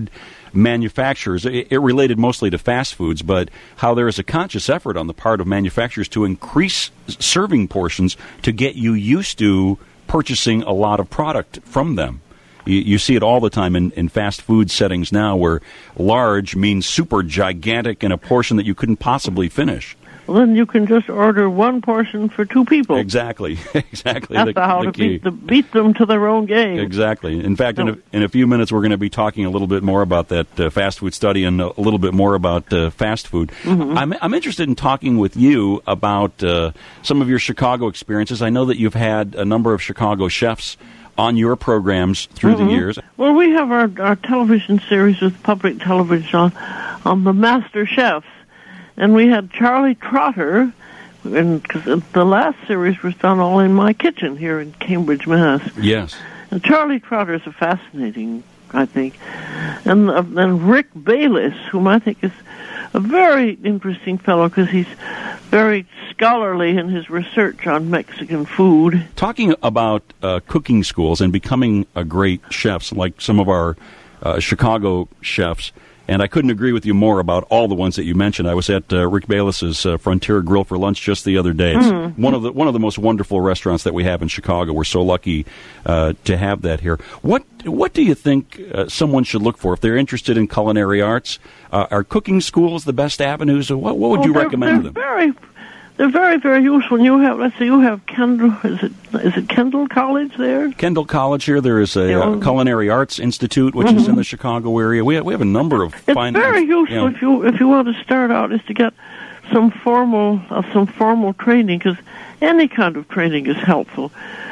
manufacturers. It related mostly to fast foods, but how there is a conscious effort on the part of manufacturers to increase serving portions to get you used to purchasing a lot of product from them. You see it all the time in fast food settings now, where large means super gigantic in a portion that you couldn't possibly finish. Well, then you can just order one portion for two people. Exactly. That's how to beat them to their own game. Exactly. In fact, in a few minutes, we're going to be talking a little bit more about that fast food study and a little bit more about fast food. Mm-hmm. I'm interested in talking with you about some of your Chicago experiences. I know that you've had a number of Chicago chefs on your programs through the years. Well, we have our television series with public television on the Master Chefs. And we had Charlie Trotter, because the last series was done all in my kitchen here in Cambridge, Mass. Yes. And Charlie Trotter is a fascinating, I think. And then Rick Bayless, whom I think is a very interesting fellow because he's very scholarly in his research on Mexican food. Talking about cooking schools and becoming a great chefs, like some of our Chicago chefs, and I couldn't agree with you more about all the ones that you mentioned. I was at Rick Bayless's Frontier Grill for lunch just the other day. It's one of the most wonderful restaurants that we have in Chicago. We're so lucky to have that here. What do you think someone should look for if they're interested in culinary arts? Are cooking schools the best avenues? Or what would you recommend to them? They're very, very useful. You have Kendall. Is it Kendall College there? Kendall College here. There is a Culinary Arts Institute, which is in the Chicago area. We have a number of fine. It's very useful if you want to start out, is to get some formal training, because any kind of training is helpful.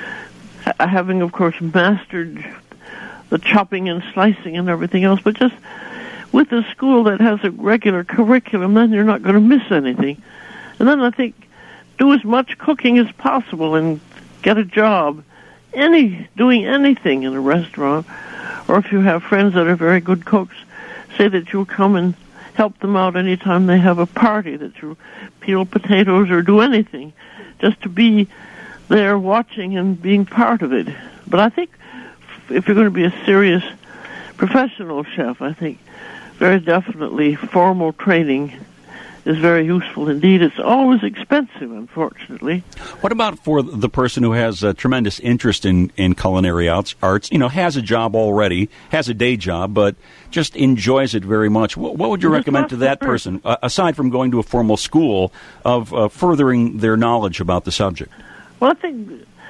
Having, of course, mastered the chopping and slicing and everything else, but just with a school that has a regular curriculum, then you're not going to miss anything. And then I think do as much cooking as possible and get a job. Doing anything in a restaurant, or if you have friends that are very good cooks, say that you'll come and help them out anytime they have a party, that you peel potatoes or do anything, just to be there watching and being part of it. But I think if you're going to be a serious professional chef, I think very definitely formal training is very useful indeed. It's always expensive, unfortunately. What about for the person who has a tremendous interest in culinary arts, has a job already, has a day job, but just enjoys it very much? What would you recommend to that person, aside from going to a formal school, of furthering their knowledge about the subject? Well, I think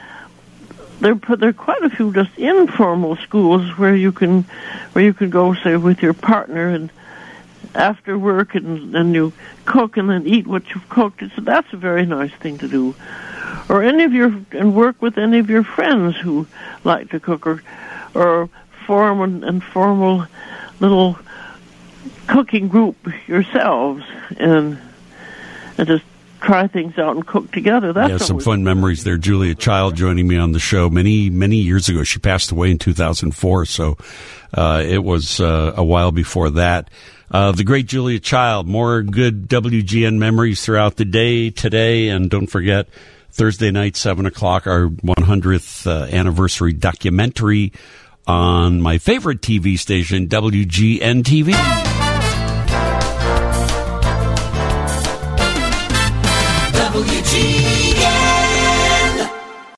there are quite a few just informal schools where you can go, say, with your partner and after work, and then you cook and then eat what you've cooked. So that's a very nice thing to do. Or and work with any of your friends who like to cook, or form an informal little cooking group yourselves, and just try things out and cook together. That's some fun memories there. Julia Child joining me on the show many, many years ago. She passed away in 2004, so it was a while before that. The great Julia Child. More good WGN memories throughout the day today, and don't forget Thursday night, 7 o'clock, our 100th anniversary documentary on my favorite TV station, WGN TV.